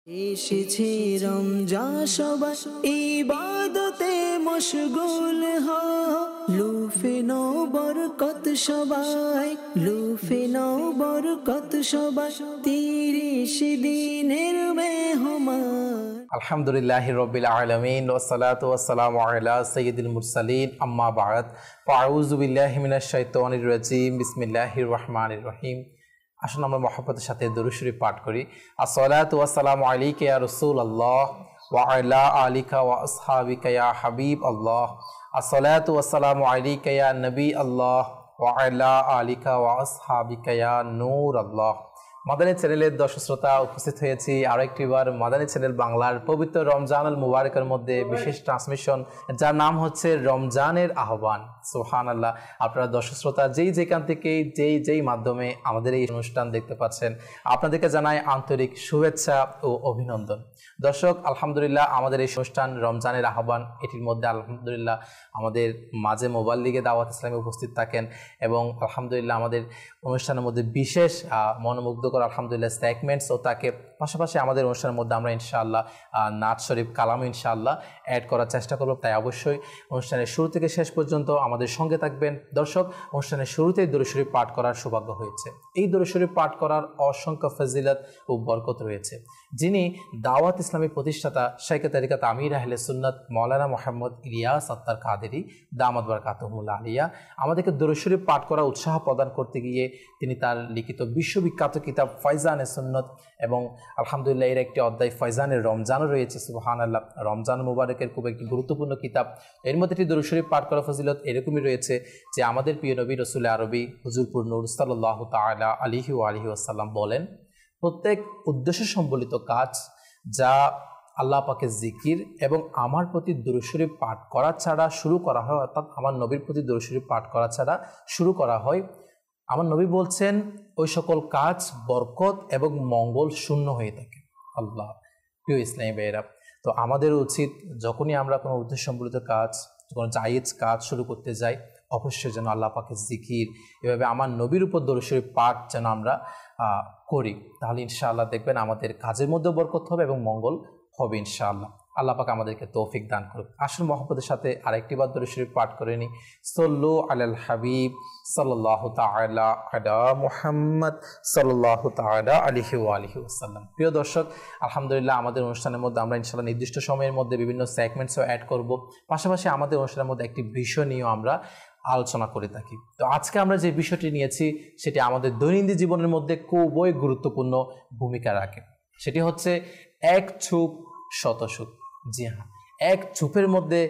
এসেছে রমজান, সবাই ইবাদতে মশগুল হও, লুফে নাও বরকত সবাই, লুফে নাও বরকত সবাই, 30 দিনের মেহমান। আলহামদুলিল্লাহি রাব্বিল আলামিন ওয়াসসালাতু ওয়াসসালামু আলা সাইয়্যিদিল মুরসালিন আম্মা বা'দ ফাআউযু বিল্লাহি মিনাশ শাইতানির রাজীম বিসমিল্লাহির রহমানির রহিম। আসুন আমরা মহব্বতের সাথে দরুদ শরীফ পাঠ করি। আসসালাতু ওয়াসসালামু আলাইকা ইয়া রাসূলুল্লাহ ওয়া আলা আলিকা ওয়া আসহাবিকা ইয়া হাবিব আল্লাহ। আসসালাতু ওয়াসসালামু আলাইকা ইয়া নবী আল্লাহ ওয়া আলা আলিকা ওয়া আসহাবিকা ইয়া নূর আল্লাহ। মাদানী চ্যানেলের দর্শক শ্রোতা, উপস্থিত হয়েছি আরো একটিবার মাদানী চ্যানেল বাংলার পবিত্র রমজানুল মুবারকের মধ্যে বিশেষ ট্রান্সমিশন, যার নাম হচ্ছে রমজানের আহ্বান। সুবহানাল্লাহ। আপনারা দর্শক শ্রোতা যেখান থেকে যেই মাধ্যমে আমাদের এই অনুষ্ঠান দেখতে পাচ্ছেন, আপনাদেরকে জানাই আন্তরিক শুভেচ্ছা ও অভিনন্দন। দর্শক, আলহামদুলিল্লাহ আমাদের এই অনুষ্ঠান রমজানের আহ্বান, এটির মধ্যে আলহামদুলিল্লাহ আমাদের মাঝে মোবাইল লিগে দাওয়াত ইসলামে উপস্থিত থাকেন এবং আলহামদুলিল্লাহ আমাদের অনুষ্ঠানের মধ্যে বিশেষ মনোমুগ্ধকর আলহামদুলিল্লাহ সেগমেন্টস ও তাকে পাশাপাশি আমাদের অনুষ্ঠানের মধ্যে আমরা ইনশাআল্লাহ নাত শরীফ কালাম ইনশাআল্লাহ অ্যাড করার চেষ্টা করব। তাই অবশ্যই অনুষ্ঠানের শুরু থেকে শেষ পর্যন্ত আমাদের সঙ্গে থাকবেন। দর্শক, অনুষ্ঠানের শুরুতেই দরুদ শরীফ পাঠ করার সৌভাগ্য হয়েছে। এই দরুদ শরীফ পাঠ করার অসংখ্য ফজিলত ও বরকত রয়েছে। যিনি দাওয়াত ইসলামী প্রতিষ্ঠাতা শাইখে তরিকত আমির আহলে সুন্নাত মাওলানা মুহাম্মদ ইলিয়াস আত্তার কাদেরী দামাত বারাকাতুহুল আলিয়া আমাদেরকে দরুদ শরীফ পাঠ করা উৎসাহ প্রদান করতে গিয়ে তিনি তার লিখিত বিশ্ববিখ্যাত কিতাব ফয়জানে সুন্নত এবং আলহামদুলিল্লাহ এর একটি অধ্যায় ফয়জানের রমজানও রয়েছে। সুবহানাল্লাহ। রমজান মুবারকের খুব একটি গুরুত্বপূর্ণ কিতাব। এর মধ্যে একটি দরুদ শরীফ পাঠ করা ফজিলত এরকমই রয়েছে যে আমাদের প্রিয় নবী রাসূল আরবি হুজুরপুর নূর সাল্লাল্লাহু তাআলা আলাইহি ওয়া আলিহি ওয়াসাল্লাম বলেন, প্রত্যেক উদ্দেশ্য সম্বলিত কাজ যা আল্লাহ পাকের জিকির এবং আমার প্রতি দরুদ শরীফ পাঠ করা ছাড়া শুরু করা হয়, অর্থাৎ আমার নবীর প্রতি দরুদ শরীফ পাঠ করা ছাড়া শুরু করা হয়, আমার নবী বলছেন ওই সকল কাজ বরকত এবং মঙ্গল শূন্য হয়ে থাকে। আল্লাহ, প্রিয় ইসলামী ভাইয়েরা, তো আমাদের উচিত যখনই আমরা কোনো উদ্দেশ্য সম্বলিত কাজ, কোনো জায়েজ কাজ শুরু করতে যাই, অবশ্যই যেন আল্লাহ পাকের জিকির এভাবে আমার নবীর উপর দরুদ শরীফ পাঠ যেন আমরা করি। তাহলে ইনশাআল্লাহ দেখবেন আমাদের কাজের মধ্যে বরকত হবে এবং মঙ্গল হবে ইনশাআল্লাহ। আল্লাহ পাক আমাদেরকে তৌফিক দান করুক। আসুন মহব্বতের সাথে আরেকটি বার দরুদ শরীফ পাঠ করে নিই। সাল্লু আলাল হাবিব সাল্লাল্লাহু তাআলা আলা মুহাম্মদ সাল্লাল্লাহু তাআলা আলাইহি ওয়া আলিহি ওয়াসাল্লাম। প্রিয় দর্শক, আলহামদুলিল্লাহ আমাদের অনুষ্ঠানের মধ্যে আমরা ইনশাআল্লাহ নির্দিষ্ট সময়ের মধ্যে বিভিন্ন সেগমেন্টসও অ্যাড করব। পাশাপাশি আমাদের অনুষ্ঠানের মধ্যে একটি বিষয় নিয়েও আমরা আলোচনা করে থাকি। তো আজকে আমরা যে বিষয়টি নিয়েছি সেটি আমাদের দৈনন্দিন জীবনের মধ্যে খুবই গুরুত্বপূর্ণ ভূমিকা রাখে। সেটি হচ্ছে এক চুপ শত সুখ। জি হ্যাঁ, এক চুপের মধ্যে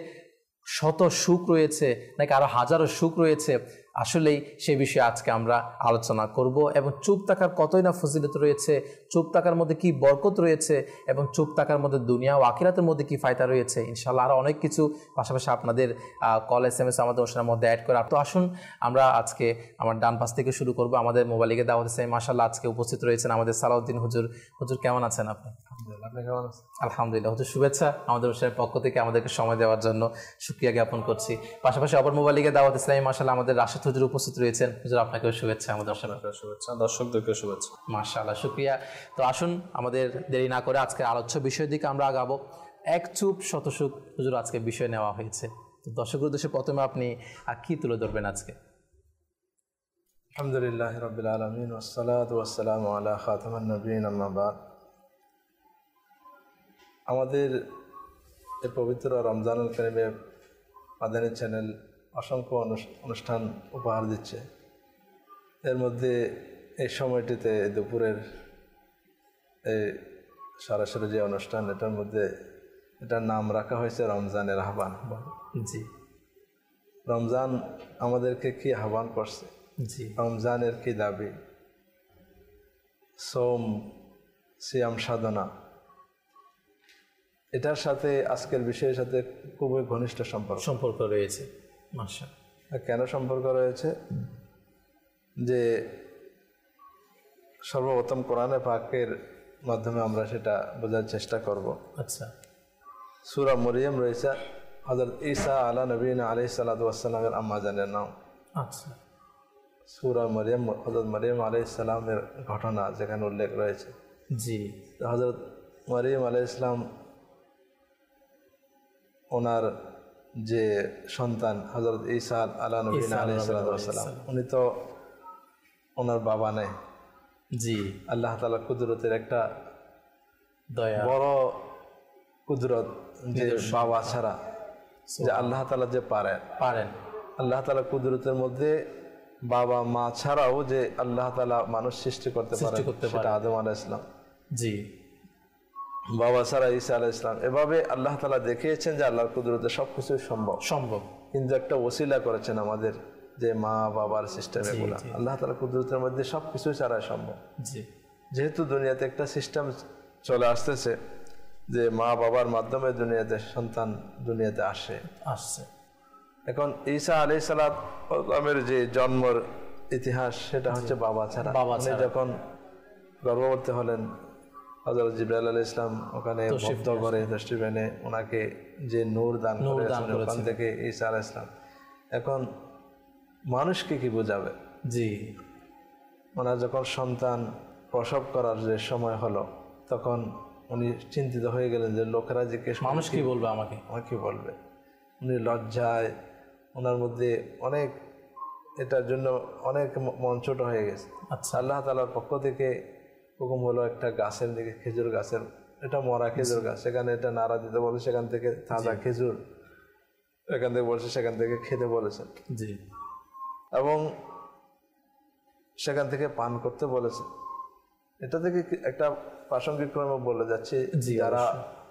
শত সুখ রয়েছে নাকি আরো হাজারো সুখ রয়েছে, আসলেই সে বিষয়ে আজকে আমরা আলোচনা করব। এবং চুপ থাকার কতই না ফজিলত রয়েছে, চুপ থাকার মধ্যে কি বরকত রয়েছে এবং চুপ থাকার মধ্যে দুনিয়া ও আখিরাতের মধ্যে কি ফায়দা রয়েছে, ইনশাআল্লাহ আরো অনেক কিছু পাশাপাশি আপনাদের কল SMS আমাদের অনুষ্ঠানের মধ্যে অ্যাড করা। তো আসুন আমরা আজকে আমার ডান পাশ থেকে শুরু করব। আমাদের মোবাইলে দাওয়াত ইসলামী মাশাআল্লাহ আজকে উপস্থিত রয়েছেন আমাদের সালাউদ্দিন হুজুর। হুজুর কেমন আছেন আপনি? আলহামদুলিল্লাহ, আপনি কেমন আছেন? আলহামদুলিল্লাহ। হুজুর শুভেচ্ছা আমাদের অনুষ্ঠানের পক্ষ থেকে আমাদেরকে সময় দেওয়ার জন্য শুকরিয়া জ্ঞাপন করছি। পাশাপাশি অপর মোবাইলে দাওয়াত ইসলামী মাশাআল্লাহ আমাদের রাশেদ হুজুর উপস্থিত রয়েছেন। হুজুর আপনাকেও শুভেচ্ছা আমাদের অনুষ্ঠানের। শুভেচ্ছা, দর্শকদেরকে শুভেচ্ছা। মাশাআল্লাহ, শুকরিয়া। তো আসুন আমাদের দেরি না করে আজকে আলোচ্য বিষয়ের দিকে আমরা আগাবো। এক চুপ শত সুখ হুজুর আজকে বিষয় নেওয়া হয়েছে। তো দর্শকের উদ্দেশ্যে প্রথমে আপনি কি তুলে ধরবেন আজকে? আলহামদুলিল্লাহ রাব্বিল আলামিন ওয়াসসালাতু ওয়াসসালামু আলা খাতামান নবিয়িন আম্মা বাদ। আমাদের এই পবিত্র রমজানুল কারীমে মাদানী চ্যানেল অসংখ্য অনুষ্ঠান উপহার দিচ্ছে। এর মধ্যে এই সময়টিতে দুপুরের এই সরাসরি যে অনুষ্ঠান, এটার মধ্যে এটার নাম রাখা হয়েছে রমজানের আহ্বান। জি, রমজান আমাদেরকে কি আহ্বান করছে, জি, রমজানের কি দাবি, সোম সিয়াম সাধনা, এটার সাথে আজকের বিষয়ের সাথে খুবই ঘনিষ্ঠ সম্পর্ক রয়েছে। মাশাআল্লাহ। কেন সম্পর্ক রয়েছে? যে সর্বপ্রথম কোরআনে পাকের মাধ্যমে আমরা সেটা বোঝার চেষ্টা করব। আচ্ছা। সূরা মরিয়ম রয়েছে, হযরত ঈসা আলা নবীনা আলাইহিস সালাতু ওয়াস সালামের আম্মা জানের নাম। আচ্ছা। সূরা মরিয়ম হযরত মরিয়ম আলাইহিস সালামের ঘটনা যেখানে উল্লেখ রয়েছে। জি। হযরত মারিয়াম আলাইহিস সালাম ওনার যে সন্তান হযরত ঈসা আলা নবীনা আলাইহিস সালাম, উনি তো ওনার বাবা নেই। জি, আল্লাহ তাআলা কুদরতের একটা দয়া, বড় কুদরত, যে বাবা ছাড়া যে আল্লাহ তাআলা যে পারেন। আল্লাহ তাআলা কুদরতের মধ্যে বাবা মা ছাড়াও যে আল্লাহ তাআলা মানুষ সৃষ্টি করতে পারেন, সেটা আদম আলাইহিস সালাম। জি, বাবা ছাড়া ঈসা আলাইহিস সালাম। এভাবে আল্লাহ তাআলা দেখিয়েছেন যে আল্লাহর কুদরতে সবকিছু সম্ভব, কিন্তু একটা ওসিলা করেছেন আমাদের, যে মা বাবার সিস্টেম, এগুলো আল্লাহ তাআলা কুদরতের মধ্যে সবকিছু ছাড়া সম্ভব। যেহেতু দুনিয়াতে একটা সিস্টেম চলে আসতেছে যে মা বাবার মাধ্যমে দুনিয়াতে সন্তান দুনিয়াতে আসছে। এখন ঈসা আলাইহিস সালামের যে জন্মের ইতিহাস, সেটা হচ্ছে বাবা ছাড়া। উনি যখন গর্ভবতী হলেন, হযরত জিবরাইল আলাইহিস সালাম ওখানে ভক্ত করে তশরিফ এনে ওনাকে যে নূর দান করেছেন, ওখান থেকে ঈসা আলাইহিস সালাম। এখন মানুষকে কি বোঝাবে? জি, ওনার যখন সন্তান প্রসব করার যে সময় হলো, তখন উনি চিন্তিত হয়ে গেলেন যে লোকেরা জিজ্ঞেস মানুষ কি বলবে, আমাকে কি বলবে। উনি লজ্জায় ওনার মধ্যে অনেক, এটার জন্য অনেক মন ছোট হয়ে গেছে। আল্লাহ তাআলার পক্ষ থেকে হুকুম হলো একটা গাছের দিকে, খেজুর গাছের, এটা মরা খেজুর গাছ, সেখানে এটা নাড়া দিতে বলে, সেখান থেকে তাজা খেজুর এখান থেকে বলছে, সেখান থেকে খেতে বলেছেন। জি, এবং সেখান থেকে পান করতে বলেছে। এটা থেকে একটা প্রাসঙ্গিক ক্রমে বলে যাচ্ছে, যারা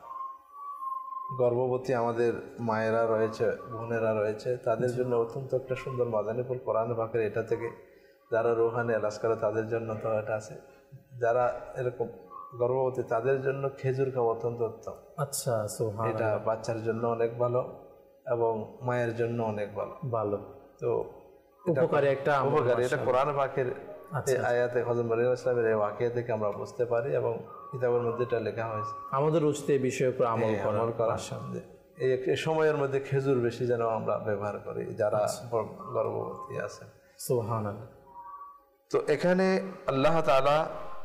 গর্ভবতী আমাদের মায়েরা রয়েছে, বোনেরা রয়েছে, তাদের জন্য অত্যন্ত একটা সুন্দর মাদানীপুর কোরআন পাকের এটা থেকে, যারা রুহানি এলাজ করে তাদের জন্য তো এটা আছে, যারা এরকম গর্ভবতী তাদের জন্য খেজুর খাওয়া অত্যন্ত উত্তম। আচ্ছা, এটা বাচ্চার জন্য অনেক ভালো এবং মায়ের জন্য অনেক ভালো। তো উপকারী, এটা কোরআন পাকের আয়াতে হযরত মারিয়াম আলাইহিস সালামের এই ওয়াকিয়া থেকে আমরা বুঝতে পারি, এবং কিতাবের মধ্যে এটা লেখা হয়েছে। আমাদের উচিত এই বিষয়ে উপর আমল করা। এই সময়ের মধ্যে খেজুর বেশি যেন আমরা ব্যবহার করি যারা গর্ভবতী আছেন। সুবহানাল্লাহ। তো এখানে আল্লাহ তাআলা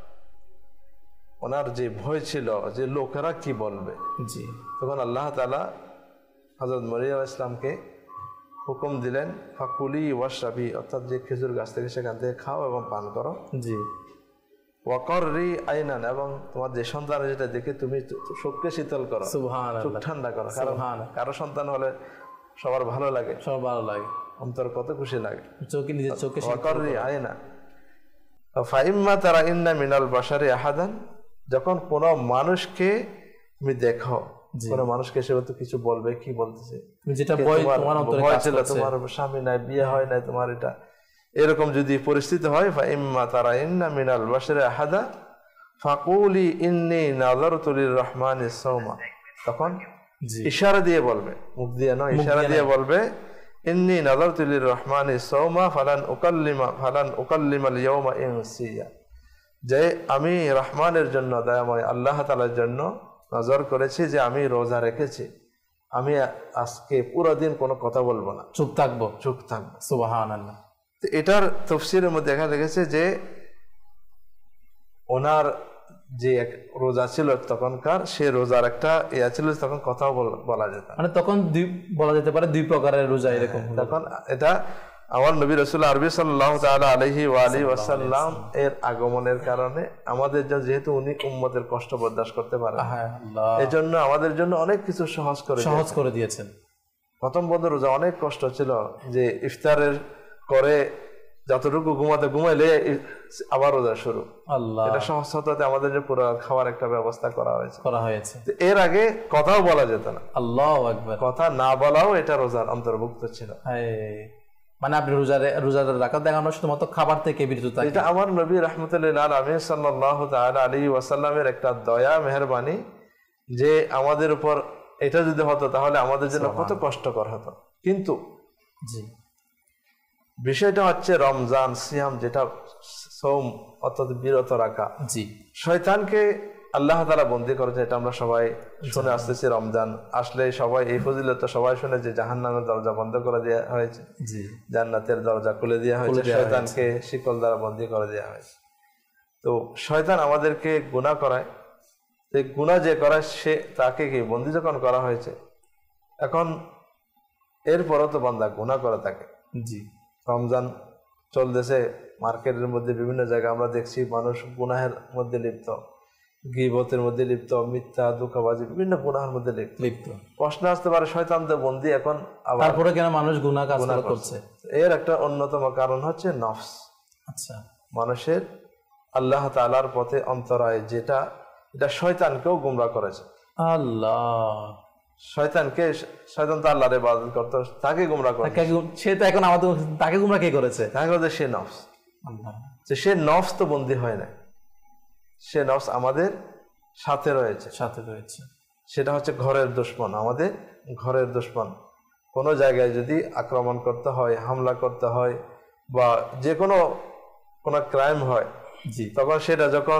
ওনার যে ভয় ছিল যে লোকেরা কি বলবে, জি, তখন আল্লাহ তাআলা হযরত মারিয়াম আলাইহিস সালামকে হুকুম দিলেন, ফাকুলি ওয়াশরাবি, অর্থাৎ যে খেজুর গাছ থেকে সেখান থেকে খাও এবং পান করো। জি, ওয়াকররি আইনান, এবং তোমার যে সন্তান যেটা দেখে তুমি চোখকে শীতল করো, চোখ ঠান্ডা করো। কারণ কারো সন্তান হলে সবার ভালো লাগে, অন্তর কত খুশি লাগে। ওয়াকররি আইনা ফাইম্মা তারাইন্না মিনাল বাশারি আহাদান, যখন কোনো মানুষকে তুমি দেখো, কোনো মানুষকে সে তো কিছু বলবে, কি বলতেছে, যেটা ভয় ছিল, তোমার স্বামী নাই, বিয়ে হয় নাই, তোমার এটা এরকম যদি পরিস্থিতি হয়, ফাইম্মা তারাইন্না মিনাল বাশারি আহাদা ফাকুলি ইন্নী নাযারতু লিররহমানি সাওমা, তখন ইশারা দিয়ে বলবে, মুখ দিয়ে নয়, ইশারা দিয়ে বলবে, ইন্নী নাযারতু লিররহমানি সাওমা ফালান উকাল্লিমাল ইয়াওমা ইনসিয়া, যে আমি রহমানের জন্য, দয়াময় আল্লাহ তাআলার জন্য নজর করেছি, যে আমি রোজা রেখেছি, আমি আজকে পুরো দিন কোনো কথা বলবো না, চুপ থাকবো। সুবহানাল্লাহ। এটার তাফসীরের মধ্যে দেখা গেছে যে ওনার যে এক রোজা ছিল তখনকার, সে রোজার একটা ইয়া ছিল, তখন কথাও বলা যেত, মানে তখন বলা যেতে পারে দুই প্রকারের রোজা এরকম। তখন এটা আমার নবী রাসূল আরবি সাল্লাল্লাহু তাআলা আলাইহি ওয়া আলিহি ওয়াসাল্লাম এর আগমনের কারণে আমাদের জন্য, যেহেতু উনি উম্মতের কষ্ট বরদাস্ত করতে পারেন, এজন্য আমাদের জন্য অনেক কিছু সহজ করে দিয়েছেন। প্রথম বছর রোজা অনেক কষ্ট ছিল, যে ইফতারের করে যতটুকু ঘুমাইলে আবার রোজা শুরু, এটা সহজ হতে আমাদের যে পুরো খাওয়ার একটা ব্যবস্থা করা হয়েছে। এর আগে কথাও বলা যেত না, আল্লাহু আকবার, কথা না বলাও এটা রোজার অন্তর্ভুক্ত ছিল। মানে আপনি রোজাদার রাখাত দেখানো শুধুমাত্র খাবার থেকে বিরত থাকেন। এটা আমার নবী রাহমাতুল্লিল আলামিন সাল্লাল্লাহু তাআলা আলাইহি ওয়াসাল্লামের একটা দয়া, মেহেরবানি, যে আমাদের উপর এটা যদি হতো তাহলে আমাদের জন্য কত কষ্টকর হতো। কিন্তু বিষয়টা হচ্ছে রমজান সিয়াম, যেটা সওম অর্থাৎ বিরত রাখা, শয়তানকে আল্লাহ তাআলা বন্দী করেছে। এটা আমরা সবাই শুনে আসতেছি, রমজান আসলে সবাই এই ফজিলত সবাই শুনে যে জাহান্নামের দরজা বন্ধ করে দেওয়া হয়েছে, জান্নাতের দরজা খুলে দেওয়া হয়েছে, শয়তানকে শিকল দ্বারা বন্দী করে দেওয়া হয়েছে। তো শয়তান আমাদেরকে গুনাহ করায়, যে গুনাহ যে করে সে তাকে কি বন্দী যখন করা হয়েছে, এখন এরপরও তো বান্দা গুনাহ করে থাকে। জি, রমজান চলতেছে, মার্কেটের মধ্যে বিভিন্ন জায়গায় আমরা দেখছি মানুষ গুনাহের মধ্যে লিপ্ত, গীবতের মধ্যে লিপ্ত, মিথ্যা ধোঁকাবাজি বিভিন্ন গুনাহের মধ্যে লিপ্ত। প্রশ্ন আসতে পারে শয়তান তো বন্দী, এখন আবার তারপরে কেন মানুষ গুনাহ কাজ করছে? এর একটা অন্যতম কারণ হচ্ছে নফস। আচ্ছা, মানুষের আল্লাহ তাআলার পথে অন্তরায় যেটা, এটা শয়তানকেও গুমরাহ করেছে। আল্লাহ, শয়তান তো আল্লাহর ইবাদত করত, তাকে গুমরাহ করেছে। সে তো এখন আমাদের, তাকে গুমরাহ কে করেছে? তাকে বলতে সে নফস। সে নফস তো বন্দী হয় না, সে নফস আমাদের সাথে রয়েছে। সেটা হচ্ছে ঘরের দুশমন, আমাদের ঘরের দুশমন। কোনো জায়গায় যদি আক্রমণ করতে হয়, হামলা করতে হয়, বা যে কোনো ক্রাইম হয়, তখন সেটা যখন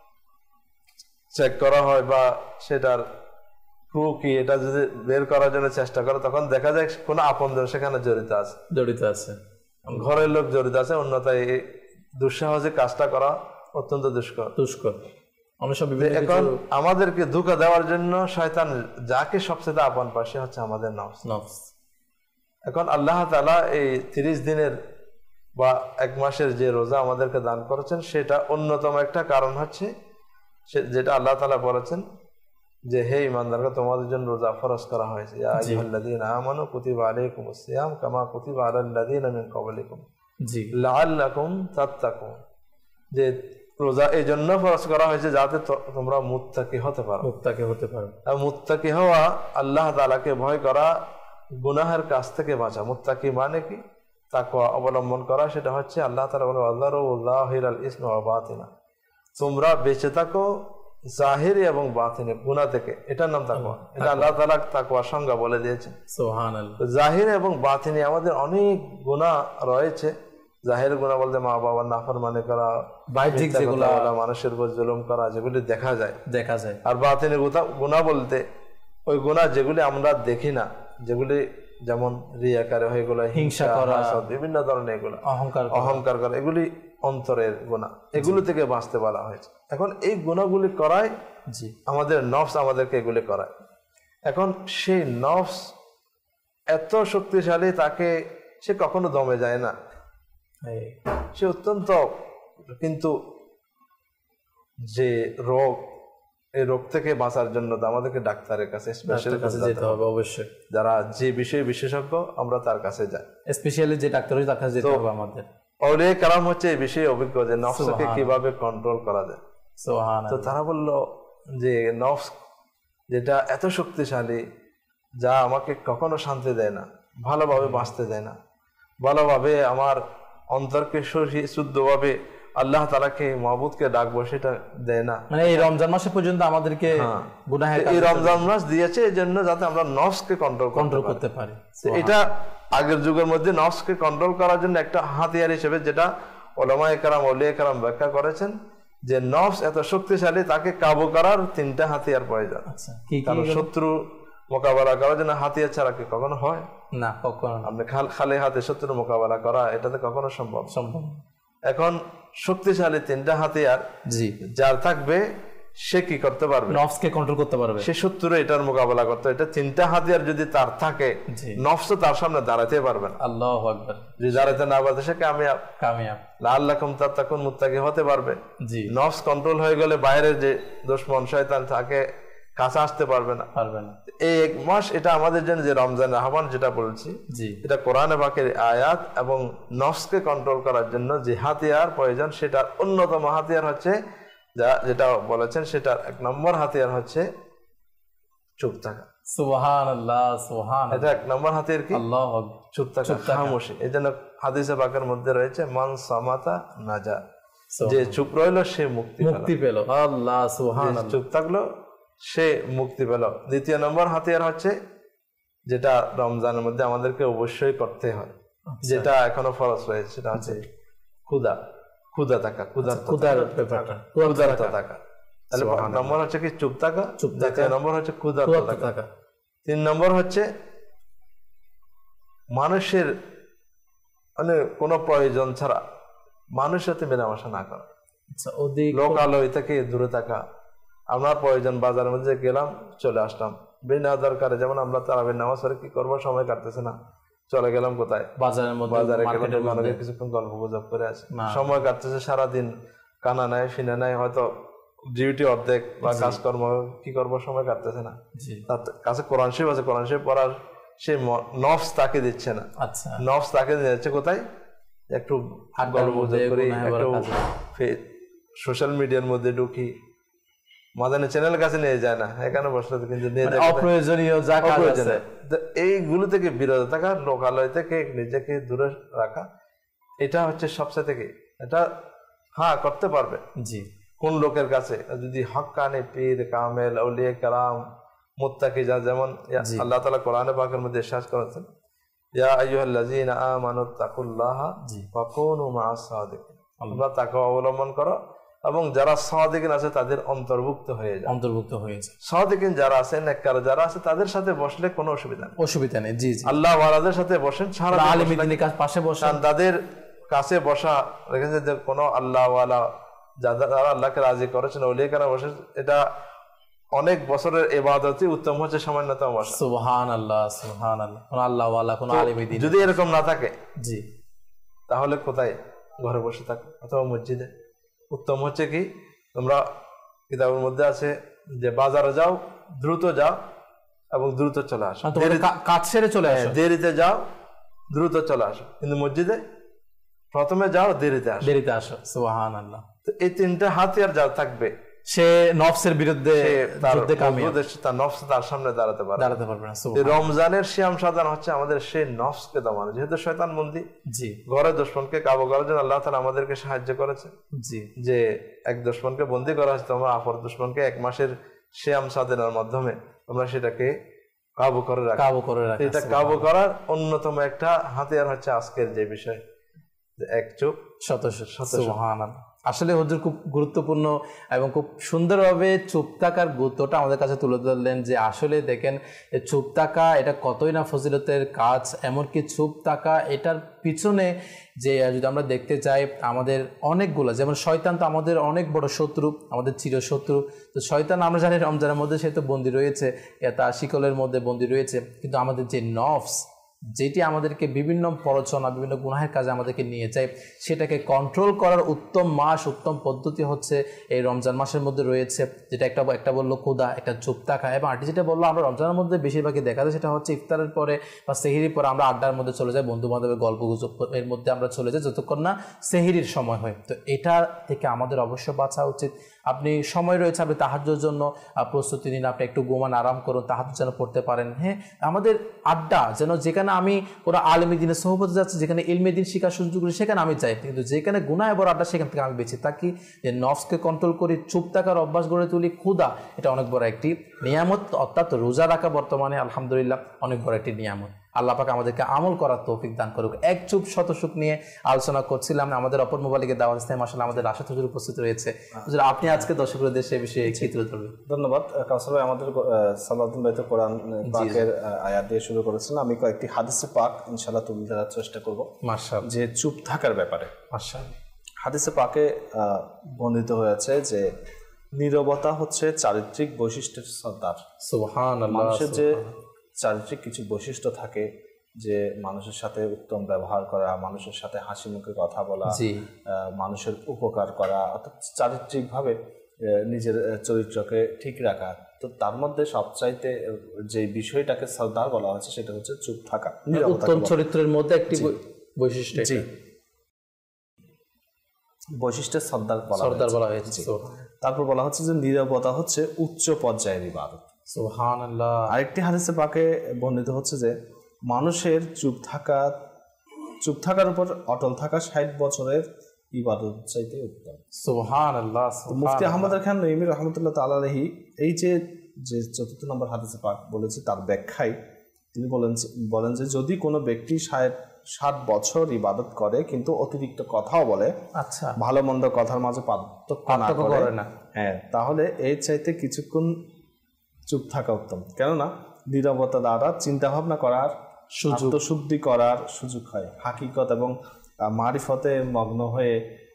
চেক করা হয় বা সেটার ক্রু কি এটা যদি বের করার জন্য চেষ্টা করে, তখন দেখা যায় কোনো আপনজন সেখানে জড়িত আছে, ঘরের লোক জড়িত আছে, অন্যথায় এই দুঃসাহসিক কাজটা করা অত্যন্ত দুষ্কর। এখন আমাদেরকে ধোঁকা দেওয়ার জন্য শয়তান যাকে সবচেয়ে আপন পায় সে হচ্ছে আমাদের নফস। এখন আল্লাহ তাআলা এই 30 দিনের বা 1 মাসের যে রোজা আমাদেরকে দান করেছেন, সেটা অন্যতম একটা কারণ হচ্ছে যেটা আল্লাহ তাআলা বলেছেন যে হে ঈমানদাররা, তোমাদের জন্য রোজা ফরজ করা হয়েছে। ইয়া আইয়ুহাল্লাযীনা আমানু কুতিবা আলাইকুমুস সিয়াম কামা কুতিবা আলাল লাযীনা মিন ক্বাবলিকুম লাআল্লাকুম তাত্তাকুন। যে রোজা এই জন্য ফরজ করা হয়েছে যাতে তোমরা মুত্তাকি হতে পারো। আর মুত্তাকি হওয়া, আল্লাহ তাআলাকে ভয় করা, গুনাহের কাছ থেকে বাঁচা। মুত্তাকি মানে কি? তাকওয়া অবলম্বন করা। সেটা হচ্ছে আল্লাহ তাআলা বলেন ওয়াযারু যাহিরাল ইসমি ওয়া বাতিনা, তোমরা বেঁচে থাকো জাহিরি এবং বাতিনি গুনাহ থেকে। এটার নাম তাকওয়া। এটা আল্লাহ তাআলা তাকওয়ার সংজ্ঞা বলে দিয়েছেন। সুবহানাল্লাহ। জাহির এবং বাতিনি আমাদের অনেক গুনাহ রয়েছে। জাহির গুনাহ বলতে মা বাবার নাফরমানি করা, বাহ্যিক যেগুলো, মানুষের উপর জুলুম করা, যেগুলি দেখা যায়। আর বাতিনি গুনাহ বলতে ওই গুনাহ যেগুলি আমরা দেখি না, যেগুলি যেমন রিয়াকারে হয়ে গেল, হিংসা করা, বিভিন্ন ধরনের এগুলো, অহংকার করা, এগুলি অন্তরের গুনাহ। এগুলো থেকে বাঁচতে বলা হয়েছে। এখন এই গুনাহগুলি করায় আমাদের নফস আমাদেরকে এগুলি করায়। এখন সেই নফস এত শক্তিশালী, তাকে সে কখনো দমে যায় না, সে অত্যন্ত, কিন্তু যে রোগ, এই রোগ থেকে বাঁচার জন্য আমাদেরকে ডাক্তারের কাছে, স্পেশালিস্টের কাছে যেতে হবে অবশ্যই। যারা যে বিষয়ে বিশেষজ্ঞ, আমরা তার কাছে যাই, স্পেশালি যে ডাক্তার তার কাছে যেতে হবে আমাদের। আউলিয়া কেরাম হচ্ছে এই বিষয়ে অভিজ্ঞ, যে নফসকে কিভাবে কন্ট্রোল করা যায়। তো তারা বলল যে নফস যেটা এত শক্তিশালী, যা আমাকে কখনো শান্তি দেয় না, ভালোভাবে বাঁচতে দেয় না, ভালোভাবে আমার অন্তরকে শুদ্ধভাবে আল্লাহ তাআলাকে, মাবুদকে ডাকবো, সেটা দেয় না। মানে এই রমজান মাসে পর্যন্ত আমাদেরকে গুনাহের, এই রমজান মাস দিয়েছে এই জন্য যাতে আমরা নফসকে কন্ট্রোল করতে পারি। এটা আগের যুগের মধ্যে নফসকে কন্ট্রোল করার জন্য একটা হাতিয়ার হিসেবে, যেটা উলামায়ে কেরাম, আউলিয়া কেরাম ব্যাখ্যা করেছেন, যে নফস এত শক্তিশালী, তাকে কাবু করার 3টা হাতিয়ার প্রয়োজন। কারণ শত্রু মোকাবেলা করার জন্য হাতিয়ার ছাড়া কি কখনো হয় না? কখনো। আপনি খালি হাতে শত্রু মোকাবেলা করা, এটা তো কখনো সম্ভব। এখন শক্তিশালী 3টা হাতিয়ার যার থাকবে, সে কি করতে পারবে? নফসকে কন্ট্রোল করতে পারবে, সে শত্রু এটার মোকাবেলা করতে। এটা 3টা হাতিয়ার যদি তার থাকে, নফস তার সামনে দাঁড়াতে পারবে না। আল্লাহু আকবার। যদি দাঁড়াতে না পারে, সে কামিয়াব। লাআল্লাকুম তাত্তাকুন, মুত্তাকি হতে পারবে। নফস কন্ট্রোল হয়ে গেলে বাইরের যে দুশমন শয়তান, তাকে কাছে আসতে পারবে না। এই 1 মাস এটা আমাদের জন্য যে রমজানের আহ্বান যেটা বলছি, এটা কোরআনে পাকের আয়াত, এবং নফসকে কন্ট্রোল করার জন্য যে হাতিয়ার প্রয়োজন, সেটার অন্যতম হাতিয়ার হচ্ছে, যেটা বলেছেন, সেটার 1 নম্বর হাতিয়ার হচ্ছে চুপ থাকা। সুবহানাল্লাহ, সুবহানাল্লাহ। এটা 1 নম্বর হাতিয়ার কি? আল্লাহু আকবার, চুপ থাকা, খামোশি। এই জন্য হাদিসে পাকের মধ্যে রয়েছে মান সামাতা নাজা, যে চুপ রইল সে মুক্তি পেল। আল্লাহ, সুবহানাল্লাহ। চুপ থাকলো সে মুক্তি পেল। 2 নম্বর হাতিয়ার হচ্ছে, যেটা রমজানের মধ্যে আমাদেরকে অবশ্যই করতে হয়, যেটা এখনো ফরজ রয়েছে, সেটা হচ্ছে ক্ষুধা থাকা, ক্ষুধার্ত থাকা। তাহলে 1 নম্বর হচ্ছে কি? চুপ থাকা। 2 নম্বর হচ্ছে ক্ষুধার্ত থাকা। 3 নম্বর হচ্ছে মানুষের মানে কোনো প্রয়োজন ছাড়া মানুষের সাথে মেলামেশা না করা, লোকালয় থেকে দূরে থাকা, আপনার প্রয়োজন বাজারের মধ্যে গেলাম চলে আসলাম, বিনা দরকারে। যেমন আমরা তারাবির নামাজ পড়ে কি করবো, সময় কাটতেছে না, চলে গেলাম কোথায়, বাজারের মধ্যে, বাজারে গেলাম, মানুষের কিছুক্ষণ গল্প গুজব করে আছে, সময় কাটতেছে সারাদিন, কানা নাই ফিনা নাই, হয়তো ডিউটি অর্ধেক বা কাজকর্ম, কি করবো, সময় কাটতেছে না। তার কাছে কোরআন শরীফ আছে, কোরআন শরীফ পড়ার সে নফস তাকে দিচ্ছে না। আচ্ছা, নফস তাকে দিচ্ছে কোথায়, একটু গল্প গুজব করি, একটু সোশ্যাল মিডিয়ার মধ্যে ঢুকি, মাদানী চ্যানেল কাছে নিয়ে যায় না, এখানে বসলে কিন্তু নিয়ে যায় অপ্রয়োজনীয় যা কাজ আছে। এইগুলো থেকে বিরত থাকা, লোকালয় থেকে নিজেকে দূরে রাখা, এটা হচ্ছে সবচেয়ে থেকে, এটা হ্যাঁ করতে পারবে। জি, কোন লোকের কাছে যদি হক্কানি পীর কামেল আউলিয়া কেরাম মুত্তাকি, যেমন আল্লাহ তাআলা কোরআনে পাকের মধ্যে ইরশাদ করেছেন, ইয়া আইয়ুহাল্লাযীনা আমানুত্তাকুল্লাহা ওয়া কুনু মাআস সাদিকিন, তোমরা তাকওয়া অবলম্বন করো এবং যারা সাদিকিন আছে তাদের অন্তর্ভুক্ত হয়ে যায়। সাদিকিন যারা আছে, নেককার যারা আছে, তাদের সাথে বসলে কোনো অসুবিধা নেই। জি জি, আল্লাহ ওয়ালাদের সাথে বসেন, সারা আলিমিনের পাশে বসেন, তাদের কাছে বসা রেখেছে যে কোনো আল্লাহ ওয়ালা যারা আল্লাহকে রাজি করেছেন, ওলিয়া কেরাম বসে, এটা অনেক বছরের ইবাদতই উত্তম হচ্ছে সামান্যতম বসা। সুবহানাল্লাহ, সুবহানাল্লাহ। কোন আল্লাহ ওয়ালা, কোন আলিম দ্বীন যদি এরকম না থাকে, জি, তাহলে কোথায়, ঘরে বসে থাকো অথবা মসজিদে। উত্তম হচ্ছে কি, তোমরা কিতাবের মধ্যে আছে যে বাজারে যাও, দ্রুত যাও এবং দ্রুত চলে আসো, কাজ সেরে চলে আসো, দেরিতে যাও দ্রুত চলে আসো, কিন্তু মসজিদে প্রথমে যাও, দেরিতে আসো। সুবহানাল্লাহ। তো এই তিনটা হাতিয়ার যা থাকবে, সে নফসের বিরুদ্ধে তার নফস তার সামনে দাঁড়াতে পারবে না। রমজানের সিয়াম সাধনা হচ্ছে আমাদের সেই নফসকে দমানো, যেহেতু শয়তান বন্দী, জি, ঘরে দুশমনকে কাবু করার জন্য আল্লাহ তাআলা আমাদেরকে সাহায্য করেছে, জি, যে এক দুশমনকে বন্দী করা হচ্ছে, তোমরা অপর দুশমনকে 1 মাসের সিয়াম সাধনার মাধ্যমে তোমরা সেটাকে কাবু করে রাখো। এটা কাবু করার অন্যতম একটা হাতিয়ার হচ্ছে আজকের যে বিষয়, এক চুপ শত শত। সুবহানাল্লাহ। আসলে হুজুর খুব গুরুত্বপূর্ণ এবং খুব সুন্দরভাবে চুপ থাকার গুরুত্বটা আমাদের কাছে তুলে ধরলেন, যে আসলে দেখেন চুপ থাকা এটা কতই না ফজিলতের কাজ। এমনকি চুপ থাকা এটার পিছনে যে যদি আমরা দেখতে চাই, আমাদের অনেকগুলো, যেমন শয়তান তো আমাদের অনেক বড় শত্রু, আমাদের চিরশত্রু। তো শয়তান আমরা জানি রমজানের মধ্যে সে তো বন্দী রয়েছে, তার শিকলের মধ্যে বন্দী রয়েছে, কিন্তু আমাদের যে নফস, যেটি আমাদেরকে বিভিন্ন প্ররোচনা, বিভিন্ন গুনাহের কাজে আমাদেরকে নিয়ে যায়, সেটাকে কন্ট্রোল করার উত্তম মাস, উত্তম পদ্ধতি হচ্ছে এই রমজান মাসের মধ্যে রয়েছে। যেটা একটা বললো ক্ষুদা, একটা চুপ থাকা, এবং আরটি যেটা বললো আমরা রমজানের মধ্যে বেশিরভাগই দেখা যায় সেটা হচ্ছে ইফতারের পরে বা সেহরির পরে আমরা আড্ডার মধ্যে চলে যাই, বন্ধু বান্ধবের গল্প গুজব এর মধ্যে আমরা চলে যাই যতক্ষণ না সেহরির সময় হয়। তো এটা থেকে আমাদের অবশ্য বাঁচা উচিত। আপনি সময় রয়েছে, আপনি তাহাজ্জুদের জন্য প্রস্তুতি নিন, আপনি একটু ঘুমান, আরাম করুন, তাহাজ্জুদ যেন পড়তে পারেন। হ্যাঁ, আমাদের আড্ডা যেন, যেখানে আমি কোনো আলেমী দিনের সোহবতে যাচ্ছি, যেখানে ইলমে দিন শিকার সুযোগ করি, সেখানে আমি যাই, কিন্তু যেখানে গুনাহ বড় আড্ডা, সেখান থেকে আমি বেঁচে থাকি। যে নফসকে কন্ট্রোল করি, চুপ থাকার অভ্যাস গড়ে তুলি, ক্ষুধা এটা অনেক বড় একটি নিয়ামত। অর্থাৎ রোজা রাখা বর্তমানে আলহামদুলিল্লাহ অনেক বড় একটি নিয়ামত। আল্লাহ পাক আমাদেরকে আমল করার তৌফিক দান করুক। এক চুপ শত সুখ নিয়ে আলোচনা করছিলাম, আমাদের অপর মোবাইলের দাওয়াত ইসলাম মাশাআল্লাহ আমাদের রাশেদ হুজুর উপস্থিত রয়েছে। হুজুর, আপনি আজকে দর্শকদের দেশে বিষয়ে কি তুলে ধরবেন? ধন্যবাদ কাউসার ভাই। আমাদের সালাতুল বাইত কোরআন পাকের আয়াত দিয়ে শুরু করেছেন, আমি কয়েকটি হাদিসে পাক ইনশাআল্লাহ তুলে ধরার চেষ্টা করব। মাশাআল্লাহ। যে চুপ থাকার ব্যাপারে মাশাআল্লাহ হাদিসে পাকে বর্ণিত হয়েছে যে নীরবতা হচ্ছে চারিত্রিক বৈশিষ্ট্যের সর্দার। সুবহানাল্লাহ। মানুষের যে চারিত্রিক কিছু বৈশিষ্ট্য থাকে, যে মানুষের সাথে উত্তম ব্যবহার করা, মানুষের সাথে হাসি মুখে কথা বলা, মানুষের উপকার করা, অর্থাৎ চারিত্রিকভাবে নিজের চরিত্রকে ঠিক রাখা, তো তার মধ্যে সবচাইতে যে বিষয়টাকে সর্দার বলা হচ্ছে সেটা হচ্ছে চুপ থাকা। উত্তম চরিত্রের মধ্যে একটি বৈশিষ্ট্য, বৈশিষ্ট্যের সর্দার বলা হয়েছে। তারপর বলা হচ্ছে যে নীরবতা হচ্ছে উচ্চ পর্যায়ের ইবাদত। সুবহানাল্লাহ। আরেকটি হাদিসে পাকে বর্ণিত হচ্ছে যে মানুষের চুপ থাকার উপর অটল থাকা 60 বছরের ইবাদত চাইতে উত্তম। সুবহানাল্লাহ। মুফতি আহমদ খান নঈমী রাহমাতুল্লাহ তাআলা আলাইহি এই যে ৪th নম্বর হাদিসে পাক বলেছে, তার ব্যাখ্যায় তিনি বলেন যে যদি কোনো ব্যক্তি 60 বছর ইবাদত করে কিন্তু অতিরিক্ত কথাও বলে, আচ্ছা, ভালো মন্দ কথার মাঝে পার্থক্য করে না, হ্যাঁ, তাহলে এই চাইতে কিছুক্ষণ চুপ থাকা উত্তম। কেননা নীরবতা দ্বারা চিন্তা ভাবনা করার, আত্মশুদ্ধি করার সুযোগ হয়। হাকিকত এবং মারিফতে মগ্ন হয়ে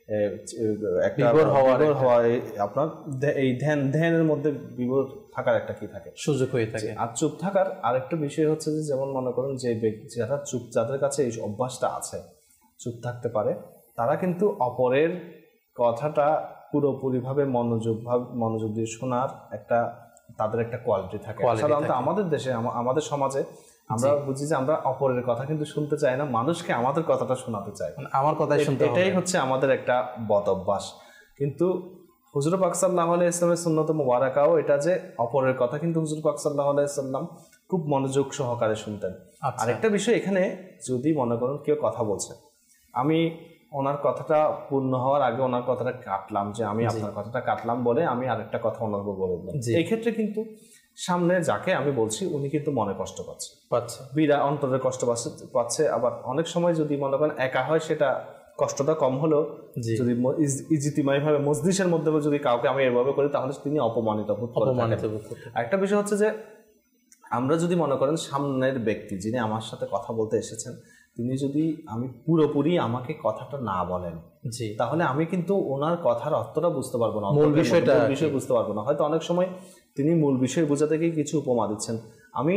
একটা বিভোর হওয়া, আপনার এই ধ্যানের মধ্যে বিভোর থাকার একটা কি থাকে, সুযোগ হয়ে থাকে। আর চুপ থাকার আরেকটা বিষয় হচ্ছে যে, যেমন মনে করেন যে যারা চুপ, যাদের কাছে এই অভ্যাসটা আছে চুপ থাকতে পারে, তারা কিন্তু অপরের কথাটা পুরোপুরিভাবে মনোযোগ দিয়ে শোনার একটা তাদের একটা কোয়ালিটি থাকে। সাধারণত আমাদের দেশে, আমাদের সমাজে আমরা বুঝি যে আমরা অপরের কথা কিন্তু শুনতে চাই না, মানুষকে আমাদের কথাটা শোনাতে চাই, আমার কথাই শুনতে হবে, এটাই হচ্ছে আমাদের একটা বদ অভ্যাস। কিন্তু হুজুর পাক সাল্লাল্লাহু আলাইহি ওয়াসাল্লামের সুন্নত মুবারাকাও এটা যে অপরের কথা কিন্তু হুজুর পাক সাল্লাল্লাহু আলাইহি ওয়াসাল্লাম খুব মনোযোগ সহকারে শুনতেন। আরেকটা বিষয় এখানে, যদি মনে করেন কেউ কথা বলছে, আমি ওনার কথাটা পূর্ণ হওয়ার আগে ওনার কথাটা কাটলাম, যে আমি আপনার কথাটা কাটলাম বলে আমি আরেকটা কথা ওনার উপর বলে দিলাম, এই ক্ষেত্রে কিন্তু সামনে যাকে আমি বলছি উনি কিন্তু মনে কষ্ট পাচ্ছে, বিরাট অন্তরের কষ্ট পাচ্ছে। আবার অনেক সময় যদি মনে করেন একা হয়, সেটা কষ্টটা কম হলেও যদি ইজিতিমাই ভাবে মজলিসের মধ্যে যদি কাউকে আমি এভাবে করি, তাহলে তিনি অপমানিত বোধ করেন। একটা বিষয় হচ্ছে যে, আমরা যদি মনে করেন সামনের ব্যক্তি যিনি আমার সাথে কথা বলতে এসেছেন, তিনি যদি আমি পুরোপুরি আমাকে কথাটা না বলেন, তাহলে আমি কিন্তু ওনার কথার অর্থটা বুঝতে পারবো না, মূল বিষয় বুঝতে পারবো না। হয়তো অনেক সময় তিনি মূল বিষয় বোঝাতে গিয়ে কিছু উপমা দিচ্ছেন, আমি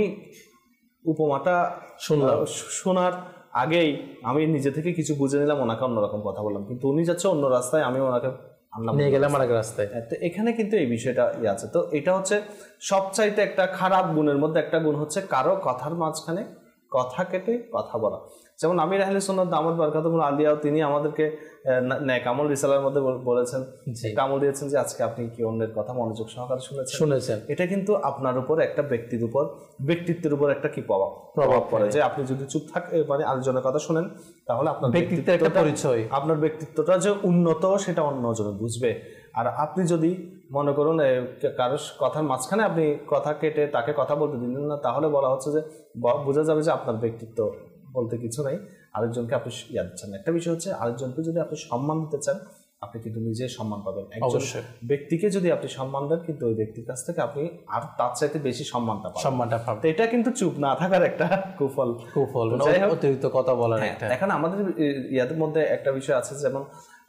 উপমাটা শোনার আগেই আমি নিজে থেকে কিছু বুঝে নিলাম, ওনাকে অন্যরকম কথা বললাম, কিন্তু উনি যাচ্ছে অন্য রাস্তায়, আমি ওনাকে নিয়ে গেলাম আরেক রাস্তায়। তো এখানে কিন্তু এই বিষয়টা আছে। তো এটা হচ্ছে সবচাইতে একটা খারাপ গুণের মধ্যে একটা গুণ হচ্ছে কারো কথার মাঝখানে কথা কেটে কথা বলা। যেমন আমির আহলে সুন্নাত দামাত বারকাতুহুল আলিয়া, তিনি আমাদেরকে নেক আমল রিসালার মধ্যে বলেছেন, একটা আমল দিয়েছেন যে আজকে আপনি কি অন্যের কথা মনোযোগ সহকারে শুনেছেন। এটা কিন্তু আপনার উপর একটা ব্যক্তিত্বের উপর একটা কি প্রভাব পড়ে, যে আপনি যদি চুপ থাকে মানে আরেকজনের কথা শুনেন, তাহলে আপনার ব্যক্তিত্বের একটা পরিচয়, আপনার ব্যক্তিত্বটা যে উন্নত সেটা অন্যজনে বুঝবে। আর আপনি যদি মনে করুন কারো কথার মাঝখানে আপনি কথা কেটে তাকে কথা বলতে দিলেন না, তাহলে বলা হচ্ছে যে বোঝা যাবে যে আপনার ব্যক্তিত্ব বলতে কিছু নাই, আরেকজনকে আপনি দিচ্ছেন। একটা বিষয় হচ্ছে, আরেকজনকে যদি আপনি সম্মান দিতে চান, আপনি কিন্তু নিজে সম্মান পাবেন। একজন ব্যক্তিকে যদি আপনি সম্মান দেন, কিন্তু ওই ব্যক্তির কাছ থেকে আপনি আর তার চাইতে বেশি সম্মানটা পাবেন। এটা কিন্তু চুপ না থাকার একটা কুফল, অতিরিক্ত কথা বলার। এখন আমাদের ইয়াদের মধ্যে একটা বিষয় আছে, যেমন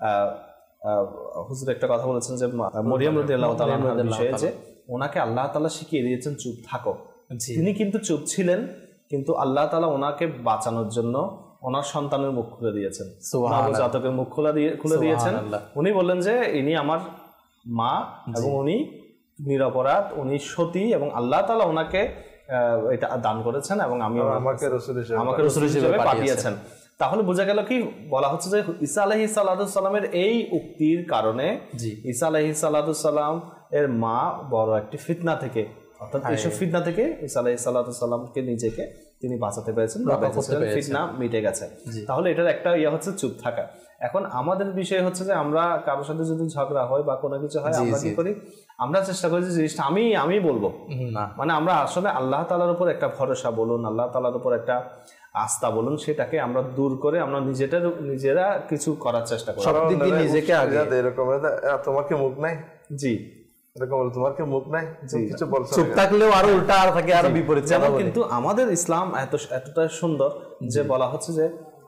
হুজুর একটা কথা বলেছেন যে মরিয়ম রাদিয়াল্লাহু তাআলা আনহার বিষয়ে, যে ওনাকে আল্লাহ তাআলা শিখিয়ে দিয়েছেন চুপ থাকো। তিনি কিন্তু চুপ ছিলেন, কিন্তু আল্লাহ তাআলা ওনাকে বাঁচানোর জন্য ওনার সন্তানের মুখ খুলে দিয়েছেন, জাতকের মুখ খুলে দিয়েছেন। উনি বললেন যে ইনি আমার মা এবং উনি নিরপরাধ, উনি সতী, এবং আল্লাহ তাআলা ওনাকে এটা দান করেছেন এবং আমাকে রাসূল হিসেবে পাঠিয়েছেন। তাহলে বোঝা গেল কি, বলা হচ্ছে যে ঈসা আলাইহিস সালামের এই উক্তির কারণে ঈসা আলাইহিস সালাম এর মা বড় একটি ফিতনা থেকে, অর্থাৎ এইসব ফিতনা থেকে ঈসা আলাইহিস সালামকে নিজেকে তিনি বাঁচাতে পেরেছেন, ফিতনা মিটে গেছে। তাহলে এটার একটা হচ্ছে চুপ থাকা। এখন আমাদের বিষয় হচ্ছে যে, আমরা কারোর সাথে যদি ঝগড়া হয় বা কোনো কিছু হয়, আমরা কি করি, আমরা চেষ্টা করি যে জিনিসটা আমি বলবো না, মানে আমরা আসলে আল্লাহ তাআলার উপর একটা ভরসা বলুন, আল্লাহ তাআলার উপর একটা আস্থা বলুন, সেটাকে আমরা দূর করে আমরা নিজেরা কিছু করার চেষ্টা করি। সব দিক দিয়ে নিজেকে আগে এরকম, তোমার কি মুখ নাই, জি এরকম তোমার কি মুখ নাই, কিছু বলছো, চুপ থাকলেও আরো উল্টা আর থাকে, আরো বিপরীত। যেমন কিন্তু আমাদের ইসলাম এতটা সুন্দর যে বলা হচ্ছে যে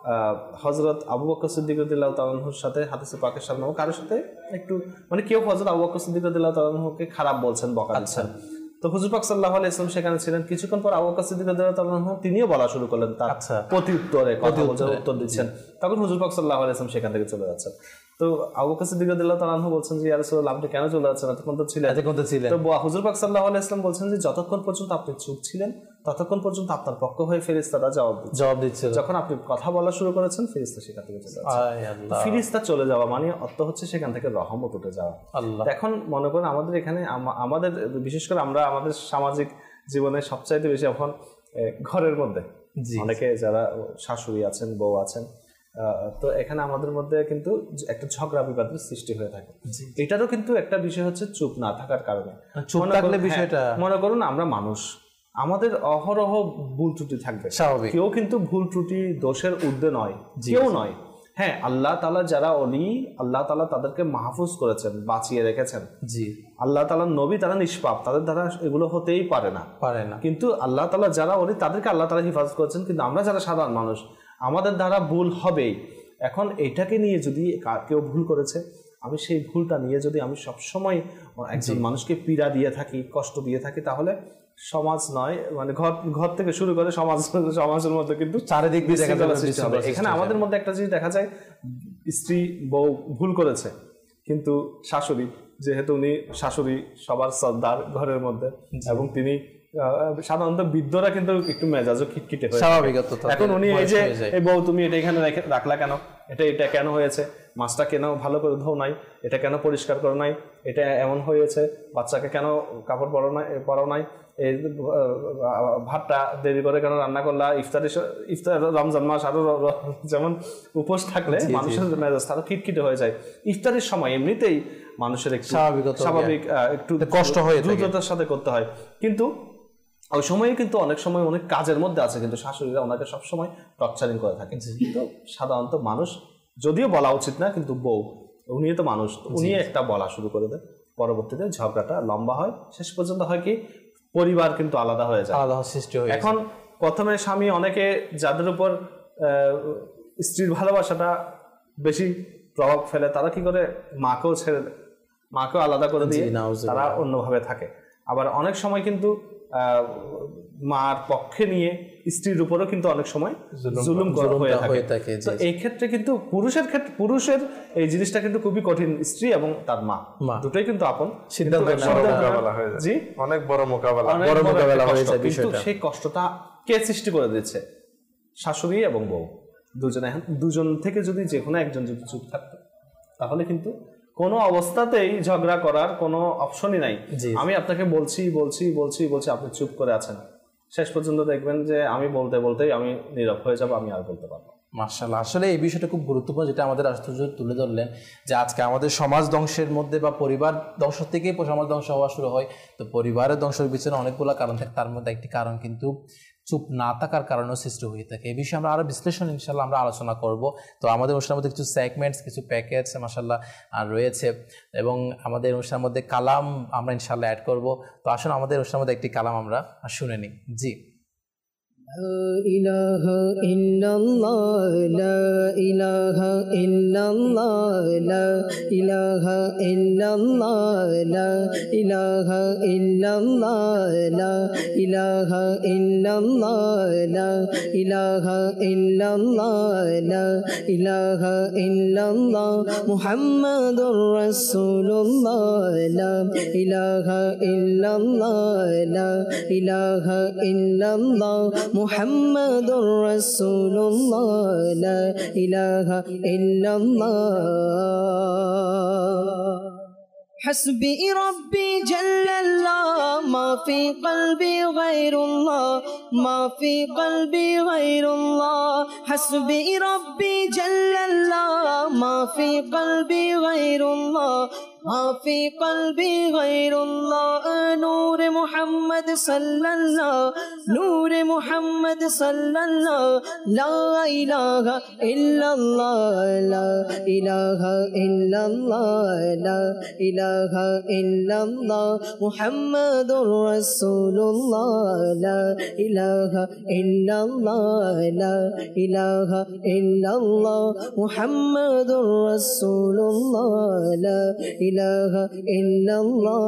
হযরত আবু বকর সিদ্দিক রাদিয়াল্লাহু তাআলা আনহুর সাথে হাদিসে পাকের সামনে কারোর সাথে একটু মানে কেউ হযরত আবু বকর সিদ্দিক রাদিয়াল্লাহু তাআলা আনহুকে খারাপ বলছেন, বকা দিচ্ছেন, তো হুজুর পাক সাল্লাল্লাহু আলাইহি ওয়াসাল্লাম সেখানে ছিলেন। কিছুক্ষণ পর আবু বকর সিদ্দিক রাদিয়াল্লাহু তাআলা আনহু তিনিও বলা শুরু করলেন, তার প্রত্যুত্তরে কথা বলছেন, উত্তর দিচ্ছেন। তখন হুজুর পাক সাল্লাল্লাহু আলাইহি ওয়াসাল্লাম সেখান থেকে চলে যাচ্ছেন। তো আবু বকর সিদ্দিক রাদিয়াল্লাহু তাআলা আনহু বলছেন যে ইয়া রাসূলুল্লাহ, আপনি কেন চলে যাচ্ছেন, এতক্ষণ তো ছিলেন। তো হুজুর পাক সাল্লাল্লাহু আলাইহি ওয়াসাল্লাম বলছেন যে যতক্ষণ পর্যন্ত আপনি চুপ ছিলেন, ততক্ষণ পর্যন্ত আপনার পক্ষ হয়ে ফেরেশতারা জবাব দিচ্ছে। যখন আপনি কথা বলা শুরু করেছেন, ফেরেশতা সেখান থেকে চলে যাচ্ছে। ফেরেশতা চলে যাওয়া মানে অর্থ হচ্ছে সেখান থেকে রহমত উঠে যাওয়া। এখন মনে করেন আমাদের এখানে, আমাদের বিশেষ করে আমরা আমাদের সামাজিক জীবনে সবচাইতে বেশি এখন ঘরের মধ্যে অনেকে যারা শাশুড়ি আছেন, বউ আছেন, তো এখানে আমাদের মধ্যে কিন্তু একটা ঝগড়া বিবাদের সৃষ্টি হয়ে থাকে। এটারও কিন্তু একটা বিষয় হচ্ছে চুপ না থাকার কারণে। চুপ থাকলে বিষয়টা, মনে করুন আমরা মানুষ, আমাদের অহরহ ভুল ত্রুটি থাকবে, স্বাভাবিক। কেউ কিন্তু ভুল ত্রুটি দোষের ঊর্ধ্বে নয়, কেউ নয়। হ্যাঁ, আল্লাহ তাআলা যারা ওলি, আল্লাহ তাআলা তাদেরকে মাহফুজ করেছেন, বাঁচিয়ে রেখেছেন। জি, আল্লাহ তাআলার নবী, তারা নিষ্পাপ, তাদের দ্বারা এগুলো হতেই পারে না। কিন্তু আল্লাহ তাআলা যারা ওলি, তাদেরকে আল্লাহ তাআলা হিফাজত করেছেন। কিন্তু আমরা যারা সাধারণ মানুষ, আমাদের দ্বারা ভুল হবেই। এখন এটাকে নিয়ে যদি কেউ ভুল করেছে, আমি সেই ভুলটা নিয়ে যদি আমি সবসময় একজন মানুষকে পীড়া দিয়ে থাকি, কষ্ট দিয়ে থাকি, তাহলে সমাজ নয়, মানে ঘর থেকে শুরু করে সমাজের মধ্যে কিন্তু চারিদিক দিয়ে সৃষ্টি হবে। এখানে আমাদের মধ্যে একটা জিনিস দেখা যায়, স্ত্রী বউ ভুল করেছে, কিন্তু শাশুড়ি, যেহেতু উনি শাশুড়ি সবার সর্দার ঘরের মধ্যে, এবং তিনি সাধারণত বৃদ্ধরা কিন্তু একটু মেজাজও খিটখিটে হয়ে স্বাভাবিকত। এখন উনি এই যে এই বউ তুমি এটা এখানে রাখলা কেন, এটা কেন হয়েছে, মাছটা কেন ভালো করে ধোও নাই, এটা কেন পরিষ্কার করো নাই, এটা এমন হয়েছে, বাচ্চাকে কেন কাপড় পরাও নাই, এই ভাতটা দেরি করে কেন রান্না করলা, ইফতার রমজান মাস আরো যেমন উপোস থাকলে মানুষের মেজাজ আরো খিটখিটে হয়ে যায়। ইফতারের সময় এমনিতেই মানুষের একটু স্বাভাবিক একটু কষ্ট হয়, দ্রুততার সাথে করতে হয়, কিন্তু ওই সময়ে কিন্তু অনেক সময় অনেক কাজের মধ্যে আছে, কিন্তু শাশুড়িরা ওনাকে সবসময় টর্চারিং করে থাকেন। তো সাধারণত মানুষ, যদিও বলা উচিত না, কিন্তু বউ উনি তো মানুষ, উনি একটা বলা শুরু করে দেন, পরবর্তীতে ঝগড়াটা লম্বা হয়, শেষ পর্যন্ত হয় কি পরিবার কিন্তু আলাদা হয়ে যায়, আলাদা সৃষ্টি হয়। এখন প্রথমে স্বামী অনেকে যাদের উপর স্ত্রীর ভালোবাসাটা বেশি প্রভাব ফেলে, তারা কি করে মাকেও ছেড়ে দেয়, মাকেও আলাদা করে দিয়ে তারা অন্যভাবে থাকে। আবার অনেক সময় কিন্তু মার পক্ষে নিয়ে স্ত্রীর উপরও কিন্তু অনেক সময় জুলুম হয়ে থাকে। তো এই ক্ষেত্রে কিন্তু পুরুষের এই জিনিসটা কিন্তু খুবই কঠিন, স্ত্রী এবং তার মা দুটোই কিন্তু আপন সিদ্ধান্ত, জি অনেক বড় মোকাবেলা হয়ে যায়। কিন্তু সেই কষ্টটা কে সৃষ্টি করে দিচ্ছে? শাশুড়ি এবং বউ দুজনে। দুজন থেকে যদি যে কোনো একজন যদি চুপ থাকতো, তাহলে কিন্তু কোনো অবস্থাতেই ঝগড়া করার কোনো অপশনই নাই। আমি আপনাকে বলছি, আপনি চুপ করে আছেন, শেষ পর্যন্ত দেখবেন যে আমি বলতেই আমি নীরব হয়ে যাবো, আমি আর বলতে পারবো। মাশাআল্লাহ, আসলে এই বিষয়টা খুব গুরুত্বপূর্ণ, যেটা আমাদের আশ্চর্য তুলে ধরলেন, যে আজকে আমাদের সমাজ ধ্বংসের মধ্যে বা পরিবার ধ্বংস থেকেই সমাজ ধ্বংস হওয়া শুরু হয়। তো পরিবারের ধ্বংসের পিছনে অনেকগুলো কারণ থাকে, তার মধ্যে একটি কারণ কিন্তু চুপ না থাকার কারণেও সৃষ্টি হয়ে থাকে। এই বিষয়ে আমরা আরও বিশ্লেষণ ইনশাল্লাহ আমরা আলোচনা করব। তো আমাদের অনুষ্ঠানের মধ্যে কিছু সেগমেন্টস, কিছু প্যাকেজ মাশাআল্লাহ রয়েছে, এবং আমাদের অনুষ্ঠানের মধ্যে কালাম আমরা ইনশাল্লাহ অ্যাড করব। তো আসুন আমাদের অনুষ্ঠানের মধ্যে একটি কালাম আমরা শুনে নিই। জি। لا إله إلا الله لا إله إلا الله لا إله إلا الله لا إله إلا الله لا إله إلا الله لا إله إلا الله لا إله إلا الله محمد رسول الله لا إله إلا الله لا إله إلا الله محمد رسول الله لا إله إلا الله حسبي ربي جل الله ما في قلبي غير الله ما في قلبي غير الله حسبي ربي جل الله ما في قلبي غير الله ما في قلبي غير الله نور محمد صلى الله نور محمد صلى الله لا إله إلا الله لا إله إلا الله لا إله إلا الله محمد رسول الله لا إله إلا الله لا إله إلا الله محمد رسول الله لا إله إلا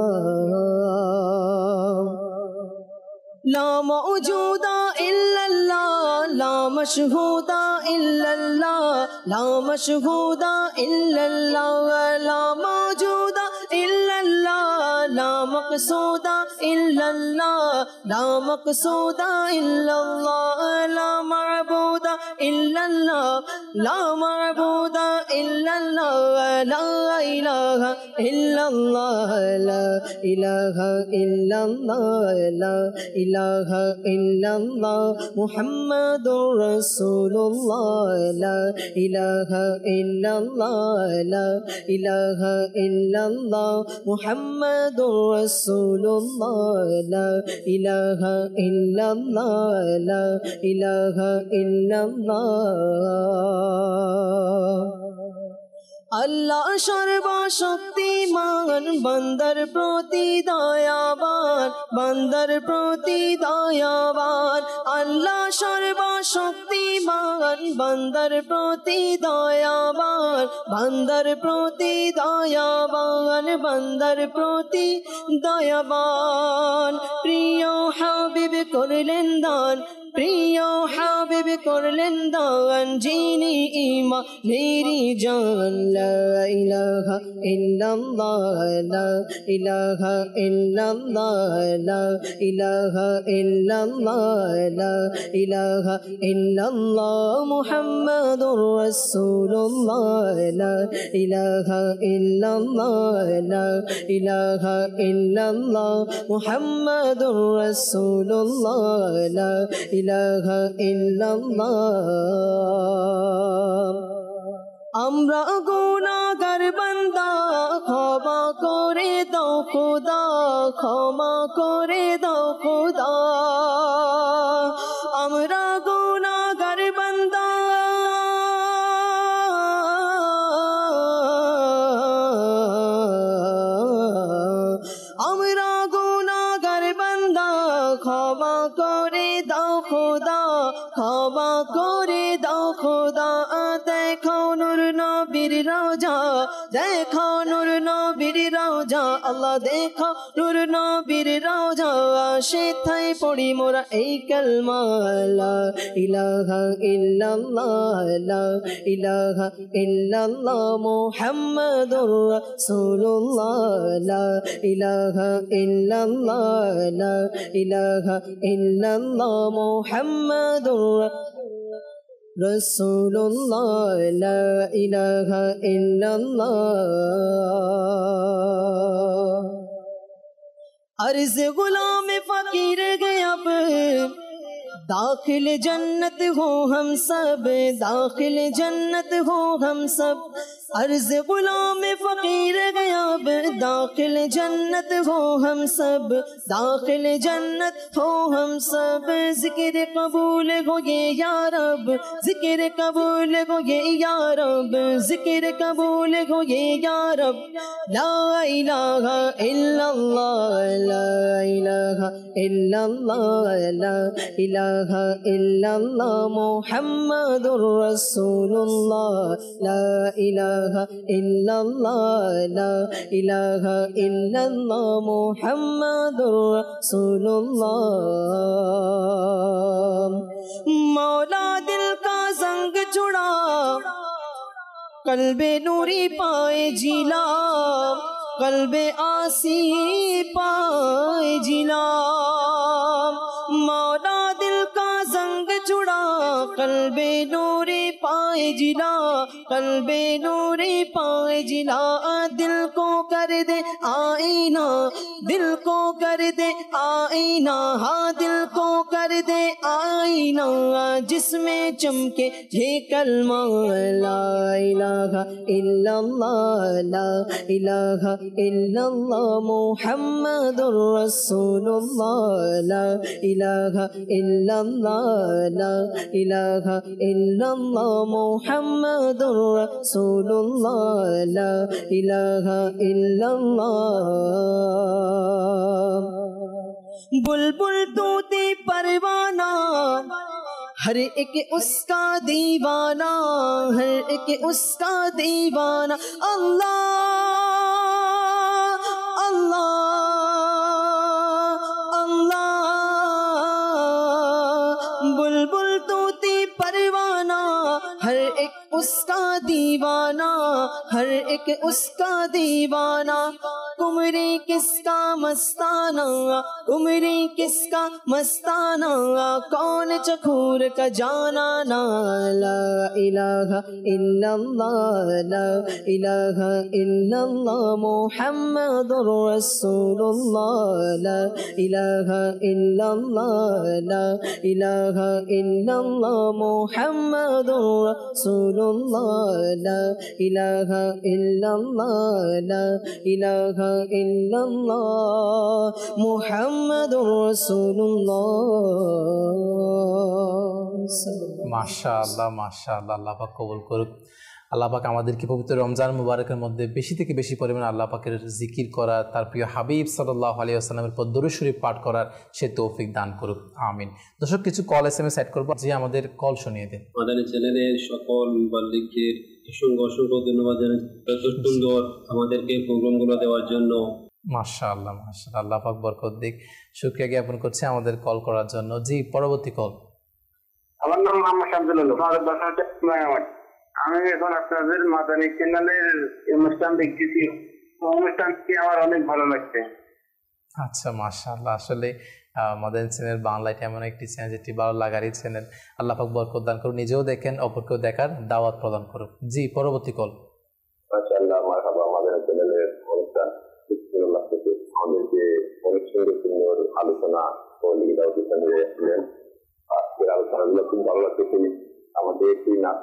الله لا موجود إلا الله لا مشهود إلا الله لا مشهود إلا الله لا موجود إلا الله لا مقصود إلا الله لا مقصود إلا الله لا معبود إلا الله لا معبود إلا الله لا إله إلا الله لا إله إلا الله لا إله إلا الله محمد رسول الله لا إله إلا الله لا إله إلا الله محمد رسول الله لا إله إلا الله لا إله إلا الله আল্লাহ সর্বশক্তিমান বান্দার প্রতি দয়াবান, বান্দার প্রতি দয়াবান। আল্লাহ সর্বশক্তিমান বান্দার প্রতি দয়াবান, বান্দার প্রতি দয়াবান, বান্দার প্রতি দয়াবান। প্রিয় হাবিব করলেন দান, প্রিয় হাবিব করলেন দান, যিনি ঈমানেরি জান। লা ইলাহা ইল্লাল্লাহ, লা ইলাহা ইল্লাল্লাহ, লা ইলাহা ইল্লাল্লাহ, লা ইলাহা ইল্লাল্লাহ মুহাম্মাদুর রাসূলুল্লাহ। লা ইলাহা ইল্লাল্লাহ, লা ইলাহা ইল্লাল্লাহ মুহাম্মাদুর রাসূলুল্লাহ। লা ইলাহা ইল্লাল্লাহ। আমরা গুনাহগার বান্দা, ক্ষমা করে দাও খোদা, ক্ষমা করে দাও খোদা। আমরা গুনাহগার বান্দা, আমরা গুনাহগার বান্দা, ক্ষমা করে দাও খোদা, ক্ষমা করে দাও খোদা। দেখো নূর নবীর রওজা, দেখো নূর নবীর রওজা, আল্লাহ দেখো নূর নবীর রওজা। সেথায় পড়ি মোরা এই কালমা, লা ইলাহা ইল্লাল্লাহ, লা ইলাহা ইল্লাল্লাহ মুহাম্মাদুর রাসূলুল্লাহ। লা ইলাহা ইল্লাল্লাহ, লা ইলাহা ইল্লাল্লাহ মুহাম্মাদুর রাসূলুল্লাহ। লা ইলাহা ইল্লাল্লাহ। अर्ज़ गुलाम फकीर गए अब, दाखिल जन्नत हो हम सब, दाखिल जन्नत हो हम सब। अर्ज़ गुलाम फकीर गया अब, दाखिल जन्नत हो हम सब, दाखिल जन्नत हो हम सब। ज़िक्र कबूल हो ये या रब, ज़िक्र कबूल हो ये या रब, ज़िक्र कबूल हो ये या रब। ला इलाहा इल्लल्लाह, ला इलाहा इल्लल्लाह, ला इलाहा इल्लल्लाह मुहम्मदुर रसूलुल्लाह। ला इलाहा इल्लल्लाह, ला इलाहा इल्लल्लाह मुहम्मदुर रसूलुल्लाह। मौला दिल का जंग छुड़ा, कल्बे नूरी पाए जिला, कल्बे आसी पाए जिला। मौला दिल का जंग छुड़ा, कल्बे नूरी पाए जिला, कल्बे नूरी पाए जिला। दिल को कर दे आईना, दिल को कर दे आईना, हाँ दिल को कर दे आईना, जिसमें चमके ये कलमा। ला इलाहा इल्लल्लाह, ला इलाहा इल्लल्लाह मुहम्मदुर रसूलुल्लाह। ला इलाहा इल्लल्लाह, ला इलाहा इल्लल्लाह मुहम्मदुर रसूलुल्लाह। ला इलाहा इल्लल्लाह। बुलबुल तूती परवाना, हर एक उसका दीवाना, हर एक उसका दीवाना। अल्लाह अल्लाह अल्लाह। बुलबुल तूती परवाना, हर एक उसका दीवाना, हर एक उसका दीवाना। कुमरी किसका मस्ताना, कुमरी किसका मस्ताना, कौन चखूर का जाना ना। ला इलाहा इल्लल्लाह, ला इलाहा इल्लल्लाह मुहम्मदुर रसूलुल्लाह। ला इलाहा इल्लल्लाह, ला इलाहा इल्लल्लाह मुहम्मदुर रसूलुल्लाह। ला इलाहा इल्लल्लाह, ला इलाहा इल्लल्लाह मुहम्मदुर रसूलुल्लाह। মাশাআল্লাহ মাশাআল্লাহ, আল্লাহ পাক কবুল করুক। আল্লাহ পাক আমাদেরকে পবিত্র রমজান মুবারকের মধ্যে বেশি থেকে বেশি পরিমাণে আল্লাহ পাকের জিকির করা, তার প্রিয় হাবিব সাল্লাল্লাহু আলাইহি ওয়াসাল্লামের পর দরুদ শরীফ পাঠ করার সে তৌফিক দান করুক, আমিন। দর্শক, কিছু কল SMS অ্যাড করবো, যে আমাদের কল শুনিয়ে দিন। মাদানী চ্যানেলের সকল মুবাল্লিগদের অসংখ্য ধন্যবাদ জানাই সুন্দর আমাদেরকে প্রোগ্রামগুলো দেওয়ার জন্য। মাশাআল্লাহ, মাশাআল্লাহ, আল্লাহ পাক বরকত দিক। শুকরিয়া জ্ঞাপন করছি আমাদের কল করার জন্য। জি, পরবর্তী কল। আমার নাম মোহাম্মদ শামসুল আলম, আমার বাসা হচ্ছে ইসলামাবাদ। আমি এখন আপনাদের মাদানী চ্যানেলের অনুষ্ঠান দেখতেছি, অনুষ্ঠানটি আমার অনেক ভালো লাগছে। আচ্ছা, মাশাআল্লাহ, আসলে মাদানী চ্যানেল বাংলায় এমন একটি চ্যানেল যেটি ভালো লাগারই চ্যানেল। আল্লাহ পাক বরকত দান করুন, নিজেও দেখেন, অপরকেও দেখার দাওয়াত প্রদান করুন। জি, পরবর্তী কল। মাশাআল্লাহ, মারহাবা। মাদানী চ্যানেলের অনুষ্ঠান ভালো লাগতেছে, আমাদেরকে অনেক সুন্দর আলোচনা ও লিডার দিয়েছিলেন। আজকের আলোচনাগুলো খুব ভালো লাগতেছে। আমাদের একটি নাচ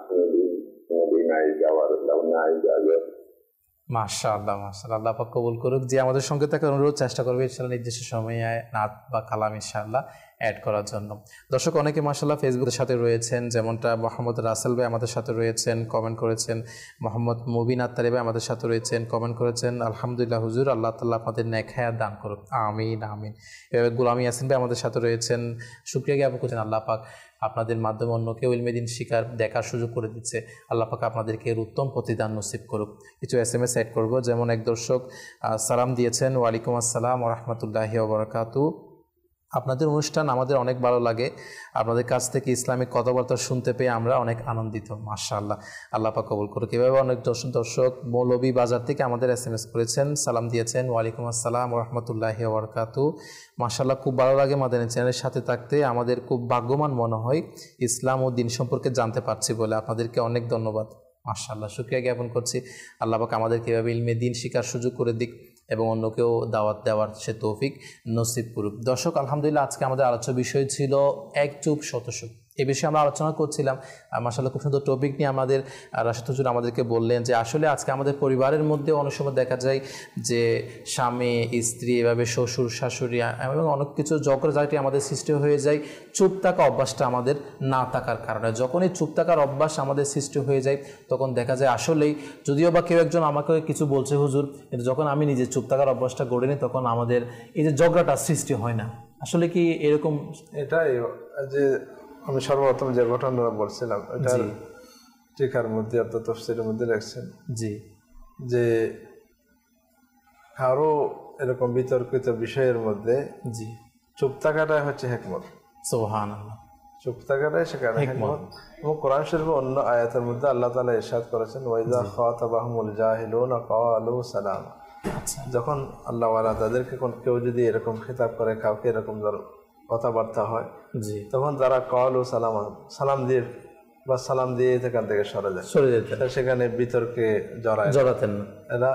নাই যাওয়ার নাই যাওয়ার। মাশাআল্লাহ, মাশাআল্লাহ, আল্লাহ পাক কবুল করুক। যে আমাদের সঙ্গে থাকার অনুরোধ, চেষ্টা করবে ইনশাআল্লাহ নির্দিষ্ট সময়ে নাত বা কালাম ইনশাআল্লাহ অ্যাড করার জন্য। দর্শক, অনেকে মাশাআল্লাহ ফেসবুকের সাথে রয়েছেন, যেমনটা মোহাম্মদ রাসেল ভাই আমাদের সাথে রয়েছেন, কমেন্ট করেছেন। মোহাম্মদ মুবিন আত্তারি ভাই আমাদের সাথে রয়েছেন, কমেন্ট করেছেন আলহামদুলিল্লাহ হুজুর, আল্লাহ তাআলা আপনাদের নেক হায়াত দান করুক, আমিন আমিন। এভাবে গোলাম ইয়াসিন ভাই আমাদের সাথে রয়েছেন, শুকরিয়া জ্ঞাপন করছেন, আল্লাহ পাক আপনাদের মাধ্যমে অন্যকেও ইলমে দিন শিকার দেখার সুযোগ করে দিচ্ছে, আল্লাহ পাক আপনাদেরকে এর উত্তম প্রতিদান নসিব করুক। কিছু SMS অ্যাড করব, যেমন এক দর্শক সালাম দিয়েছেন, ওয়ালাইকুম আসসালাম ওয়া রাহমাতুল্লাহি ওয়া বারাকাতুহু। আপনাদের অনুষ্ঠান আমাদের অনেক ভালো লাগে, আপনাদের কাছ থেকে ইসলামিক কথাবার্তা শুনতে পেয়ে আমরা অনেক আনন্দিত। মাশাআল্লাহ, আল্লাহ পাক কবুল করুক। এভাবে অনেক দর্শক মৌলভী বাজার থেকে আমাদের SMS করেছেন, সালাম দিয়েছেন, ওয়ালাইকুম আসসালাম ওয়া রাহমাতুল্লাহি ওয়া বারাকাতুহু। মাশাআল্লাহ, খুব ভালো লাগে মাদানী চ্যানেলের সাথে থাকতে, আমাদের খুব ভাগ্যবান মনে হয় ইসলাম ও দিন সম্পর্কে জানতে পারছি বলে। আপনাদেরকে অনেক ধন্যবাদ। মাশাআল্লাহ, শুকরিয়া জ্ঞাপন করছি, আল্লাহ পাক আমাদেরকে এভাবে ইলমে দিন শিকার সুযোগ করে দিক এবং অন্যকেও দাওয়াত দেওয়ার সে তৌফিক নসিব করুক। দর্শক, আলহামদুলিল্লাহ, আজকে আমাদের আলোচ্য বিষয় ছিল এক চুপ শত সুখ। এই বিষয়ে আমরা আলোচনা করছিলাম। মাশাআল্লাহ, খুব সুন্দর টপিক নিয়ে আমাদের রাশেদ হুজুর আমাদেরকে বললেন যে আসলে আজকে আমাদের পরিবারের মধ্যে অনেক সময় দেখা যায় যে স্বামী স্ত্রী, এভাবে শ্বশুর শাশুড়ি এবং অনেক কিছু ঝগড়াঝাটি আমাদের সৃষ্টি হয়ে যায় চুপ থাকা অভ্যাসটা আমাদের না থাকার কারণে। যখন এই চুপ থাকার অভ্যাস আমাদের সৃষ্টি হয়ে যায়, তখন দেখা যায় আসলেই যদিও বা কেউ একজন আমাকে কিছু বলছে হুজুর, কিন্তু যখন আমি নিজে চুপ থাকার অভ্যাসটা গড়ে নিই, তখন আমাদের এই যে ঝগড়াটা সৃষ্টি হয় না। আসলে কি এরকম? এটাই যে আমি সর্বপ্রথম যে ঘটনা বলছিলাম, এটার টিকার মধ্যে অর্থাৎ তাফসীরের মধ্যে লেখছেন জি, যে কারো এরকম বিতর্কিত বিষয়ের মধ্যে জি, চুপ থাকাটাই হচ্ছে হিকমত। সুবহানাল্লাহ, চুপ থাকাটাই সেখানে হিকমত। এবং কোরআন শরীফে অন্য আয়াতের মধ্যে আল্লাহ তাআলা ইরশাদ করেছেন, ওয়াইযা খাতাবাহুমুল জাহিলুনা ক্বালু সালামা। যখন আল্লাহ ওয়ালা তাদেরকে কেউ যদি এরকম খেতাব করে, কাউকে এরকম কথাবার্তা হয়, জি, তখন তারা ক্বালু সালামা, সালাম দিয়ে সেখান থেকে সরে যেতেন, সেখানে বিতর্কে জড়াতেন না। এরা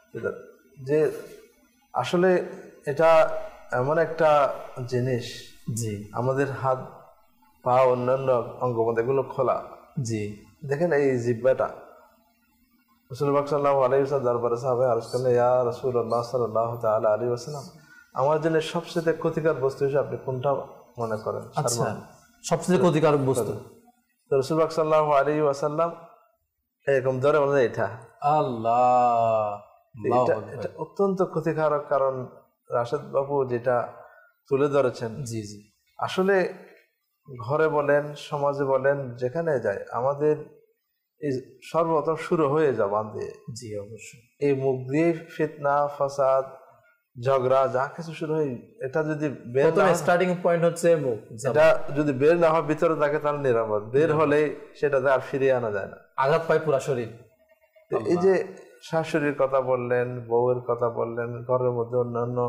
যে আসলে এটা এমন একটা জিনিস, জি, আমাদের হাত পা অন্যান্য অঙ্গমত এগুলো খোলা। জি, দেখেন এই জিহ্বাটা, রাসূল পাক সাল্লাল্লাহু আলাইহি ওয়াসাল্লাম দরবারে সাহাবায়ে আরজ করলেন, ইয়া রাসূলুল্লাহ সাল্লাল্লাহু তাআলা আলাইহি ওয়াসাল্লাম, আমার জন্য সবচেয়ে ক্ষতিকর বস্তু হিসেবে আপনি কোনটা মনে করেন? আচ্ছা, সবচেয়ে ক্ষতিকারক বস্তু? তো রাসূল পাক সাল্লাল্লাহু আলাইহি ওয়াসাল্লাম এরকম ধরে বলেন, এটা আল্লাহ, এটা অত্যন্ত ক্ষতিকারক। কারণ রাশেদ বাবু যেটা তুলে ধরেছেন, জি জি, আসলে ঘরে বলেন, সমাজে বলেন, যেখানে যায় আমাদের এই সর্বপ্রথম শুরু হয়ে জবান দিয়ে। জি, অবশ্যই এই মুখ দিয়ে ফিতনা, ফাসাদ, ঝগড়া যা কিছু শুরু হয়, এটা যদি বের না, স্টার্টিং পয়েন্ট হচ্ছে মুখ। এটা যদি বের না হয়, ভিতরে থাকে, তাহলে নিরাপদ। বের হলে সেটাতে আর ফিরিয়ে আনা যায় না, আঘাত পায় পুরা শরীর। এই যে শাশুড়ির কথা বললেন, বউয়ের কথা বললেন, ঘরের মধ্যে অন্যান্য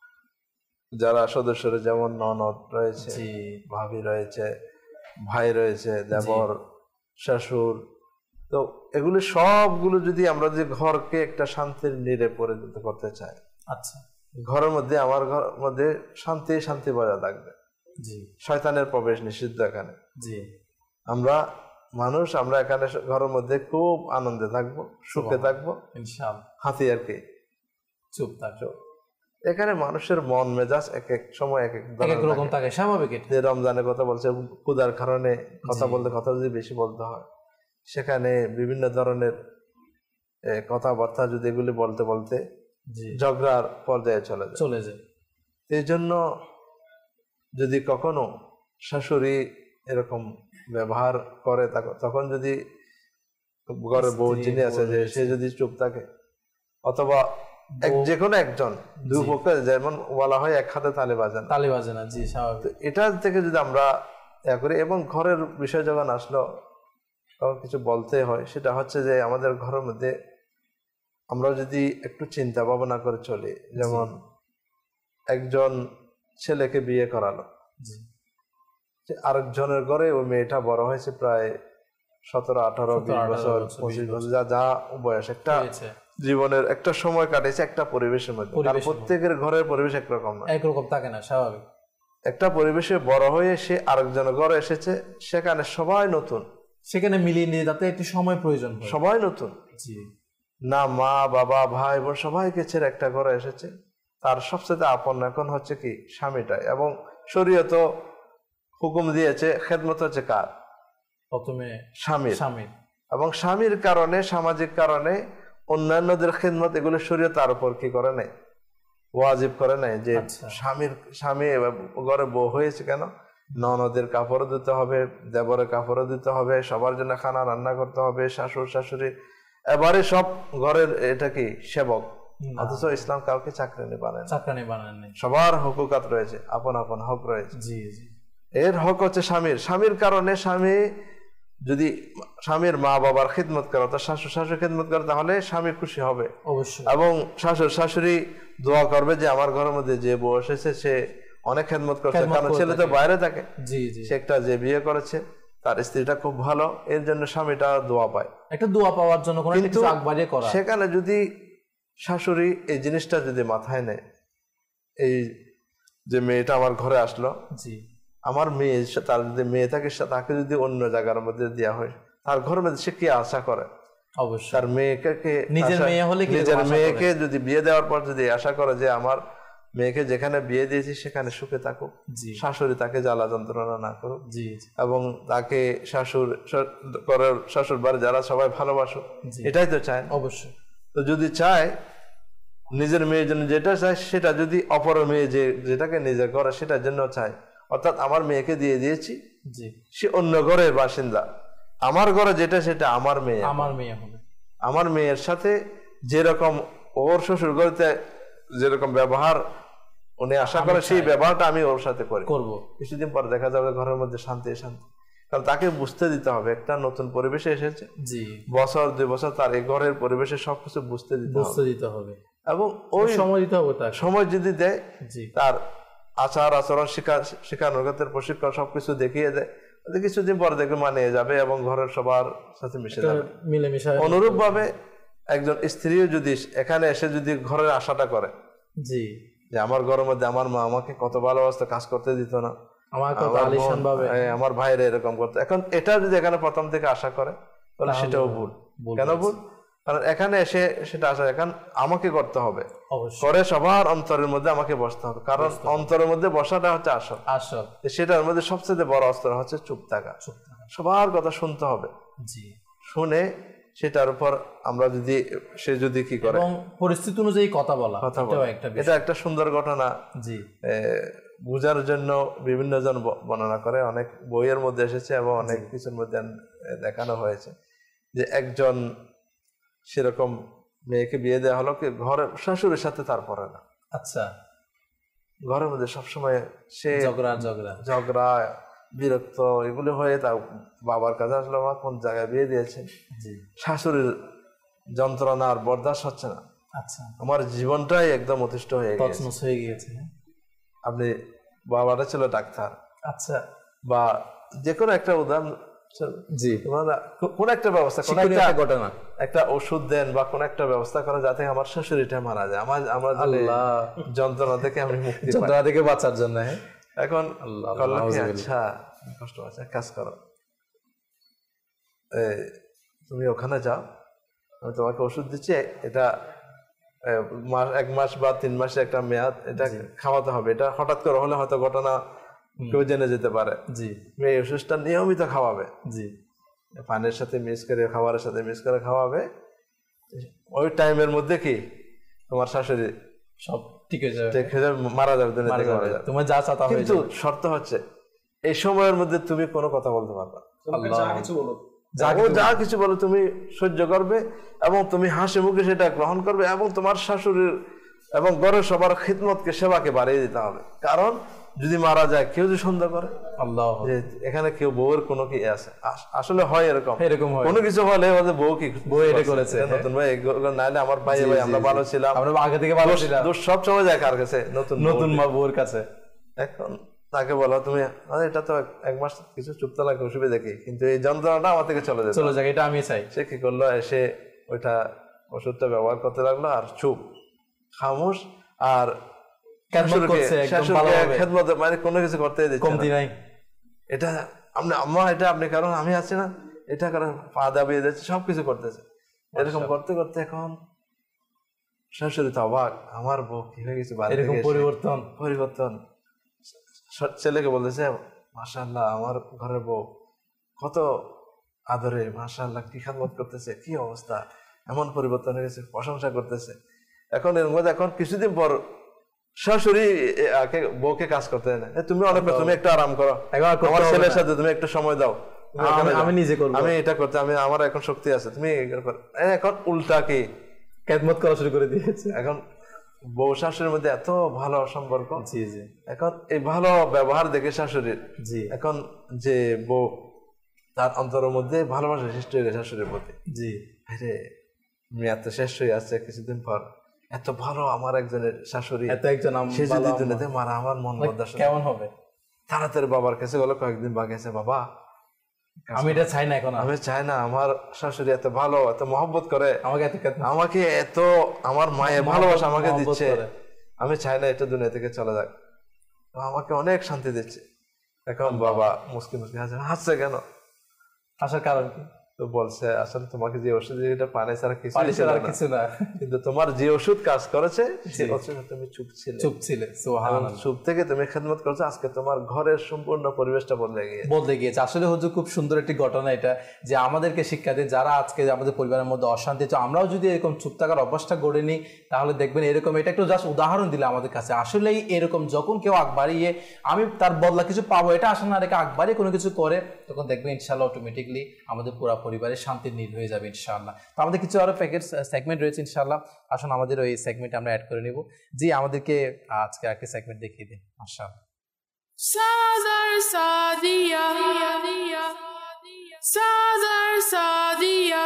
যারা সদস্যরা, যেমন ননদ রয়েছে, ভাবি রয়েছে, ভাই রয়েছে, দেবর, শাশুড়, তো এগুলি সবগুলো যদি আমরা যে ঘরকে একটা শান্তির নীড়ে পরিণত করতে চাই, আচ্ছা, ঘরের মধ্যে, আমার ঘরের মধ্যে শান্তি বজায় থাকবে, জি, শয়তানের প্রবেশ নিষিদ্ধ এখানে, জি, আমরা এখানে ঘরের মধ্যে খুব আনন্দে থাকবো, সুখে থাকবো ইনশাআল্লাহ। হাতিয়ার কি চুপ থাকো। এখানে মানুষের মন মেজাজ এক এক সময় এক এক রকম থাকে, স্বাভাবিক। যে রমজানের কথা বলছে, ক্ষুধার কারণে কথা বলতে, কথা যদি বেশি বলতে হয়, সেখানে বিভিন্ন ধরনের কথাবার্তা যদি এগুলি বলতে বলতে ঝগড়ার পর্যায়ে চলে যায়। এই জন্য যদি কখনো শাশুড়ি এরকম ব্যবহার করে তখন যদি ঘরের বউ যিনি আছে যে সে যদি চুপ থাকে, অথবা যে কোনো একজন, দুই পক্ষে যেমন বলা হয় এক হাতে তালি বাজে না, জি স্বাভাবিক, এটা থেকে যদি আমরা করি এবং ঘরের বিষয় যখন আসলো তখন কিছু বলতে হয়, সেটা হচ্ছে যে আমাদের ঘরের মধ্যে আমরা যদি একটু চিন্তা ভাবনা করে চলি, যেমন একজন ছেলেকে বিয়ে করালো, আরেকজনের ঘরে ওই মেয়েটা বড় হয়েছে প্রায় 17, 18, 20 বছর, 25 বছর, যা বয়স, একটা জীবনের একটা সময় কাটেছে একটা পরিবেশের মধ্যে। তার প্রত্যেকের ঘরের পরিবেশ একরকম থাকে না, স্বাভাবিক। একটা পরিবেশে বড় হয়ে সে আরেকজনের ঘরে এসেছে, সেখানে সবাই নতুন, সেখানে মিলিয়ে নিয়ে যাতে একটু সময় প্রয়োজন, সবাই নতুন, না মা বাবা ভাই বোন সবাইকে ছেড়ে একটা ঘরে এসেছে। তার সবচেয়ে আপন এখন হচ্ছে কি স্বামীটাই, এবং শরীয়ত হুকুম দিয়েছে খেদমত হচ্ছে কার? প্রথমে স্বামীর, এবং স্বামীর কারণে, সামাজিক কারণে অন্যান্যদের খেদমত এগুলো শরীয়ত তার উপর কি করে নাই, ওয়াজিব করে নাই, যে স্বামী ঘরে বউ হয়েছে কেন ননদের কাপড়ও দিতে হবে, দেবরের কাপড়ও দিতে হবে, সবার জন্য খানা রান্না করতে হবে, শাশুড় শাশুড়ি এবারে সব ঘরের এটা কি সেবক। অথচ ইসলাম কাউকে চাকরানি বানায়, সবার হকুকাত রয়েছে, আপন আপন হক রয়েছে। এর হক হচ্ছে স্বামীর কারণে স্বামী যদি স্বামীর মা বাবার খিদমত করে, অর্থাৎ শাশুড় শাশুড়ি খিদমত করে, তাহলে স্বামী খুশি হবে অবশ্যই, এবং শাশুড় শাশুড়ি দোয়া করবে যে আমার ঘরের মধ্যে যে বউ এসেছে সে অনেক খেদমত করছে, কারণ ছেলে তো বাইরে থাকে, সে একটা যে বিয়ে করেছে তার স্ত্রীটা খুব ভালো, এর জন্য স্বামীটা দোয়া পায়, একটা দোয়া পাওয়ার জন্য। কিন্তু সেখানে যদি শাশুড়ি এই জিনিসটা যদি মাথায় নেয়, এই যে মেয়েটা আমার ঘরে আসলো, আমার মেয়ে, তার যদি মেয়ে থাকে তাকে যদি অন্য জায়গার মধ্যে দেওয়া হয়, তার ঘরের মধ্যে সে কি আশা করে? অবশ্যই তার মেয়েকে, নিজের মেয়েকে যদি বিয়ে দেওয়ার পর যদি আশা করে যে আমার মেয়েকে যেখানে বিয়ে দিয়েছি সেখানে সুখে থাকুক, শাশুড়ি তাকে জ্বালা যন্ত্রণা না করুক, এবং তাকে শ্বশুর বাড়ি যারা সবাই ভালোবাসুক, এটাই তো চায় অবশ্যই। তো যদি চায় নিজের মেয়ের জন্য যেটা চায়, সেটা যদি অপরের মেয়ে যেটাকে নিজে করে সেটার জন্য চায়, অর্থাৎ আমার মেয়েকে দিয়ে দিয়েছি, সে অন্য ঘরের বাসিন্দা, আমার ঘরে যেটা সেটা আমার মেয়ে হবে, আমার মেয়ের সাথে যেরকম ওর শ্বশুর ঘরেতে যেরকম ব্যবহার উনি আশা করে সেই ব্যবহারটা আমি ওর সাথে করবো। কিছুদিন পর দেখা যাবে ঘরের মধ্যে শান্তি, কারণ তাকে বুঝতে দিতে হবে একটা নতুন পরিবেশে এসেছে, বছর 2 বছর তার এই ঘরের পরিবেশে সবকিছু বুঝতে দিতে হবে, এবং ওই সময় দিতে হবে, তার সময় যদি দেয়, তার আচার আচরণ শেখানোর প্রশিক্ষণ সবকিছু দেখিয়ে দেয়, কিছুদিন পর দেখবে মানিয়ে যাবে এবং ঘরের সবার সাথে মিশে যাবে, মিলেমিশে। অনুরূপ ভাবে একজন স্ত্রীও যদি এখানে এসে যদি ঘরের আশাটা করে, যে আমার ঘরের মধ্যে আমার মা আমাকে কত ভালোবাসতো, কাজ করতে দিত না, আমার ভাইরা এরকম করতো, এখন এটা যদি এখানে প্রথম থেকে আশা করে তাহলে সেটাও ভুল। কেন ভুল? কারণ এখানে এসে সেটা আশা এখন আমাকে করতে হবে, করে সবার অন্তরের মধ্যে আমাকে বসতে হবে, কারণ অন্তরের মধ্যে বসাটা হচ্ছে আসল। সেটার মধ্যে সবচেয়ে বড় অস্ত্র হচ্ছে চুপ থাকা, সবার কথা শুনতে হবে, শুনে সেটার উপর আমরা যদি সে যদি কি করে পরিস্থিতি অনুযায়ী কথা বলা, এটা একটা সুন্দর ঘটনা বুঝার জন্য বিভিন্ন জন বর্ণনা করে, অনেক বইয়ের মধ্যে এসেছে এবং অনেক কিছুর মধ্যে দেখানো হয়েছে, যে একজন সেরকম মেয়েকে বিয়ে দেওয়া হলো, কি ঘরের শাশুড়ির সাথে তারপরে না, আচ্ছা ঘরের মধ্যে সবসময় সে ঝগড়া বিরক্ত এগুলো হয়ে তা বাবার কাছে আসলো, আমার কোন জায়গায় বিয়ে দিয়েছেন, শাশুড়ির যন্ত্রণা আর বরদাস্ত হচ্ছে না, আচ্ছা আমার জীবনটাই একদম অতিষ্ঠ হয়ে গিয়েছে। আপনি বাবাটা ছিল ডাক্তার, আচ্ছা বা যে কোনো একটা উদাহরণ, কোন একটা ব্যবস্থা, কোন একটা ঘটনা, একটা ওষুধ দেন বা কোন একটা ব্যবস্থা করা যাতে আমার শাশুড়িটা মারা যায়, আমার যন্ত্রণা থেকে আমি মুক্তি পাই, যন্ত্রণা থেকে বাঁচার জন্য। এখন আচ্ছা কষ্ট আছে, কাজ করো, তুমি ওখানে যাও, আমি তোমাকে ওষুধ দিচ্ছি, এটা 1 মাস বা 3 মাসের একটা মেয়াদ, এটা খাওয়াতে হবে, এটা হঠাৎ করে হলে হয়তো ঘটনা কেউ জেনে যেতে পারে, জি মেয়ে ওষুধটা নিয়মিত খাওয়াবে, জি পানির সাথে মিক্স করে, খাবারের সাথে মিক্স করে খাওয়াবে। ওই টাইমের মধ্যে কি তোমার শাশুড়ি সব ঠিক হয়ে যাবে, মারা যাবে, দুনিয়া থেকে মারা যাবে। তোমার যা চাতা হয়ে কিন্তু যাবে। শর্ত হচ্ছে এই সময়ের মধ্যে তুমি কোনো কথা বলতে পারবে না। যা কিছু বলো, যা কিছু বলো তুমি সহ্য করবে এবং তুমি হাসি মুখে সেটা গ্রহণ করবে এবং তোমার শাশুড়ির এবং ঘরের সবার খিদমতকে, সেবাকে বাড়িয়ে দিতে হবে। কারণ যদি মারা যায়, কেউ যদি সন্দেহ করে আল্লাহ যে এখানে কেউ বউয়ের কোনো কি আছে, আসলে হয় এরকম হয়। কোনো কিছু হলে বউ কি বউ এটা করেছে, নতুন ভাই নাইলে আমার ভাই আমরা ভালো ছিলাম, আমরা আগে থেকে ভালো ছিলাম, দোষ সব সময় যায় কার কাছে? নতুন বউর কাছে। এখন তাকে বলো তুমি এটা তো 1 মাস কিছু চুপ তো লাগে, অসুবিধা কি, কিন্তু এই যন্ত্রণাটা আমার থেকে চলে যায়, এটা আমি চাই। সে কি করলো, এসে ওইটা ওষুধটা ব্যবহার করতে লাগলো আর চুপ খামোশ, আর খেদমত মানে কোনো কিছু করতে দিচ্ছে না। এটা আম্মা এটা আপনি, কারণ আমি আছি না, এটা কারণ পা দাবিয়ে দিচ্ছে, সবকিছু করতেছে। এরকম করতে করতে এখন শাশুড়ি তো অবাক, আমার বউ কি হয়ে গেছে, পরিবর্তন। ছেলেকে বলতেছে, মাশাআল্লাহ আমার ঘরের বউ কত আদরে, মাশাআল্লাহ কি খেদমত করতেছে, কি অবস্থা, এমন পরিবর্তন হয়ে গেছে, প্রশংসা করতেছে। এখন এর মধ্যে এখন কিছুদিন পর শাশুড়ি বউকে কাজ করতে দেয় না, তুমি অনেক, তুমি একটু আরাম করো, আমার ছেলের সাথে তুমি একটু সময় দাও, আমি নিজে করবো, আমি এটা করতে, আমার এখন শক্তি আছে, তুমি এখন উল্টা কি খেদমত করা শুরু করে দিয়েছে। এখন বউ শাশুড়ির মধ্যে এত ভালো সম্পর্ক, এখন এই ভালো ব্যবহার দেখে শাশুড়ির, এখন যে বউ তার অন্তরের মধ্যে ভালোবাসা সৃষ্টি হয়ে গেছে শাশুড়ির প্রতি। আরে মেয়াদ তো শেষ হয়ে আসছে, কিছুদিন পর এত ভালো আমার একজনের শাশুড়ি, সে যদি দুনিয়াতে মারা, আমার মন বদলায় কেমন হবে। তাড়াতাড়ি বাবার কাছে গেলো, কয়েকদিন বাকি আছে, বাবা আমি এটা চাই না, এখন আমি চাই না, আমার শাশুড়ি এত ভালো, এত মহব্বত করে আমাকে, এত আমার মায়ের ভালোবাসা আমাকে দিচ্ছে, আমি চাই না এটা দুনিয়া থেকে চলে যাক, আমাকে অনেক শান্তি দিচ্ছে। এখন বাবা মুসকি হাসছে, কেন হাসার কারণ কি? তো বলছে, আসলে তোমাকে যে ওষুধ এটা পানি ছাড়া কিছু না, কিন্তু তোমার যে ওষুধ কাজ করেছে তুমি চুপ ছিলে, চুপ থেকে তুমি খেদমত করছো, আজকে তোমার ঘরের সম্পূর্ণ পরিবেশটা বদলে গিয়েছে। আসলে হুজুর খুব সুন্দর একটি ঘটনা এটা, যে আমাদেরকে শিক্ষা দেয়, যারা আজকে আমাদের পরিবারের মধ্যে অশান্তি, তো আমরাও যদি এরকম চুপ থাকার অভ্যাসটা গড়ে নিই, তাহলে দেখবেন এরকম, এটা একটু জাস্ট উদাহরণ দিলে আমাদের কাছে, আসলেই এরকম যখন কেউ আগ বাড়িয়ে আমি তার বদলা কিছু পাবো এটা আশা না রেখে আগ বাড়িয়ে কোনো কিছু করে, তখন দেখবেন ইনশাআল্লাহ অটোমেটিকলি আমাদের পুরো পরিবারের শান্তির নীল হয়ে যাবে ইনশাআল্লাহ। তো আমাদের কিছু আরো সেগমেন্ট রয়েছে ইনশাআল্লাহ, আসুন আমাদের ওই সেগমেন্টে আমরা অ্যাড করে নিব। জি আমাদেরকে আজকে আরেকটি সেগমেন্ট দেখিয়ে দিন মাশাআল্লাহ। সাদার সাদিয়া সাদার সাদিয়া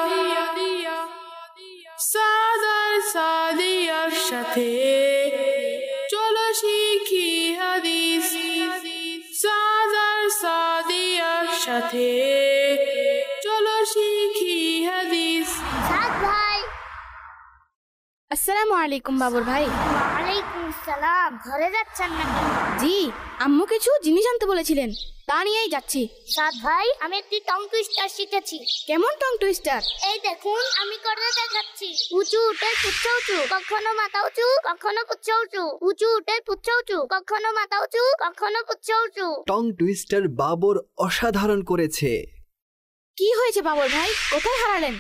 সাদার সাদিয়ার সাথে চলো শিখি হাদিস, সাদার সাদিয়ার সাথে চলো শিখি হাদিস। সাদ ভাই, আসসালামু আলাইকুম বাবুর ভাই। ওয়ালাইকুম আসসালাম। ঘরে যাচ্ছেন নাকি? জি, আম্মু কিছু জিনিস আনতে বলেছিলেন, তা নিয়েই যাচ্ছি। সাদ ভাই, আমি একটি টং টুইস্টার শিখেছি। কেমন টং টুইস্টার? এই দেখুন, আমি করে দেখাচ্ছি। উঁচু উঠে পুচ্ছ উঁচু, কখনো মাথা উঁচু, কখনো পুচ্ছ উঁচু, উঁচু উঠে পুচ্ছ উঁচু, কখনো মাথা উঁচু, কখনো পুচ্ছ উঁচু। টং টুইস্টার বাবর অসাধারণ করেছে। কি হয়েছে বাবুর ভাই, কোথায় হারালেন?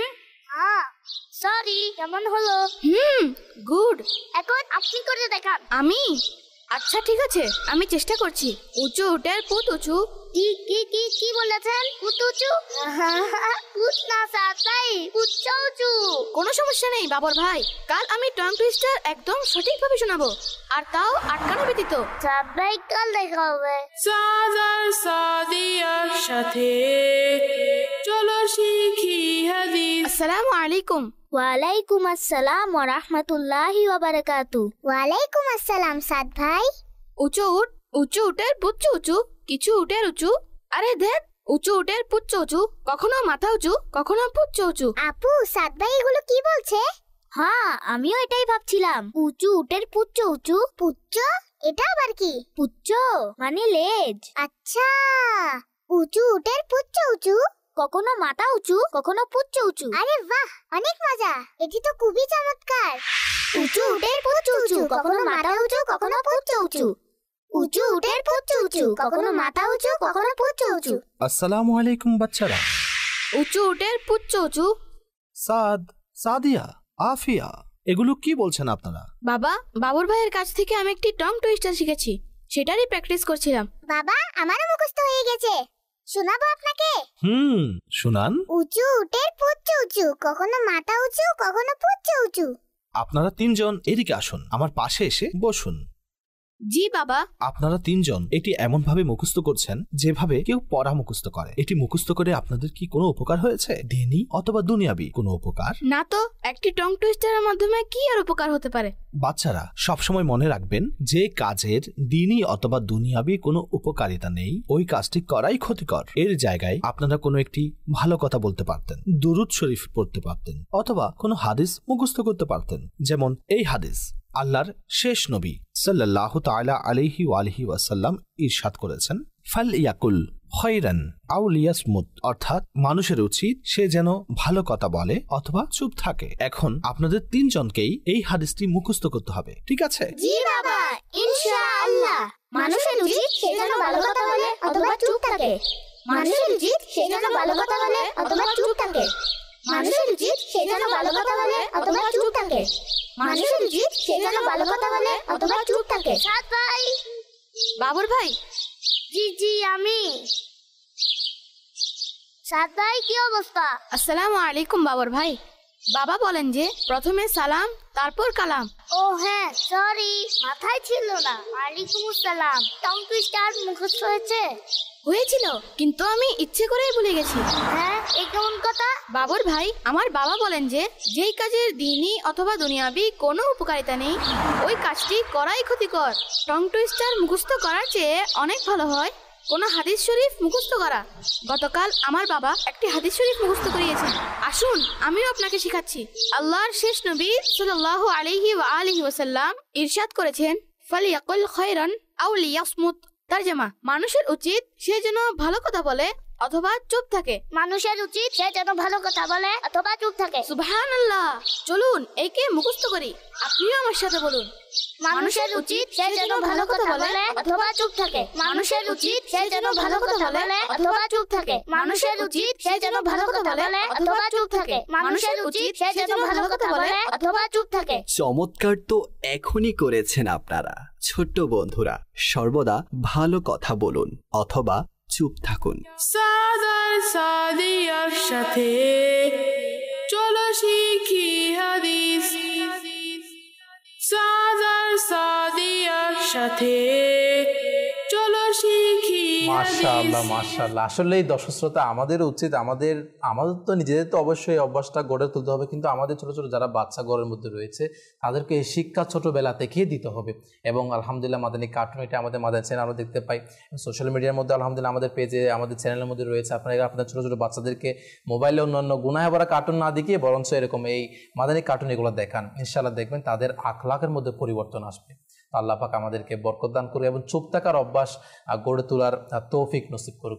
সরি, কেমন হলো? গুড। এখন আপনি করে দেখান। আমি? আচ্ছা ঠিক আছে, আমি চেষ্টা করছি। উঁচু উঠে পুত উঁচু। কি কি কি কি বলেছেন? পুত উঁচু? পুত না সাদ ভাই, পুচ্ছ উঁচু। কোনো সমস্যা নেই বাবর ভাই, কাল আমি টং টুইস্টার একদম সঠিকভাবে শোনাবো, আর তাও আটকানো ব্যতীত। সাদ ভাই, কাল দেখা হবে। সাদার সাদিয়ার সাথে চলো শিখি হাদিস। আসসালামু আলাইকুম। ওয়ালাইকুম আসসালাম ওয়া রাহমাতুল্লাহি ওয়া বারাকাতু। ওয়ালাইকুম আসসালাম সাদ ভাই। উঁচু উঠ, উঁচু উঠের পুচ্ছ উঁচু, কিছু উঠের উঁচু। আরে দেখ, উঁচু উঠের পুচ্ছ উঁচু, কখনো মাথা উঁচু, কখনো পুচ্ছ উঁচু। আপু, সাদ ভাই এগুলো কি বলছে? হ্যাঁ, আমিও এটাই ভাবছিলাম। উঁচু উঠের পুচ্ছ উঁচু। পুচ্ছ? এটা আবার কি? পুচ্ছ মানে লেজ। আচ্ছা, উঁচু উঠের পুচ্ছ উঁচু, কখনো মাথা উঁচু, কখনো পুচ্ছ উঁচু। আরে বাহ, অনেক মজা, এটি তো খুবই চমৎকার। উঁচু উঠের পুচ্ছ উঁচু, কখনো মাথা উঁচু, কখনো পুচ্ছ উঁচু। উঁচু উঠের পুচ্ছ উঁচু, কখনো মাথা উঁচু, কখনো পুচ্ছ উঁচু। আসসালামু আলাইকুম বাচ্চারা, উঁচু উটের পুচ্চ উঁচু। সাদ, সাদিয়া, আফিয়া, এগুলো কি বলছেন আপনারা? বাবা, বাবুর ভাইয়ের কাছ থেকে আমি একটি টং টুইস্টার শিখেছি, সেটারই প্র্যাকটিস করছিলাম। বাবা, আমারও মুখস্থ হয়ে গেছে, শোনাবো আপনাকে? শুনান। উঁচু উটের পুচ্চ উঁচু, কখনো মাথা উঁচু কখনো পুচ্চ উঁচু। আপনারা তিনজন এদিকে আসুন, আমার পাশে এসে বসুন। জি বাবা। আপনারা তিনজন এটি এমন ভাবে মুখস্থ করছেন যেভাবে কেউ পড়া মুখস্থ করে। এটি মুখস্থ করে আপনাদের কি কোনো উপকার হয়েছে? দিনী অথবা দুনিয়াবি কোনো উপকার? না তো, একটি টং টুইস্টারের মাধ্যমে কি আর উপকার হতে পারে? বাচ্চারা সবসময় মনে রাখবেন, যে কাজের দিনী অথবা দুনিয়াবি কোনো উপকারিতা নেই ওই কাজটি করাই ক্ষতিকর। এর জায়গায় আপনারা কোনো একটি ভালো কথা বলতে পারতেন, দুরূদ শরীফ পড়তে পারতেন, অথবা কোনো হাদিস মুখস্থ করতে পারতেন। যেমন এই হাদিস, আল্লাহর শেষ নবী সাল্লাল্লাহু তাআলা আলাইহি ওয়ালিহি ওয়াসাল্লাম ইরশাদ করেছেন, ফাল ইয়াকুল খায়রান আও লিয়াসমুত, অর্থাৎ মানুষের উচিত সে যেন ভালো কথা বলে অথবা চুপ থাকে। এখন আপনাদের তিনজনকেই এই হাদিসটি মুখস্থ করতে হবে, ঠিক আছে? জি বাবা, ইনশাআল্লাহ। মানুষের উচিত সে যেন ভালো কথা বলে অথবা চুপ থাকে। মানুষের উচিত সে যেন ভালো কথা বলে অথবা চুপ থাকে। মানুষের উচিত সে যেন ভালো কথা বলে অথবা চুপ থাকে। মানুষের উচিত সে যেন ভালো কথা বলে অথবা চুপ থাকে। সাদ ভাই। বাবুর ভাই। জি জি, আমি। সাদ ভাই, কি অবস্থা? আসসালামু আলাইকুম বাবুর ভাই। বাবা বলেন যে প্রথমে সালাম তারপর কালাম। ও হ্যাঁ, সরি, মাথায় ছিল না। ওয়ালাইকুম আসসালাম। টং টুইস্টার মুখস্থ হয়েছিল, কিন্তু আমি ইচ্ছে করেই ভুলে গেছি। হ্যাঁ, এই কেমন কথা? বাবুর ভাই, আমার বাবা বলেন যে যেই কাজের দিনী অথবা দুনিয়াবি কোনো উপকারিতা নেই ওই কাজটি করাই ক্ষতিকর। টং টুইস্টার মুখস্থ করার চেয়ে অনেক ভালো হয় কোনো হাদিস শরীফ মুখস্থ করা। গতকাল আমার বাবা একটি হাদিস শরীফ মুখস্থ করিয়েছেন, আসুন আমিও আপনাকে শেখাচ্ছি। আল্লাহর শেষ নবী সাল্লাল্লাহু আলাইহি ওয়া আলিহি ওয়াসাল্লাম ইরশাদ করেছেন, ফালিয়াকুল খায়রান আও লিয়াসমুত। তরজমা, মানুষের উচিত সে যেন ভালো কথা বলে অথবা চুপ থাকে। মানুষের উচিত সে যেন ভালো কথা বলে অথবা চুপ থাকে। সুবহানাল্লাহ। চলুন একে মুখস্থ করি, আপনিও আমার সাথে বলুন। মানুষের উচিত সে যেন ভালো কথা বলে অথবা চুপ থাকে। মানুষের উচিত সে যেন ভালো কথা বলে অথবা চুপ থাকে। মানুষের উচিত সে যেন ভালো কথা বলে অথবা চুপ থাকে। মানুষের উচিত সে যেন ভালো কথা বলে অথবা চুপ থাকে। চমৎকার তো এখনই করেছেন আপনারা। ছোট্ট বন্ধুরা, সর্বদা ভালো কথা বলুন অথবা চুপ থাকুন। সাদার সাদিয়ার সাথে চলো শিখি হাদিস। সাদার সাদিয়ার সাথে চলো শিখি মাশাআল্লাহ মাশাআল্লাহ। আসলে এই দর্শক শ্রোতা, আমাদের উচিত আমাদের তো নিজেদের তো অবশ্যই অভ্যাসটা গড়ে তুলতে হবে, কিন্তু আমাদের ছোট ছোট যারা বাচ্চা ঘরের মধ্যে রয়েছে তাদেরকে এই শিক্ষা ছোটবেলা থেকেই দিতে হবে। এবং আলহামদুলিল্লাহ মাদানী কার্টুন, এটা আমাদের মাদানী চ্যানেল আমরা দেখতে পাই, সোশ্যাল মিডিয়ার মধ্যে আলহামদুলিল্লাহ আমাদের পেজে আমাদের চ্যানেলের মধ্যে রয়েছে। আপনারা আপনাদের ছোট ছোট বাচ্চাদেরকে মোবাইলে অন্যান্য গুনাহে ভরা কার্টুন না দেখিয়ে বরঞ্চ এরকম এই মাদানী কার্টুন এগুলো দেখান, ইনশাআল্লাহ দেখবেন তাদের আখলাকের মধ্যে পরিবর্তন আসবে। আল্লাহ পাক আমাদেরকে বরকত দান করুক এবং চুপ থাকার অভ্যাস গড়ে তোলার তৌফিক নসিব করুক।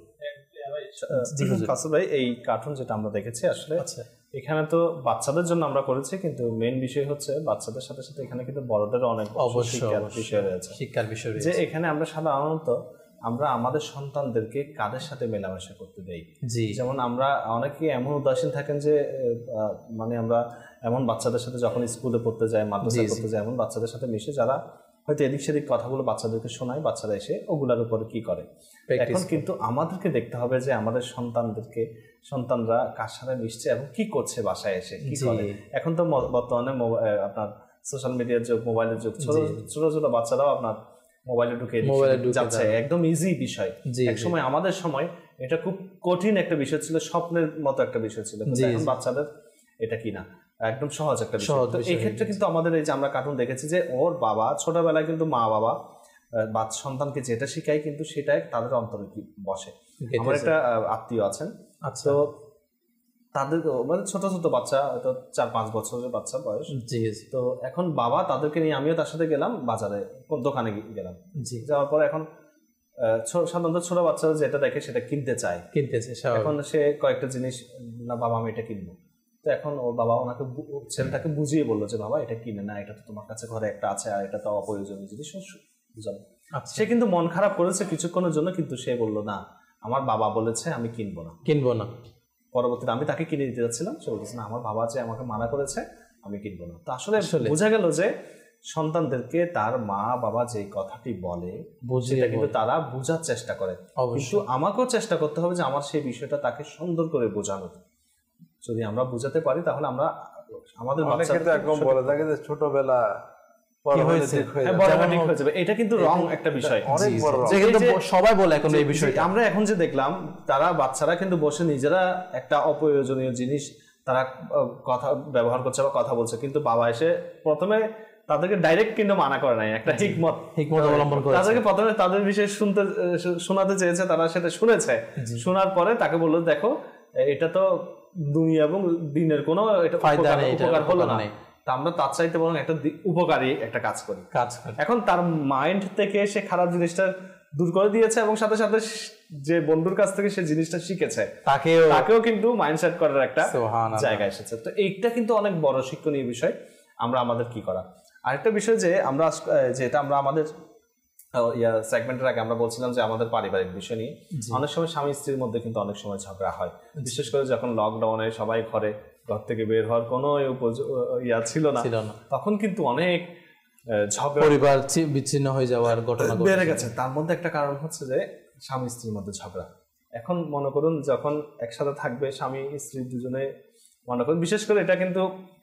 ফাসল ভাই, এই কার্টুন যেটা আমরা দেখেছি আসলে এখানে তো বাচ্চাদের জন্য আমরা করেছি, কিন্তু মেইন বিষয় হচ্ছে বাচ্চাদের সাথে সাথে এখানে কিন্তু বড়দেরও অনেক বিষয় রয়েছে, শিক্ষার বিষয় রয়েছে। যে এখানে আমরা সাধারণত আমরা আমাদের সন্তানদেরকে কাদের সাথে মেলামেশা করতে দেই। যেমন আমরা অনেকে এমন উদাসীন থাকেন যে মানে আমরা এমন বাচ্চাদের সাথে যখন স্কুলে পড়তে যাই, মাদ্রাসায় পড়তে যাই, এমন বাচ্চাদের সাথে মিশে যারা হয়তো এদিক সেদিক কথাগুলো বাচ্চাদেরকে শোনায়, বাচ্চারা এসে ওগুলার উপরে কি করে। এখন কিন্তু আমাদেরকে দেখতে হবে যে আমাদের সন্তানরা কার সাথে মিশছে এবং কি করছে, বাসায় এসে কি করে। এখন তো বর্তমানে আপনার সোশ্যাল মিডিয়ার যুগ, মোবাইলের যুগ, ছোট ছোট বাচ্চারাও আপনার মোবাইলে ঢুকে যাচ্ছে, একদম ইজি বিষয়। একসময় আমাদের সময় এটা খুব কঠিন একটা বিষয় ছিল, স্বপ্নের মতো একটা বিষয় ছিল, কিন্তু এখন বাচ্চাদের এটা কি না একদম সহজ একটা বিষয়। তো এই ক্ষেত্রে কিন্তু আমাদের এই যে আমরা কার্টুন দেখেছি যে ওর বাবা ছোটবেলায় কিন্তু মা বাবা সন্তানকে যেটা শিখায় কিন্তু সেটাই তাদের অন্তরে বসে। আমার একটা আত্মীয় আছেন, তো তাদের মানে ছোট ছোট বাচ্চা, হয়তো 4-5 বছরের বাচ্চা বয়স। তো এখন বাবা তাদেরকে নিয়ে, আমিও তার সাথে গেলাম বাজারে, দোকানে গেলাম, যাওয়ার পর এখন সাধারণত ছোট বাচ্চারা যেটা দেখে সেটা কিনতে চায়। এখন সে কয়েকটা জিনিস, না বাবা আমি এটা কিনবো। তো এখন ও বাবা ওনাকে ছেলেটাকে বুঝিয়ে বললো যে বাবা এটা কিনে না, এটা তো তোমার কাছে ঘরে একটা আছে আর এটা তো অপ্রয়োজনীয় জিনিস, বুঝানো। সে কিন্তু মন খারাপ করেছে কিছুক্ষণের জন্য, কিন্তু সে বললো না আমার বাবা বলেছে আমি কিনবো না। পরবর্তীতে আমি তাকে কিনে দিতে যাচ্ছিলাম, সে বলতেছে না আমার বাবা যে আমাকে মানা করেছে আমি কিনবো না। তো আসলে বোঝা গেল যে সন্তানদেরকে তার মা বাবা যে কথাটি বলে সেটা কিন্তু তারা বোঝার চেষ্টা করে, কিন্তু আমাকেও চেষ্টা করতে হবে যে আমার সেই বিষয়টা তাকে সুন্দর করে বোঝানো। যদি আমরা বোঝাতে পারি তাহলে আমরা আমাদের বলে থাকে যে ছোটবেলা এটা কিন্তু রং একটা বিষয়, সবাই বলে এখন এই বিষয়টা। আমরা এখন যে দেখলাম তারা বাচ্চারা কিন্তু বসে নিজেরা একটা অপ্রয়োজনীয় জিনিস তারা কথা ব্যবহার করছে বা কথা বলছে, কিন্তু বাবা এসে প্রথমে তাদেরকে ডাইরেক্ট কিন্তু মানা করে নাই, একটা হিকমত অবলম্বন করে তাদেরকে প্রথমে তাদের বিষয়ে শোনাতে চেয়েছে, তারা সেটা শুনেছে, শোনার পরে তাকে বললো দেখো এটা তো দুনিয়া এবং দিনের কোনো উপকার হলো না, তা আমরা তার চাইতে বরং একটা উপকারী একটা কাজ করি। এখন তার মাইন্ড থেকে সে খারাপ জিনিসটা দূর করে দিয়েছে এবং সাথে সাথে যে বন্ধুর কাছ থেকে সে জিনিসটা শিখেছে তাকেও কিন্তু মাইন্ডসেট করার একটা জায়গা এসেছে। তো এইটা কিন্তু অনেক বড় শিক্ষণীয় বিষয়। আমরা আমাদের কি করা, আরেকটা বিষয় যে আমরা যেটা আমরা আমাদের সেগমেন্টের আগে আমরা বলছিলাম যে আমাদের পারিবারিক বিষয় নিয়ে অনেক সময় স্বামী স্ত্রীর মধ্যে কিন্তু অনেক সময় ঝগড়া হয়, বিশেষ করে যখন লকডাউনে সবাই ঘর থেকে বের হওয়ার কোনো ছিল না, তখন কিন্তু অনেক পরিবার বিচ্ছিন্ন হয়ে যাওয়ার ঘটনা বেড়ে গেছে। তার মধ্যে একটা কারণ হচ্ছে যে স্বামী স্ত্রীর মধ্যে ঝগড়া। এখন মনে করুন যখন একসাথে থাকবে স্বামী স্ত্রী দুজনে, মনে করুন বিশেষ করে এটা কিন্তু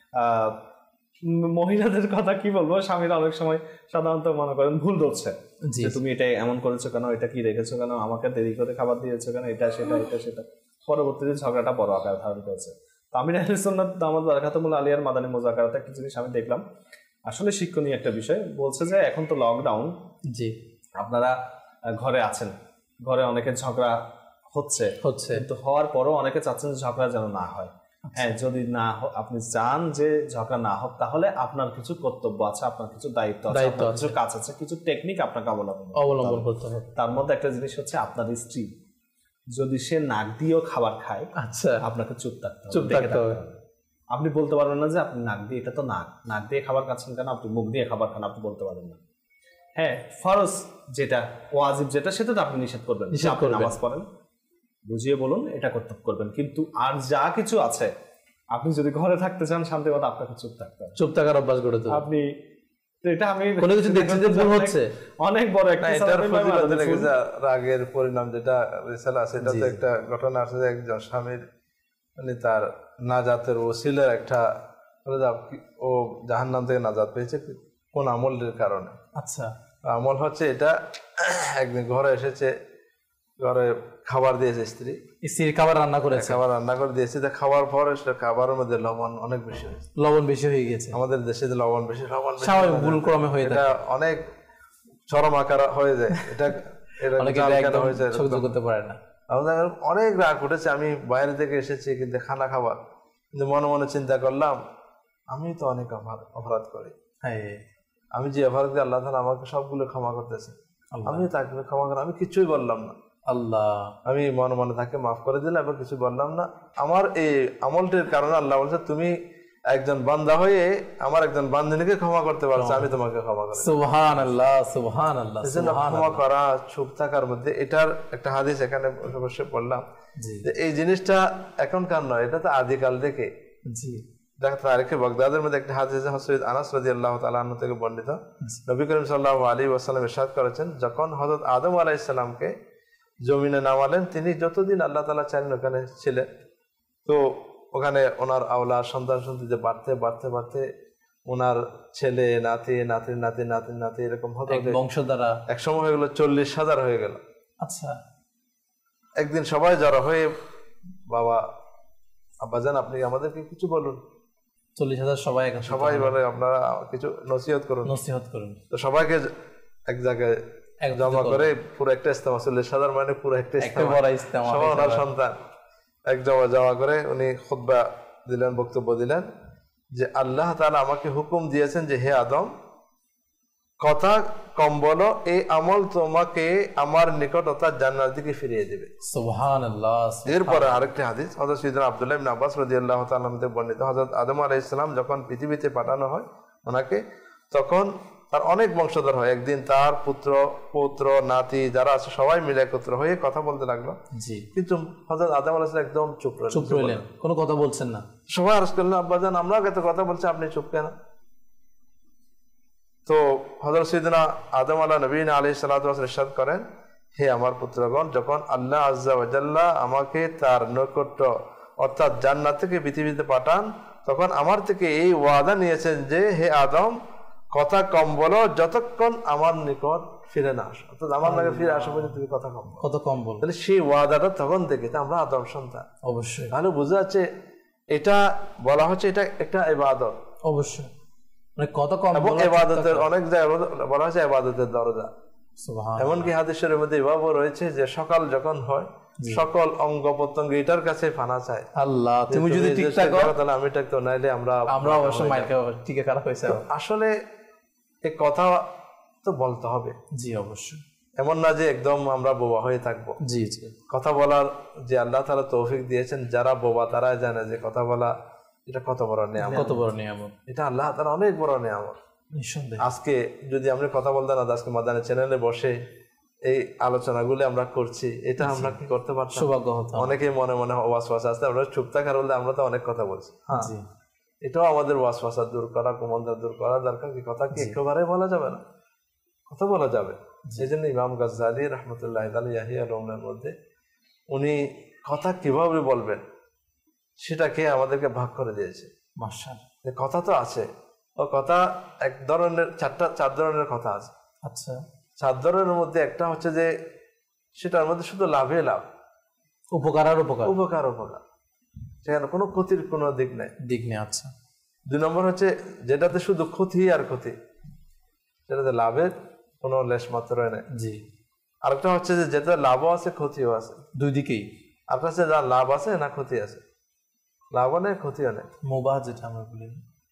মহিলাদের কথা কি বলবো, স্বামীরা অনেক সময় সাধারণত মনে করেন ভুল ধরছে যে তুমি এটা এমন করেছো কেন, এটা কি রেখেছো কেন, আমাকে দেরি করে খাবার দিয়েছো কেন, এটা সেটা পরবর্তীতে ঝগড়াটা বড় আকার ধারণ করেছে। তো আমি আহলে সুন্নাত দামাত বারাকাতুহুল আলিয়ার মাদানী মুযাকারাতে একটা জিনিস আমি দেখলাম আসলে শিক্ষণীয় একটা বিষয়। বলছে যে এখন তো লকডাউন, আপনারা ঘরে আছেন, ঘরে অনেকের ঝগড়া হচ্ছে কিন্তু হওয়ার পরও অনেকে চাচ্ছেন ঝগড়া যেন না হয়। হ্যাঁ, যদি না আপনি চান যে ঝগড়া না হোক তাহলে আপনার কিছু কর্তব্য আছে, আপনার কিছু দায়িত্ব আছে, কিছু কাজ আছে, কিছু টেকনিক আপনাকে অবলম্বন করতে হবে। তার মধ্যে একটা জিনিস হচ্ছে আপনার স্ত্রী যদি সে নাক দিয়েও খাবার খায়, আচ্ছা আপনাকে চুপ থাকতে হবে। আপনি বলতে পারবেন না যে আপনি নাক দিয়ে, এটা তো নাক দিয়ে খাবার খাচ্ছেন কেন, আপনি মুখ দিয়ে খাবার খান, আপনি বলতে পারবেন না। হ্যাঁ, ফরজ যেটা ওয়াজিব যেটা সেটা তো আপনি নিষেধ করবেন, নামাজ পড়েন বুঝিয়ে বলুন এটা করবেন, কিন্তু আর যা কিছু আছে আপনি যদি ঘরে থাকতে চান শান্তি মতো আপনাকে চুপ থাকার অভ্যাস গড়ে তুলুন। আপনি এটা আমি কোনো কিছু দেখছি যে ভুল হচ্ছে অনেক বড় একটা রাগের পরিণাম যেটা রিসালা আছে, এটা তো একটা ঘটনা আছে যে একজন স্বামীর মানে তার নাজাতের ওসিলার একটা ও জাহান্নাম থেকে নাজাত পেয়েছে কোন আমলের কারণে। আচ্ছা, আমল হচ্ছে এটা একদিন ঘরে এসেছে, ঘরে খাবার দিয়েছে স্ত্রীর খাবার রান্না করে দিয়েছে, খাওয়ার পরে খাবারের মধ্যে লবণ অনেক বেশি হয়ে গেছে। আমাদের দেশে যে লবণ বেশি ভুল ক্রমে হয়ে যায়, অনেক চরম আকার হয়ে যায়, এটা করতে পারে না। আমাদের অনেক রাগ উঠেছে, আমি বাইরে থেকে এসেছি কিন্তু খানা খাবার, কিন্তু মনে মনে চিন্তা করলাম আমি তো অনেক অপরাধ করি, আমি যে অপরাধ করি আল্লাহ তাআলা আমাকে সবগুলো ক্ষমা করতেছে, আমি তাকে ক্ষমা করি, আমি কিছুই বললাম না, আল্লাহ আমি মনে মনে তাকে মাফ করে দিলাম এবং কিছু বললাম না। আমার এই আমলটির কারণে আল্লাহ বলছে তুমি একজন বান্দা হয়ে আমার একজন বান্দিনীকে ক্ষমা করতে পারছো, আমি তোমাকে ক্ষমা করি। সুবহানাল্লাহ, সুবহানাল্লাহ। ক্ষমা করা, চুপ থাকার মধ্যে এটার একটা হাদিস এখানে বসে পড়লাম যে এই জিনিসটা এখনকার নয়, এটা তো আদিকাল থেকে। জি, তারিখে বাগদাদের মধ্যে একটা হাদিস হযরত আনাস রাদিয়াল্লাহু তাআলা আনহু থেকে বর্ণিত, নবী করিম সাল্লাল্লাহু আলাইহি ওয়াসাল্লাম ইরশাদ করেছেন যখন হযরত আদম আলাইহিস সালামকে জমিনে নামালেন, তিনি যতদিন আল্লাহ তাআলা চাইলেন ওখানে ছিলেন, তো ওখানে ওনার আওলাদ সন্তান সন্ততি বাড়তে ওনার ছেলে নাতি এরকম হতে বংশ দ্বারা এক সময় হয়ে গেল 40,000 হয়ে গেল। আচ্ছা, একদিন সবাই জড়ো হয়ে বাবা আব্বাজান আপনি আমাদেরকে কিছু বলুন। 40,000 সবাই বলে আপনারা কিছু নসিহত করুন। তো সবাইকে এক জায়গায় জমা করে পুরো একটা ইজতেমা, 40,000 মানে পুরো একটা ইজতেমা, সবাই ওনার সন্তান এক জমা করে উনি খুতবা দিলেন, বক্তব্য দিলেন যে আল্লাহ তাআলা আমাকে হুকুম দিয়েছেন যে হে আদম কথা কম বলো, এই আমল তোমাকে আমার নিকট অর্থাৎ জান্নাতের দিকে ফিরিয়ে দেবে। সুবহানাল্লাহ। এরপরে আরেকটি হাদিস হযরত সাইয়েদনা আব্দুল্লাহ ইবনে আব্বাস রাদিয়াল্লাহু তাআলা থেকে বর্ণিত, হযরত আদম আলাইহিস সালাম যখন পৃথিবীতে পাঠানো হয় ওনাকে, তখন তার অনেক বংশধর হয়। একদিন তার পুত্র নাতি যারা আছে সবাই মিলে একত্র হয়ে কথা বলতে লাগলো। জি। কিন্তু হযরত আদম আলাইহিস সালাম একদম চুপ রইলেন, কোনো কথা বলছেন না। সবাই আরজ করলেন, আব্বাজান আমরা এত কথা বলছি, আপনি চুপ কেন? তো হযরত সাইয়েদনা আদম আলাইহিস সালাতু ওয়াস সালাম ইরশাদ করেন, হে আমার পুত্রগণ, যখন আল্লাহ আযজা ওয়া জাল্লা আমাকে তার নৈকট্য অর্থাৎ জান্নাত থেকে পৃথিবীতে পাঠান, তখন আমার থেকে এই ওয়াদা নিয়েছেন যে হে আদম কথা কম বলো যতক্ষণ আমার নিকট ফিরে না আসো, অর্থাৎ আমার নাকি ফিরে আসো পর্যন্ত তুমি কথা কম বলো। তাহলে সেই ওয়াদাটা তখন থেকে আমরা আদম সন্তান, অবশ্যই তাহলে বোঝা যাচ্ছে এটা বলা হচ্ছে এটা একটা ইবাদত। অবশ্যই মানে কত কম এবং ইবাদতের অনেক জায়গায় বলা হয়েছে ইবাদতের দরজা। এমনকি হাদিসের মধ্যে এভাবে রয়েছে যে সকাল যখন হয় সকল অঙ্গ প্রত্যঙ্গ এটার কাছে ফানা চায়, আল্লাহ তুমি যদি ঠিকঠাক করো তাহলে আমি ঠিক তো, নাইলে আমরা অবশ্যই মাইর খাবো। ঠিক আছে, খারাপ হয়েছে। আসলে এই কথা তো বলতে হবে। জি অবশ্যই, এমন না যে একদম আমরা বোবা হয়ে থাকবো। জি জি, কথা বলার যে আল্লাহ তাআলা তৌফিক দিয়েছেন, যারা বোবা তারা জানে যে কথা বলা এটা কত বড় নিয়ামত, কত বড় নিয়ামত, এটা আল্লাহ তাআলা অনেক বড় নিয়ামত। নিঃসন্দেহে আজকে যদি আমরা কথা বলতে না, আজকে মাদানী চ্যানেলে বসে এই আলোচনাগুলো আমরা করছি, এটা আমরা কি করতে পারতাম? সৌভাগ্য হতো। অনেকে মনে মনে ওয়াসওয়াসা আছে, আমরা চুপ থাকার বলতে আমরা তো অনেক কথা বলছি। হ্যাঁ, এটাও আমাদের ওয়াসওয়াসা দূর করা, কুমন্ত্রণা দূর করা দরকার। কি কথা কি একেবারে বলা যাবে না, কথা বলা যাবে। সেই জন্য ইমাম গাজ্জালী রাহমাতুল্লাহি আলাইহি ইয়াহিয়া রওনার মধ্যে উনি কথা কিভাবে বলবেন সেটাকে আমাদেরকে ভাগ করে দিয়েছে। মাশাআল্লাহ, কথা তো আছে, ও কথা এক ধরনের চার ধরনের কথা আছে। আচ্ছা, 4 ধরনের মধ্যে একটা হচ্ছে যে সেটার মধ্যে শুধু লাভে লাভ, উপকার আর উপকার, উপকার উপকার, সেখানে কোনো ক্ষতির কোনো দিক নেই। আচ্ছা। 2 নম্বর হচ্ছে যেটাতে শুধু ক্ষতি আর ক্ষতি, সেটাতে লাভের কোনো লেশ মাত্র নেই। জি। আরেকটা হচ্ছে যে যেটা লাভও আছে ক্ষতিও আছে, দুই দিকেই। আরেকটা হচ্ছে যা লাভ আছে না ক্ষতি আছে, লাভও নেই ক্ষতিও নেই, মুবাহ যেটা আমরা বলি।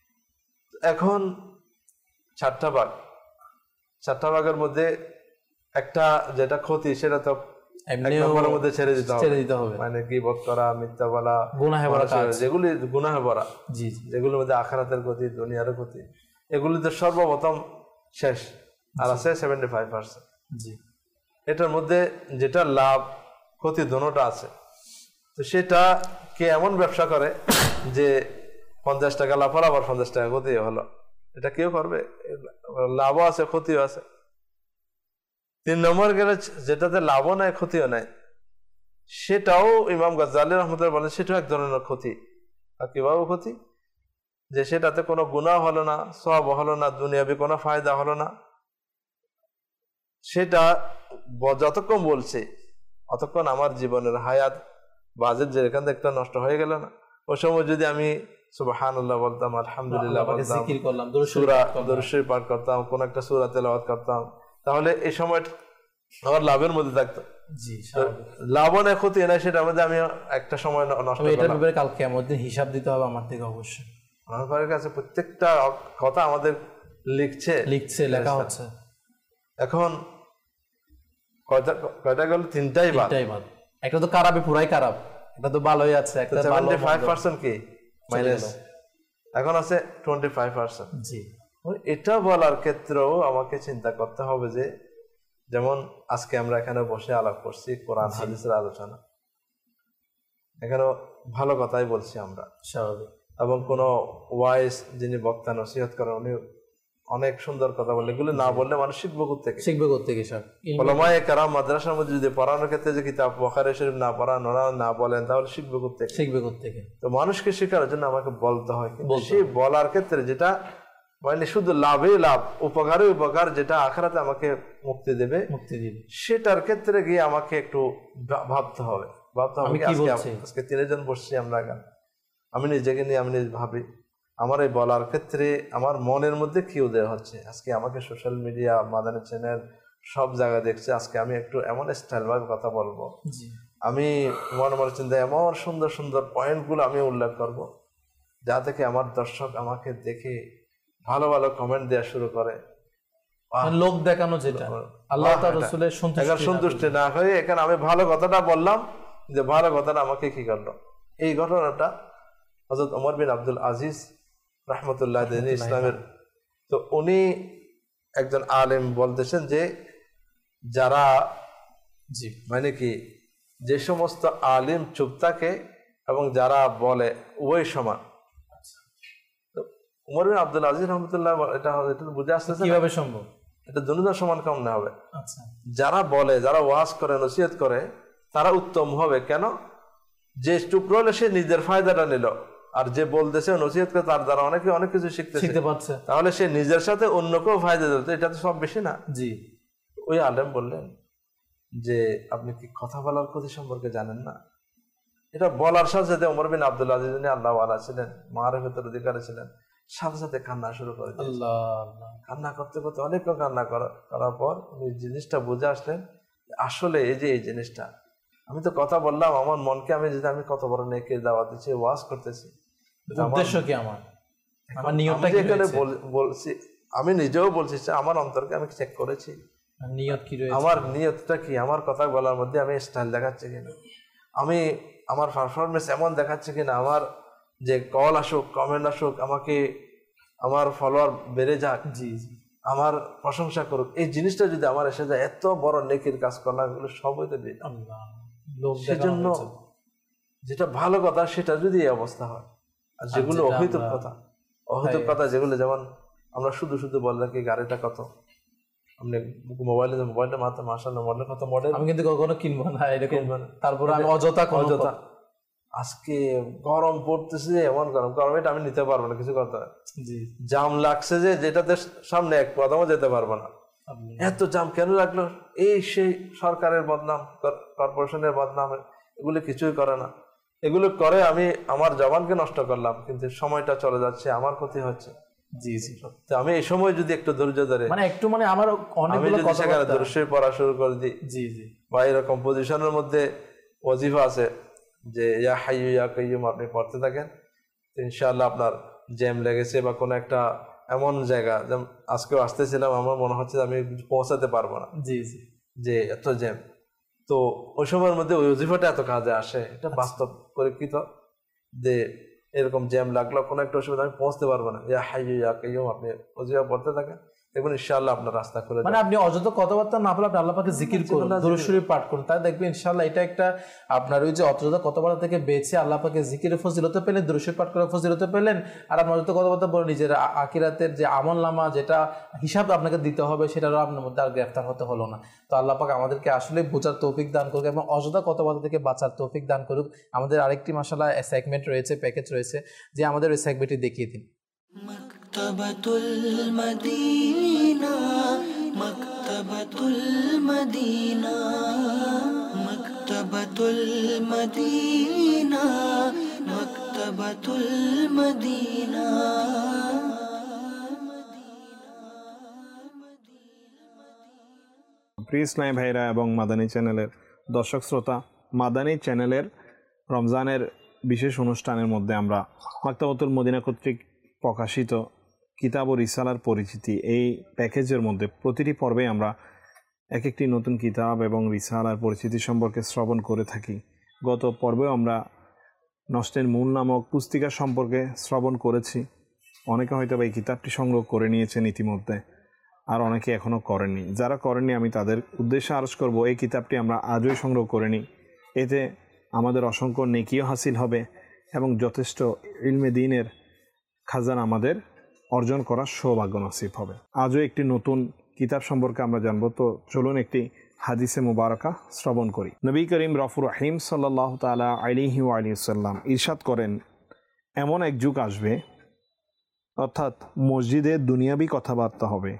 এখন 4টা ভাগ, 4টা ভাগের মধ্যে একটা যেটা ক্ষতি সেটা তো নম্বরের মধ্যে ছেড়ে দিতে হবে। মানে গীবত করা, মিথ্যা বলা, গুনাহে ভরা কাজ, যেগুলি গুনাহে ভরা, জি, যেগুলোর মধ্যে আখিরাতের ক্ষতি, দুনিয়ার ক্ষতি, এগুলিতে সর্বপ্রথম শেষ। আর আছে 75%। জি। এটার মধ্যে যেটা লাভ ক্ষতি দুটোটা আছে, তো সেটা কে এমন ব্যবসা করে যে 50 টাকা লাভ হলো আবার 50 টাকা ক্ষতি হলো, এটা কেউ করবে? লাভও আছে ক্ষতিও আছে। 3 নম্বর গেলে যেটাতে লাভও নাই ক্ষতিও নাই, সেটাও ইমাম গাজ্জালী রাহমাতুল্লাহ বলেন সেটাও এক ধরনের ক্ষতি। আর কিভাবে ক্ষতি? যে সেটাতে কোনো গুনাহ হলো না, সওয়াব হলো না, দুনিয়াবি কোনো ফায়দা হলো না, সেটা যতক্ষণ বলছে অতক্ষণ আমার জীবনের হায়াত বাজেট যেখান থেকে একটা নষ্ট হয়ে গেল না। ওই সময় যদি আমি সুবহানাল্লাহ বলতাম, আলহামদুলিল্লাহ বলতাম, সূরা দরুদ শরীফ পাঠ করতাম, কোন একটা সূরা তেলাওয়াত করতাম, তাহলে এই সময় আমার লাভের মধ্যে থাকতো। জি, লাভও না ক্ষতি না, সেটার মধ্যে আমি একটা সময় নষ্ট করলাম। এটার ব্যাপারে কালকে আমাদের হিসাব দিতে হবে আমার থেকে অবশ্যই। আমার কাছে প্রত্যেকটা কথা আমাদের লেখা হচ্ছে। এখন কয়টা গেল? 3টাই বাদ। একটা তো খারাপই, পুরাই খারাপ, এটা তো ভালোই আছে। একটা 75% কি মাইনাস, এখন আছে 25%। জি। এটা বলার ক্ষেত্রেও আমাকে চিন্তা করতে হবে যে যেমন আজকে আমরা এখানে বসে আলাপ করছি কোরআন হাদিসের আলোচনা, এখানে ভালো কথাই বলছি আমরা, স্বাভাবিক। এবং কোনো ওয়াইস যিনি বক্তা নসিহত করেন উনি অনেক সুন্দর কথা বলে, এগুলো না বললে মানুষ শিখবে কোত্থেকে? ওলামায়ে কেরাম মাদ্রাসার মধ্যে যদি পড়ানোর ক্ষেত্রে যে কিতাব বুখারী শরীফ না পড়ান, ওরা না বলেন, তাহলে শিখবে কোত্থেকে? তো মানুষকে শেখার জন্য আমাকে বলতে হয়, কিন্তু সেই বলার ক্ষেত্রে যেটা মানে শুধু লাভে লাভ, উপকারে উপকার, যেটা আখিরাতে আমাকে মুক্তি দেবে, সেটার ক্ষেত্রে গিয়ে আমাকে একটু ভাবতে হবে। আজকে 3 জন বসছি আমরা, আমি নিজেকে নিয়ে আমি নিজে ভাবি আমার এই বলার ক্ষেত্রে আমার মনের মধ্যে কি উদয় হচ্ছে। আজকে আমাকে সোশ্যাল মিডিয়া, মাদানী চ্যানেল সব জায়গায় দেখছে, আজকে আমি একটু এমন স্টাইল ভাবে কথা বলবো, আমি মনে চিন্তা এমন সুন্দর সুন্দর পয়েন্টগুলো আমি উল্লেখ করব, যা থেকে আমার দর্শক আমাকে দেখে ভালো ভালো কমেন্ট দেওয়া শুরু করে। লোক দেখানো, যেটা আল্লাহ তাআলা রাসূলের সন্তুষ্টি না হয়ে এখানে আমি ভালো কথাটা বললাম, যে ভালো কথাটা আমাকে কি করলো। এই ঘটনাটা হযরত ওমর বিন আব্দুল আজিজ রাহমাতুল্লাহ আলাইহি ইসলামের, তো উনি একজন আলেম বলতেছেন যে যারা মানে কি যে সমস্ত আলিম চুপ থাকে এবং যারা বলে উভয় সমান। উমর বিন আব্দুল আজিজ রহমতুল্লাহ এটা বুঝে আসতেছে কিভাবে সম্ভব? এটা দুনিয়া সমান কম না হবে। যারা বলে, যারা ওয়াজ করে, নসিহত করে, তারা উত্তম হবে। কেন? যে চুপ রইলে সে নিজের ফায়দাটা নিল, আর যে বলতেছে নসিহত করে তার দ্বারা অনেকে অনেক কিছু শিখতে পারছে, তাহলে সে নিজের সাথে অন্যকেও ফায়দা দিতে, এটা তো সব বেশি না। জি। ওই আলেম বললেন যে আপনি কি কথা বলার ক্ষতি সম্পর্কে জানেন না? এটা বলার সাথে সাথে ওমর বিন আব্দুল আজিজ আল্লাহ ওয়ালা ছিলেন, মারিফতের অধিকারী ছিলেন, সাথে সাথে কান্না শুরু করে দিলেন। কান্না করতে করতে অনেক কান্না করার পর উনি জিনিসটা বুঝে আসলেন, আসলে এই যে এই জিনিসটা আমি তো কথা বললাম, আমার মনকে আমি যদি আমি কত বড় নেকে দাওয়াত দিচ্ছি, ওয়াজ করতেছি, উদ্দেশ্য কি আমার নিয়তটা কি বলছি, আমি নিজেও বলছি আমার অন্তরকে আমি চেক করেছি, নিয়ত কি রয়েছে, আমার নিয়তটা কি, আমার কথা বলার মধ্যে আমি স্টাইল দেখাচ্ছি কিনা, আমি আমার পারফরমেন্স এমন দেখাচ্ছি কিনা, আমার যে কল আসুক, কমেন্ট আসুক, আমাকে আমার ফলোয়ার বেড়ে যাক, আমার প্রশংসা করুক, এই জিনিসটা যদি আমার এসে যায়, এত বড় নেকির কাজ করলাম, এগুলো সবই তো সেজন্য যেটা ভালো কথা সেটা যদি এই অবস্থা হয়, আর যেগুলো অহেতুক কথা যেগুলো, যেমন আমরা শুধু শুধু বলে রাখি গাড়িটা কত, আপনি মোবাইলটা মাত্র মাশাআল্লাহ মডেল কত মডেল, আমি কিন্তু কখনো কিনবো না, এরকম তারপরে আমি অযথা আজকে গরম পড়তেছে, এমন গরম এটা আমি নিতে পারবো না, কিছু করতে হবে, জাম লাগছে যে যেটাতে সামনে এক কদমও যেতে পারবো না, এত জাম কেন লাগলো, এই সেই সরকারের বদনাম, কর্পোরেশনের বদনাম, এগুলো কিছুই করে না, এগুলো করে আমি আমার জবানকে নষ্ট করলাম, কিন্তু সময়টা চলে যাচ্ছে, আমার ক্ষতি হচ্ছে। জি জি, আমি এই সময় যদি একটু ধৈর্য ধরে একটু আমার অনেকগুলো কথা দর্শে পড়া শুরু করে দিই, জি জি, বা এরকম পজিশনের মধ্যে ওয়াজিফা আছে যে ইয়া হাইয়্যু ইয়া কাইয়্যুম আপনি পড়তে থাকেন, ইনশাআল্লাহ আপনার জ্যাম লেগেছে বা কোনো একটা এমন জায়গা, যেমন আজকেও আসতেছিলাম, আমার মনে হচ্ছে আমি পৌঁছাতে পারবো না, জি জি, যে এত জ্যাম, তো ওই সময়ের মধ্যে ওই ওয়াজিফাটা এত কাজে আসে, এটা বাস্তব পরীক্ষিত, যে এরকম জ্যাম লাগলো, কোনো একটা অসুবিধা আমি পৌঁছতে পারবো না, ইয়া হাইয়্যু ইয়া কাইয়্যুম আপনি ওয়াজিফা পড়তে থাকেন, দেখবেন ইনশাআল্লাহ আপনার রাস্তা খুলে যাবে। আপনি অযথা কথাবার্তা না বলে আপনি আল্লাহ পাকে জিকির করুন, দরুদ শরীফ পাঠ করুন, তাই দেখবেন ইনশাআল্লাহ এটা একটা আপনার ওই যে অযথা কথাবার্তা থেকে বেঁচে আল্লাহ পাকে জিকিরের ফজিলতে পেলেন, দরুদ শরীফ পাঠ করার ফজিলতে পেলেন, আর আপনি অযথা কথাবার্তা বলে নিজের আখিরাতের যে আমলনামা যেটা হিসাব আপনাকে দিতে হবে সেটারও আপনার মধ্যে আর গ্রেফতার হতে হলো না। তো আল্লাহ পাক আমাদেরকে আসলে বোঝার তৌফিক দান করুক এবং অযথা কথাবার্তা থেকে বাঁচার তৌফিক দান করুক। আমাদের আরেকটি মাশাআল্লাহ সেগমেন্ট রয়েছে, প্যাকেজ রয়েছে, যে আমাদের ওই সেগমেন্টটি দেখিয়ে দিন। মাকতাবাতুল মদিনা, মাকতাবাতুল মদিনা, মাকতাবাতুল মদিনা, মাকতাবাতুল মদিনা। প্রিয় ইসলামী ভাইরা এবং মাদানী চ্যানেলের দর্শক শ্রোতা, মাদানী চ্যানেলের রমজানের বিশেষ অনুষ্ঠানের মধ্যে আমরা মাকতাবাতুল মদিনা কর্তৃক প্রকাশিত কিতাব ও রিসালার পরিচিতি, এই প্যাকেজের মধ্যে প্রতিটি পর্বে আমরা এক একটি নতুন কিতাব এবং রিসালার পরিচিতি সম্পর্কে শ্রবণ করে থাকি। গত পর্বেও আমরা নষ্টের মূল নামক পুস্তিকা সম্পর্কে শ্রবণ করেছি। অনেকে হয়তো এই কিতাবটি সংগ্রহ করে নিয়েছেন ইতিমধ্যে, আর অনেকে এখনও করেননি। যারা করেননি আমি তাদের উদ্দেশ্যে আরজ করব, এই কিতাবটি আমরা আজই সংগ্রহ করে নিই, এতে আমাদের অসংখ্য নেকিও হাসিল হবে এবং যথেষ্ট ইলমে দ্বীনের খাজানা আমাদের অর্জন করার সৌভাগ্য নসিব হবে। আজও একটি নতুন কিতাব সম্পর্কে আমরা জানবো, তো চলুন একটি হাদিসে মুবারকা শ্রবণ করি। নবী করিম রফুর রহিম সাল্লাল্লাহু তাআলা আলাইহি ওয়া আলিহি ওয়াসাল্লাম ইরশাদ করেন, এমন এক যুগ আসবে, অর্থাৎ মসজিদে দুনিয়াবি কথাবার্তা হবে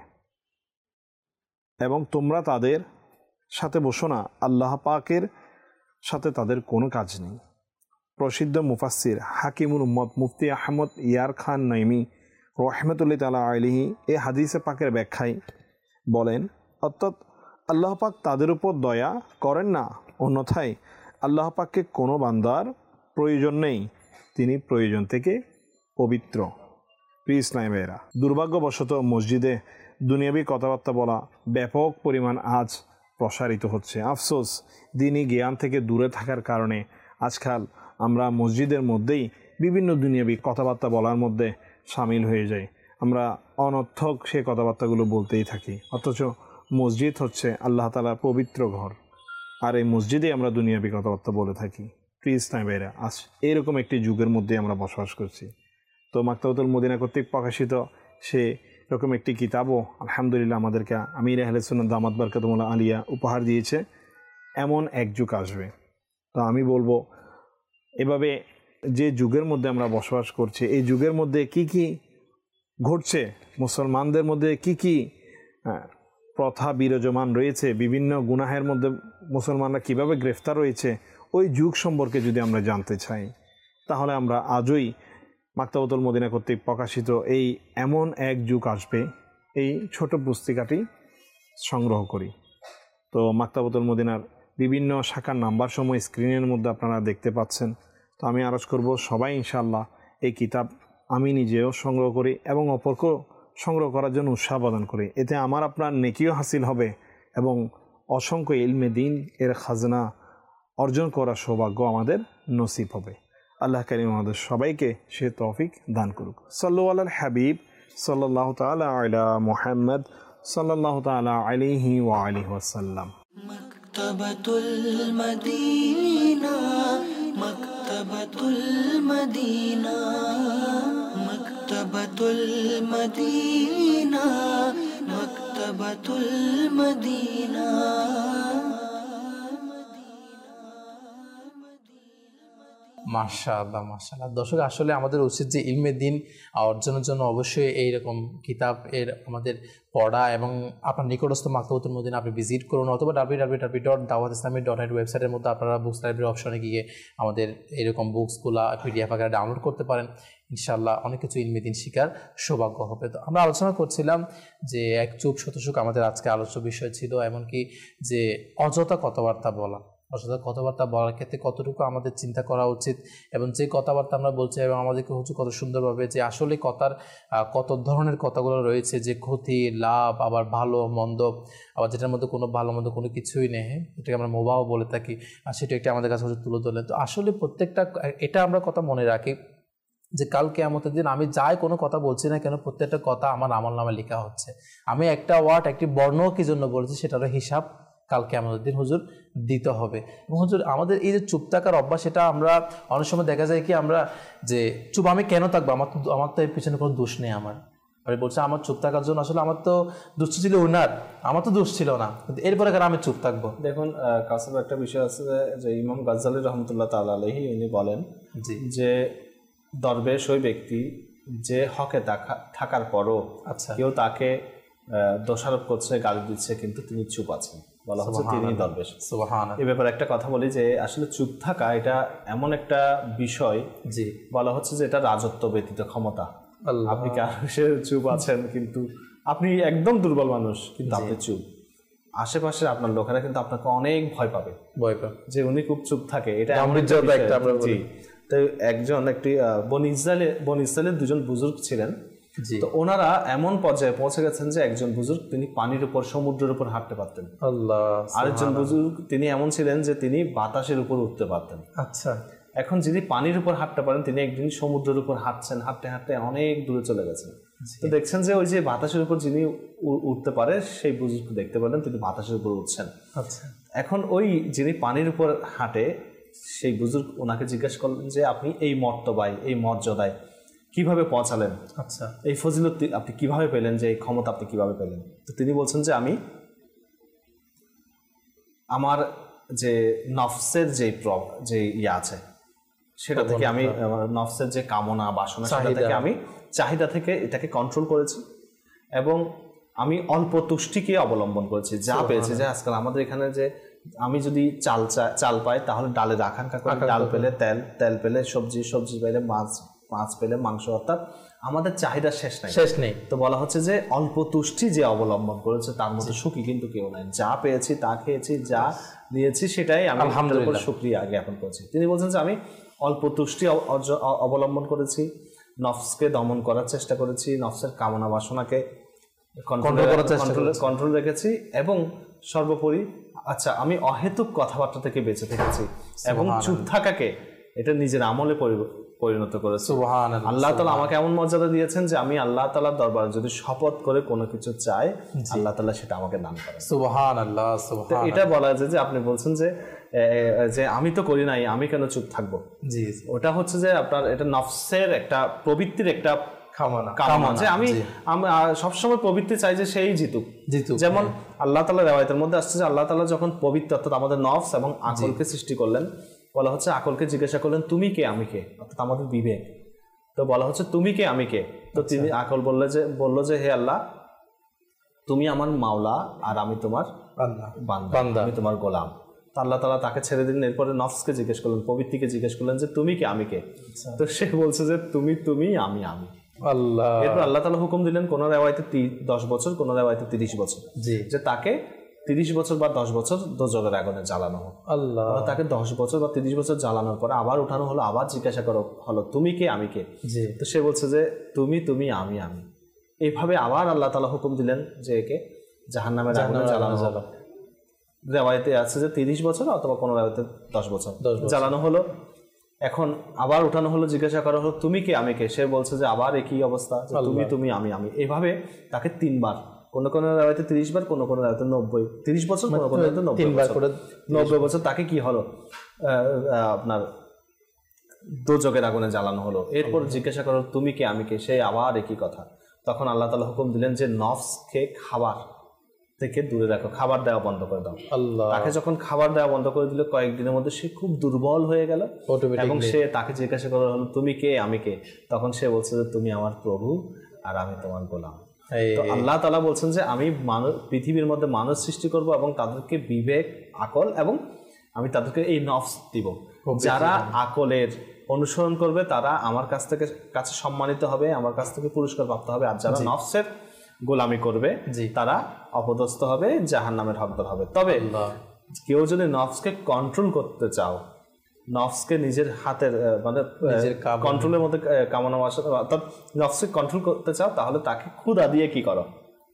এবং তোমরা তাদের সাথে বসো না, আল্লাহ পাকের সাথে তাদের কোনো কাজ নেই। প্রসিদ্ধ মুফাসসির হাকিমুল উম্মত মুফতি আহমদ ইয়ার খান নাইমি রহমতুল্লাহ তাআলা আলাইহি এই হাদিসে পাকের ব্যাখ্যায় বলেন, অর্থাৎ আল্লাহ পাক তাদের উপর দয়া করেন না, অন্যথায় আল্লাহ পাককে কোনো বান্দার প্রয়োজন নেই, তিনি প্রয়োজন থেকে পবিত্র। প্রিয় ইসলামী ভাইরা, দুর্ভাগ্যবশত মসজিদে দুনিয়াবি কথাবার্তা বলা ব্যাপক পরিমাণ আজ প্রসারিত হচ্ছে। আফসোস, দিনী জ্ঞান থেকে দূরে থাকার কারণে আজকাল আমরা মসজিদের মধ্যেই বিভিন্ন দুনিয়াবি কথাবার্তা বলার মধ্যে সামিল হয়ে যাই। আমরা অনর্থক সে কথাবার্তাগুলো বলতেই থাকি, অথচ মসজিদ হচ্ছে আল্লাহ তাআলার পবিত্র ঘর, আর এই মসজিদে আমরা দুনিয়াবি কথাবার্তা বলে থাকি। প্লিজ নাই ভাইরা, আজ এইরকম একটি যুগের মধ্যে আমরা বসবাস করছি। তো মাকতাবাতুল মদিনা কর্তৃক প্রকাশিত সে এরকম একটি কিতাবও আলহামদুলিল্লাহ আমাদেরকে আমির আহলে সুন্নাত দামাত বারকাতুহুল আলিয়া উপহার দিয়েছে। এমন এক যুগ আসবে, তো আমি বলবো এভাবে যে যুগের মধ্যে আমরা বসবাস করছি, এই যুগের মধ্যে কি কি ঘটছে, মুসলমানদের মধ্যে কি কি প্রথা বিরাজমান রয়েছে, বিভিন্ন গুনাহের মধ্যে মুসলমানরা কিভাবে গ্রেফতার রয়েছে, ওই যুগ সম্পর্কে যদি আমরা জানতে চাই, তাহলে আমরা আজই মাকতাবাতুল মদিনা কর্তৃক প্রকাশিত এই এমন এক যুগ আসবে এই ছোট পুস্তিকাটি সংগ্রহ করি। তো মাকতাবাতুল মদিনার বিভিন্ন শাখার নাম্বারসমূহ স্ক্রিনের মধ্যে আপনারা দেখতে পাচ্ছেন। তো আমি আরজ করব সবাই ইনশাআল্লাহ এই কিতাব আমি নিজেও সংগ্রহ করি এবং অপরকেও সংগ্রহ করার জন্য উৎসাহ প্রদান করি। এতে আমার আপনার নেকিও হাসিল হবে এবং অসংখ্য ইলমে দিন এর খাজনা অর্জন করার সৌভাগ্য আমাদের নসিব হবে। আল্লাহ কারীম আমাদের সবাইকে সে তৌফিক দান করুক। সাল্লু আলাল হাবিব সাল্লাল্লাহু তাআলা আলা মুহাম্মদ সাল্লাল্লাহু তাআলা আলাইহি ওয়া আলিহি ওয়াসাল্লাম। মাকতাবাতুল মদিনা, মাকতাবাতুল মদিনা, মাকতাবাতুল মদিনা, মাকতাবাতুল মদিনা। মাশাআল্লাহ মাশাআল্লাহ। দর্শক, আসলে আমাদের উচিত যে ইলমে দিন অর্জনের জন্য অবশ্যই এইরকম কিতাব এর আমাদের পড়া এবং আপনার নিকটস্থ মাকতাবাতুল মদিনা আপনি ভিজিট করুন, অথবা www.dawatislami.net ওয়েবসাইটের মধ্যে আপনারা বুকস লাইব্রেরি অপশনে গিয়ে আমাদের এরকম বুকসগুলা পিডিএফ আকারে ডাউনলোড করতে পারেন। ইনশাআল্লাহ অনেক কিছু ইলমে দিন শিকার সৌভাগ্য হবে। তো আমরা আলোচনা করছিলাম যে এক চুপ শত সুখ আমাদের আজকে আলোচ্য বিষয় ছিল, এমনকি যে অযথা কথাবার্তা বলা, অযথা কথাবার্তা বলার ক্ষেত্রে কতটুকু আমাদের চিন্তা করা উচিত, এবং যে কথাবার্তা আমরা বলছি এবং আমাদেরকে হচ্ছে কত সুন্দরভাবে যে আসলে কথার কত ধরনের কথাগুলো রয়েছে, যে ক্ষতি লাভ, আবার ভালো মন্দ, আবার যেটার মধ্যে কোনো ভালো মন্দ কোনো কিছুই নেই, এটাকে আমরা মোবাও বলে থাকি, আর সেটা একটা আমাদের কাছে হচ্ছে তুলে ধরলেন। তো আসলে প্রত্যেকটা এটা আমরা কথা মনে রাখি যে কাল কিয়ামতের দিন আমি যাই কোনো কথা বলছি না কেন, প্রত্যেকটা কথা আমার আমলনামায় লেখা হচ্ছে। আমি একটা ওয়ার্ড একটি বর্ণ কি জন্য বলেছি সেটারও হিসাব কালকে আমাদের দিন হুজুর দিতে হবে। এবং হুজুর আমাদের এই যে চুপ থাকার অভ্যাস, সেটা আমরা অনেক সময় দেখা যায় কি আমরা যে চুপ আমি কেন থাকবো, আমার তো এর পিছনে কোনো দোষ নেই। আমার বলছে আমার চুপ থাকার জন্য আসলে আমার তো দোষ ছিল ওনার, আমার তো দোষ ছিল না, কিন্তু এরপরে কেন আমি চুপ থাকবো? দেখুন কাসিম, একটা বিষয় আছে যে ইমাম গাজ্জালী রহমতুল্লাহ তাআলা আলাইহি উনি বলেন যে দরবেশ ওই ব্যক্তি যে হকে থাকার পরও কেউ তাকে দোষারোপ করছে, গালি দিচ্ছে, কিন্তু তিনি চুপ আছেন, বলা হচ্ছে তিনি দরবেশ। এই ব্যাপারে একটা কথা বলি যে আসলে চুপ থাকা এটা এমন একটা বিষয় যে বলা হচ্ছে যে এটা রাজত্ব ব্যতীত ক্ষমতা। আপনি কারো চুপ আছেন, কিন্তু আপনি একদম দুর্বল মানুষ, কিন্তু আপনি চুপ, আশেপাশে আপনার লোকেরা কিন্তু আপনাকে অনেক ভয় পাবে যে উনি খুব চুপ থাকে। এটা জি। তো একটি বনি ইসরায়েলের দুজন বুজুর্গ ছিলেন, তো ওনারা এমন পর্যায়ে পৌঁছে গেছেন যে একজন বুজুর্গ তিনি পানির উপর, সমুদ্রের উপর হাঁটতে পারতেন, আরেকজন বুজুর্গ তিনি এমন ছিলেন যে তিনি বাতাসের উপর উঠতে পারতেন। আচ্ছা, এখন যিনি পানির উপর হাঁটতে পারেন তিনি একদিন সমুদ্রের উপর হাঁটছেন, হাঁটতে হাঁটতে অনেক দূরে চলে গেছেন। তো দেখছেন যে ওই যে বাতাসের উপর যিনি উঠতে পারে সেই বুজুর্গ দেখতে পেলেন তিনি বাতাসের উপর উঠছেন। আচ্ছা, এখন ওই যিনি পানির উপর হাঁটে সেই বুজুর্গ ওনাকে জিজ্ঞাসা করলেন যে আপনি এই মর্তবায়, এই মর্যাদায় কিভাবে পৌঁছালেন? আচ্ছা, এই ফজিলত আপনি কিভাবে পেলেন, যে এই ক্ষমতা আপনি কিভাবে পেলেন? তো তিনি বলছেন যে আমি আমার যে নফসের যে ইয়ে আছে সেটা থেকে আমি নফসের যে কামনা বাসনা সেটা থেকে আমি চাহিদা থেকে এটাকে কন্ট্রোল করেছি, এবং আমি অল্প তুষ্টিকে অবলম্বন করেছি। যা পেয়েছি, যে আজকাল আমাদের এখানে যে আমি যদি চাল পাই তাহলে ডালের আকাঙ্ক্ষা করি, ডাল পেলে তেল পেলে সবজি পেলে মাছ পেলে মাংস, অর্থাৎ আমাদের চাহিদা শেষ নেই। তো বলা হচ্ছে যে অল্প তুষ্টি যে অবলম্বন করেছে তার মধ্যে সুখী কিন্তু কেউ নাই। যা পেয়েছি তা খেয়েছি, যা নিয়েছি সেটাই আমি আলহামদুলিল্লাহ শুকরিয়া জ্ঞাপন করেছি। তিনি বলছেন যে আমি অল্প তুষ্টি অবলম্বন করেছি, নফসকে দমন করার চেষ্টা করেছি, নফসের কামনা বাসনাকে কন্ট্রোল রেখেছি, এবং সর্বোপরি আমি অহেতুক কথাবার্তা থেকে বেঁচে থেকেছি, এবং চুপ থাকাকে এটা নিজের আমলে পরিণত করেছি। আল্লাহ তাআলা আমাকে এমন মর্যাদা দিয়েছেন যে আমি আল্লাহ তাআলার দরবারে যদি শপথ করে কোনো কিছু চাই, আল্লাহ তাআলা সেটা আমাকে দান করেন। সুবহানাল্লাহ, সুবহানাল্লাহ। এটা বলা যায় যে আপনি বলছেন যে আমি তো করি নাই, আমি কেন চুপ থাকবো। জি, ওটা হচ্ছে যে আপনার এটা নফসের একটা প্রবৃত্তির একটা কামনা, যে আমি সবসময় প্রবৃত্তি চাই যে সেই জিতুক। যেমন আল্লাহ তাআলা রিওয়ায়াতের মধ্যে আসছে যে আল্লাহ তাআলা যখন পবিত্র অর্থাৎ আমাদের নফস এবং আকলকে সৃষ্টি করলেন, বলা হচ্ছে আকলকে জিজ্ঞাসা করলেন তুমি কে আমি কে, অর্থাৎ আমাদের বিবেক। তো বলা হচ্ছে তুমি কে আমি কে, তো তিনি আকল বললো যে হে আল্লাহ তুমি আমার মাওলা আর আমি তোমার বান্দা, আমি তোমার গোলাম। আল্লাহ তাআলা তাকে ছেড়ে দিলেন। এরপরে নফসকে জিজ্ঞেস করলেন, প্রবৃত্তিকে জিজ্ঞেস করলেন যে তুমি কে আমি কে, তো সে বলছে যে তুমি আমি আল্লাহ। এরপর আল্লাহ তাআলা হুকুম দিলেন, কোন রিওয়ায়াতে 10 বছর, কোন রিওয়ায়াতে 30 বছর, যে তাকে 30 বছর বা 10 বছর দোজখের আগুনে জ্বালানো হোক। আল্লাহ তাকে 10 বছর বা 30 বছর জ্বালানোর পরে আবার উঠানো হলো, আবার জিজ্ঞাসা করা হলো তুমি কে আমি কে, তো সে বলছে যে তুমি আমি। এইভাবে আবার আল্লাহ তাআলা হুকুম দিলেন যে একে জাহান্নামের আগুনে জ্বালানো হলো। রিওয়ায়াতে আছে যে 30 বছর অথবা কোনো রিওয়ায়াতে 10 বছর জ্বালানো হলো। এখন আবার উঠানো হলো, জিজ্ঞাসা করা হলো তুমি কে আমি কে, সে বলছে যে আবার একই অবস্থা, তুমি আমি। এইভাবে তাকে 3 বার, কোন কোন রিওয়ায়াতে 30 বার, কোন কোন রিওয়ায়াতে 90, 30 বছর, কোন কোন রিওয়ায়াতে 90 বছর তাকে কি হলো আপনার দোজখের আগুনে জ্বালানো হলো। এরপর জিজ্ঞাসা করা হলো তুমি কে আমি কে, সে আবার একই কথা। তখন আল্লাহ তাআলা হুকুম দিলেন যে নফসকে খাবার থেকে দূরে রাখো, খাবার দেওয়া বন্ধ করে দাও। তাকে যখন খাবার দেওয়া বন্ধ করে দিল, কয়েকদিনের মধ্যে সে খুব দুর্বল হয়ে গেল এবং সে তাকে জিজ্ঞাসা করা হলো তুমি কে আমি কে, তখন সে বলছে যে তুমি আমার প্রভু আর আমি তোমার গোলাম। তো আল্লাহ তাআলা বলছেন যে আমি পৃথিবীর মধ্যে মানুষ সৃষ্টি করব এবং তাদেরকে বিবেক আকল এবং আমি তাদেরকে এই নফস দিব। যারা আকলের অনুসরণ করবে তারা আমার কাছে সম্মানিত হবে, আমার কাছ থেকে পুরস্কার প্রাপ্ত হবে, আর যারা নফসের গোলামি করবে তারা অপদস্থ হবে, জাহান্নামের হকদার হবে। তবে কেউ যদি নফসকে কন্ট্রোল করতে চাও, নফসকে নিজের হাতের মানে কন্ট্রোলের মধ্যে কামনা বাসনা অর্থাৎ নফসকে কন্ট্রোল করতে চাও, তাহলে তাকে ক্ষুধা দিয়ে কি করো,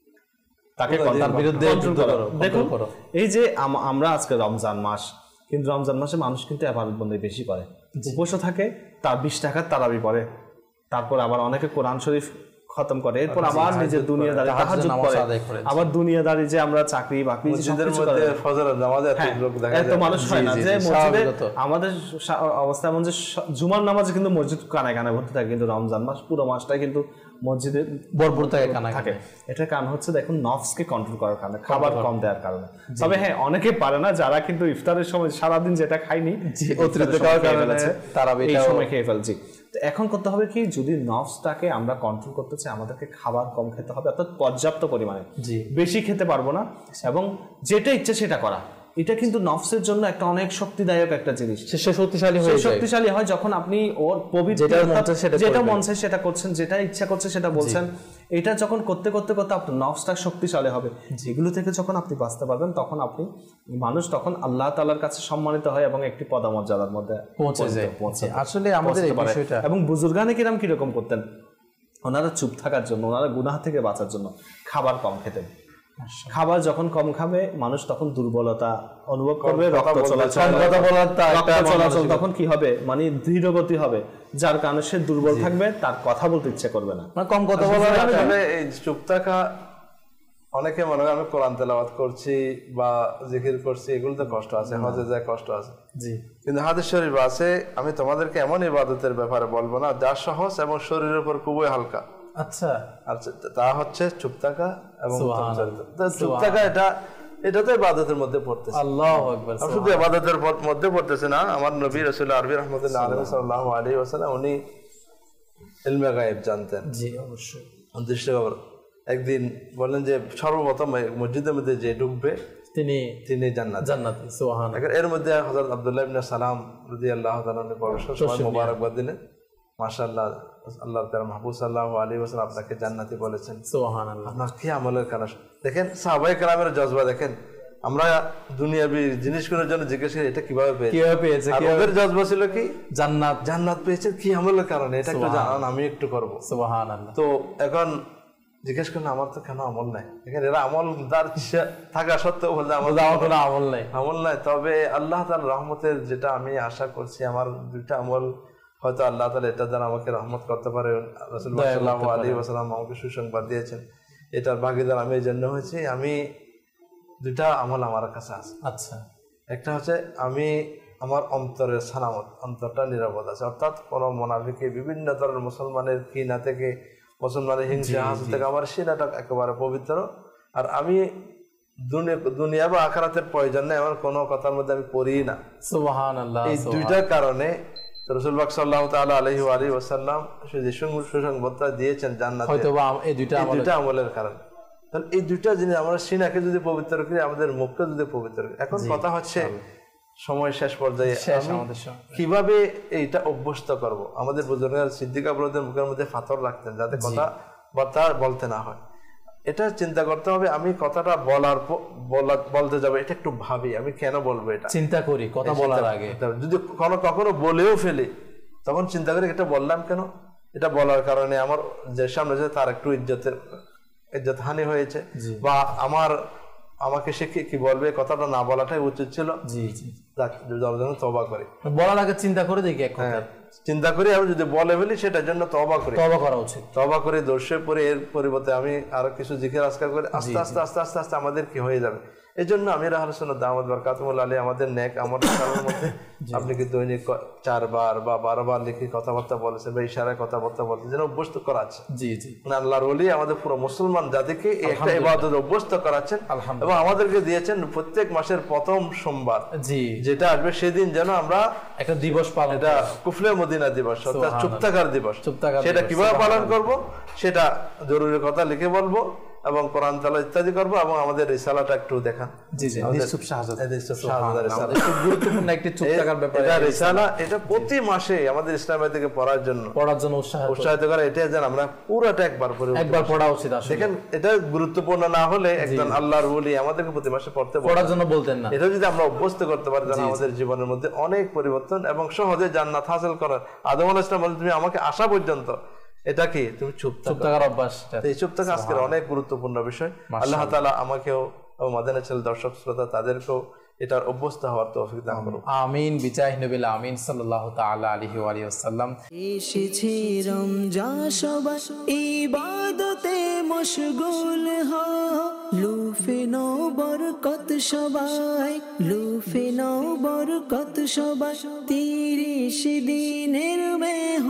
তাকে কন্ট্রোল করো। দেখুন এই যে আমরা আজকে রমজান মাস, কিন্তু রমজান মাসে মানুষ কিন্তু ইবাদত বন্দেগি বেশি করে, উপোসও থাকে, তার 20 টাকার তারাবি পড়ে, তারপর আবার অনেকে কোরআন শরীফ খতম করে, এরপর আবার নিজের দুনিয়াদারি তাহাজ্জুদ পড়ে, আবার দুনিয়াদারি যে আমরা চাকরি বাকরি মসজিদের মধ্যে ফজর নামাজে এত লোক দেখা যায়, এত মানুষ হয় না যে মসজিদে। আমাদের অবস্থা এমন যে জুমার নামাজে কিন্তু মসজিদ কানায় কানায় ভর্তি থাকে, কিন্তু রমজান মাস পুরো মাসটাই কিন্তু মসজিদে ভরপুর থাকে। এটার কারণ হচ্ছে দেখুন নফসকে কন্ট্রোল করার কারণে, খাবার কম দেওয়ার কারণে। তবে হ্যাঁ অনেকে পারে না, যারা কিন্তু ইফতারের সময় সারাদিন যেটা খায়নি অতিরিক্ত খাওয়ার কারণে তারা এই সময় খেয়ে ফেলছি। এখন করতে হবে কি, যদি নফসটাকে আমরা কন্ট্রোল করতে চাই আমাদেরকে খাবার কম খেতে হবে, অর্থাৎ পর্যাপ্ত পরিমাণে, বেশি খেতে পারবো না, এবং যেটা ইচ্ছে সেটা করা। এটা কিন্তু নফসের জন্য একটা অনেক শক্তিদায়ক একটা জিনিস। সে শক্তিশালী হয় যখন আপনি ওর পবিত্র যেটা মন চায় সেটা করছেন, যেটা ইচ্ছা করছে সেটা বলছেন। এটা যখন করতে করতে করতে আপনার নফসটা শক্তিশালী হবে, যেগুলো থেকে যখন আপনি বাঁচতে পারবেন তখন আপনি মানুষ তখন আল্লাহ তাআলার কাছে সম্মানিত হয় এবং একটি পদমর্যাদার মধ্যে পৌঁছে যায়। আসলে আমাদের এই বিষয়টা, এবং বুজুর্গানে কিরাম কিরকম করতেন, ওনারা চুপ থাকার জন্য, ওনারা গুনাহ থেকে বাঁচার জন্য খাবার কম খেতেন। খাবার যখন কম খাবে মানুষ তখন দুর্বলতা অনুভব করবে, রক্ত চলাচল তখন কি হবে, মানে ধীরগতি হবে, যার কারণে সে দুর্বল থাকবে, তার কথা বলতে ইচ্ছে করবে না, কম কথা বলা। আসলে এই চুপ থাকা, অনেকে মনে হয় আমি কোরআন তেলাওয়াত করছি বা জিকির করছি, এগুলোতে কষ্ট আছে, হজে যায় কষ্ট আছে, কিন্তু হাদিস শরীফ আছে আমি তোমাদেরকে এমন ইবাদতের ব্যাপারে বলবো না যা সহজ এবং শরীরের উপর খুবই হালকা। আচ্ছা, তা হচ্ছে চুপ থাকা এবং চুপ থাকা। এটা তো ইবাদতের মধ্যে পড়তেছে। আল্লাহু আকবার। শুধু ইবাদতের মধ্যে পড়তেছে না, আমার নবী রাসূল আরবি রাহমাতুল্লাহ আলাইহি সাল্লাল্লাহু আলাইহি ওয়াসাল্লাম উনি ইলমে গায়েব জানতেন। জি অবশ্যই। অদৃশ্য খবর। একদিন বলেন যে সর্বপ্রথম মসজিদের মধ্যে যে ঢুকবে তিনি জান্নাতি। সুবহানাল্লাহ। এর মধ্যে হযরত আব্দুল্লাহ ইবনে সালাম রাদিয়াল্লাহু তাআলা প্রবেশের সময় মোবারকবাদ দিলেন, মাশাআল্লাহ আল্লাহর তাআলা মাহবুব সাল্লাল্লাহু আলাইহি ওয়াসাল্লাম আপনাকে জান্নাতি বলেছেন। সুবহানাল্লাহ। আপনার কি আমলের কারণ দেখেন, সাহাবায়ে কেরামের জজবা দেখেন। আমরা দুনিয়াবি জিনিসগুলোর জন্য জিজ্ঞেস করি এটা কিভাবে পেয়েছে, ওদের জজবা ছিল কি জান্নাত পেয়েছে, কি আমলের কারণে, এটা একটু জানান, আমি একটু করবো। সুবহানাল্লাহ। তো এখন জিজ্ঞেস করেন আমার তো কেন আমল নাই, এখানে এরা আমলদার থাকা সত্ত্বেও বলতে আমল নাই। তবে আল্লাহ তাআলার রহমতের যেটা আমি আশা করছি, আমার দুইটা আমল হয়তো আল্লাহ তাআলা এটা দ্বারা আমাকে রহমত করতে পারে, রাসূলুল্লাহ সাল্লাল্লাহু আলাইহি ওয়াসাল্লাম আমাকে সুসংবাদ দিয়েছেন, এটার ভাগীদার আমি এই জন্য হয়েছি। আমি দুইটা আমল আমার কাছে আছে। আচ্ছা, একটা হচ্ছে আমি আমার অন্তরের সালামত, অন্তরটা নিরাপদ আছে, অর্থাৎ কোনো মুনাফিকে বিভিন্ন ধরনের মুসলমানের ঘৃণা থেকে, মুসলমানের হিংসা হাসদ থেকে আমার সিনাটা একেবারে পবিত্র। আর আমি দুনিয়া বা আখিরাতের প্রয়োজন নেই আমার কোনো কথার মধ্যে আমি পড়ি না। সুবহানাল্লাহ। এই দুইটার কারণে রাসূলুল্লাহ সাল্লাল্লাহু তাআলা আলাইহি ওয়া আলিহি ওয়াসাল্লাম যে সুসংবাদটা দিয়েছেন জান্নাতে, হয়তোবা এই দুইটা আমলের কারণে। তাহলে এই দুইটা জিনিস আমরা সিনাকে যদি পবিত্র করি, আমাদের মুখকে যদি পবিত্র করি। এখন কথা হচ্ছে সময় শেষ পর্যায়ে কিভাবে এইটা অভ্যস্ত করব। আমাদের বুজুর্গরা সিদ্দিকা বুজুর্গদের মুখের মধ্যে পাথর রাখতেন যাতে কথা বলতে না হয়। এটা চিন্তা করতে হবে, আমি কথাটা বলতে যাবো এটা একটু ভাবি, আমি কেন বলবো, এটা চিন্তা করি কথা বলার আগে। যদি কখনো বলেও ফেলি তখন চিন্তা করি এটা বললাম কেন, এটা বলার কারণে আমার যে সামনে তার একটু ইজ্জত হানি হয়েছে, বা আমাকে সে কি বলবে, কথাটা না বলাটাই উচিত ছিল। তওবা করি, বলার আগে চিন্তা করে দেখি, চিন্তা করি আমি যদি বলে ফেলি সেটার জন্য তওবা করি, তওবা করা উচিত। তওবা করে দোষে পরে এর পরিবর্তে আমি আরো কিছু জিকির আজকার করে আস্তে আস্তে আস্তে আস্তে আস্তে আমাদের কি হয়ে যাবে। এই জন্য আমির আহলে সুন্নাত দাওয়াত বারাকাতুহুল আলাইহি আমাদের নেক আমার কারণের মধ্যে আপনি কি দৈনিক 4 বার বা 12 বার লিখে কথাবার্তা বলেছেন বা ইশারায় কথাবার্তা বলছেন, যেন অভ্যস্ত করাচ্ছে। জি জি, মানে আল্লাহর ওলি আমাদের পুরো মুসলমান জাতিকে একটা ইবাদত অভ্যস্ত করাচ্ছেন এবং আমাদেরকে দিয়েছেন প্রত্যেক মাসের প্রথম সোমবার, জি, যেটা আসবে সেদিন যেন আমরা একটা দিবস পালন, এটা কুফলে মদিনা দিবস, অর্থাৎ চুপ থাকার দিবস। সেটা কিভাবে পালন করব সেটা জরুরি কথা লিখে বলবো এবং কোরআন তেলাওয়াত ইত্যাদি করব এবং আমাদের রিসালাটা একটু দেখান। জি জি, নিসুব শাহজাদা, খুব গুরুত্বপূর্ণ একটি চুপ থাকার ব্যাপার। এটা রিসালা, এটা প্রতি মাসে আমাদের ইসলামের দিকে পড়ার জন্য উৎসাহিত করা, এটা যেন আমরা পুরোটা একবার পড়া উচিত। দেখেন এটা গুরুত্বপূর্ণ না হলে একজন আল্লাহর ওলি আমাদেরকে প্রতি মাসে পড়ার জন্য বলতেন না। এটা যদি আমরা অভ্যস্ত করতে পারি তাহলে আমাদের জীবনের মধ্যে অনেক পরিবর্তন এবং সহজে জান্নাত হাসিল করার। আদম আলাইহিস সালাম বলেন তুমি আমাকে আসা পর্যন্ত এটা কি তুমি চুপ থাকার অভ্যাস। এই চুপ থাকা আজকের অনেক গুরুত্বপূর্ণ বিষয়। আল্লাহ তাআলা আমাকেও এবং মাদানী চ্যানেল দর্শক শ্রোতা তাদেরকেও এটার অভ্যস্ত হওয়ার তৌফিক দান করুন। আমিন বিজাহি নবী আমিন সাল্লাল্লাহু তাআলা আলাইহি ওয়া আলিহি ওয়াসাল্লাম। এসেছে রমজান সবাই ইবাদতে মশগুল হও, লুফে নাও বরকত সবাই, লুফে নাও বরকত সবাই, 30 দিনের মেহ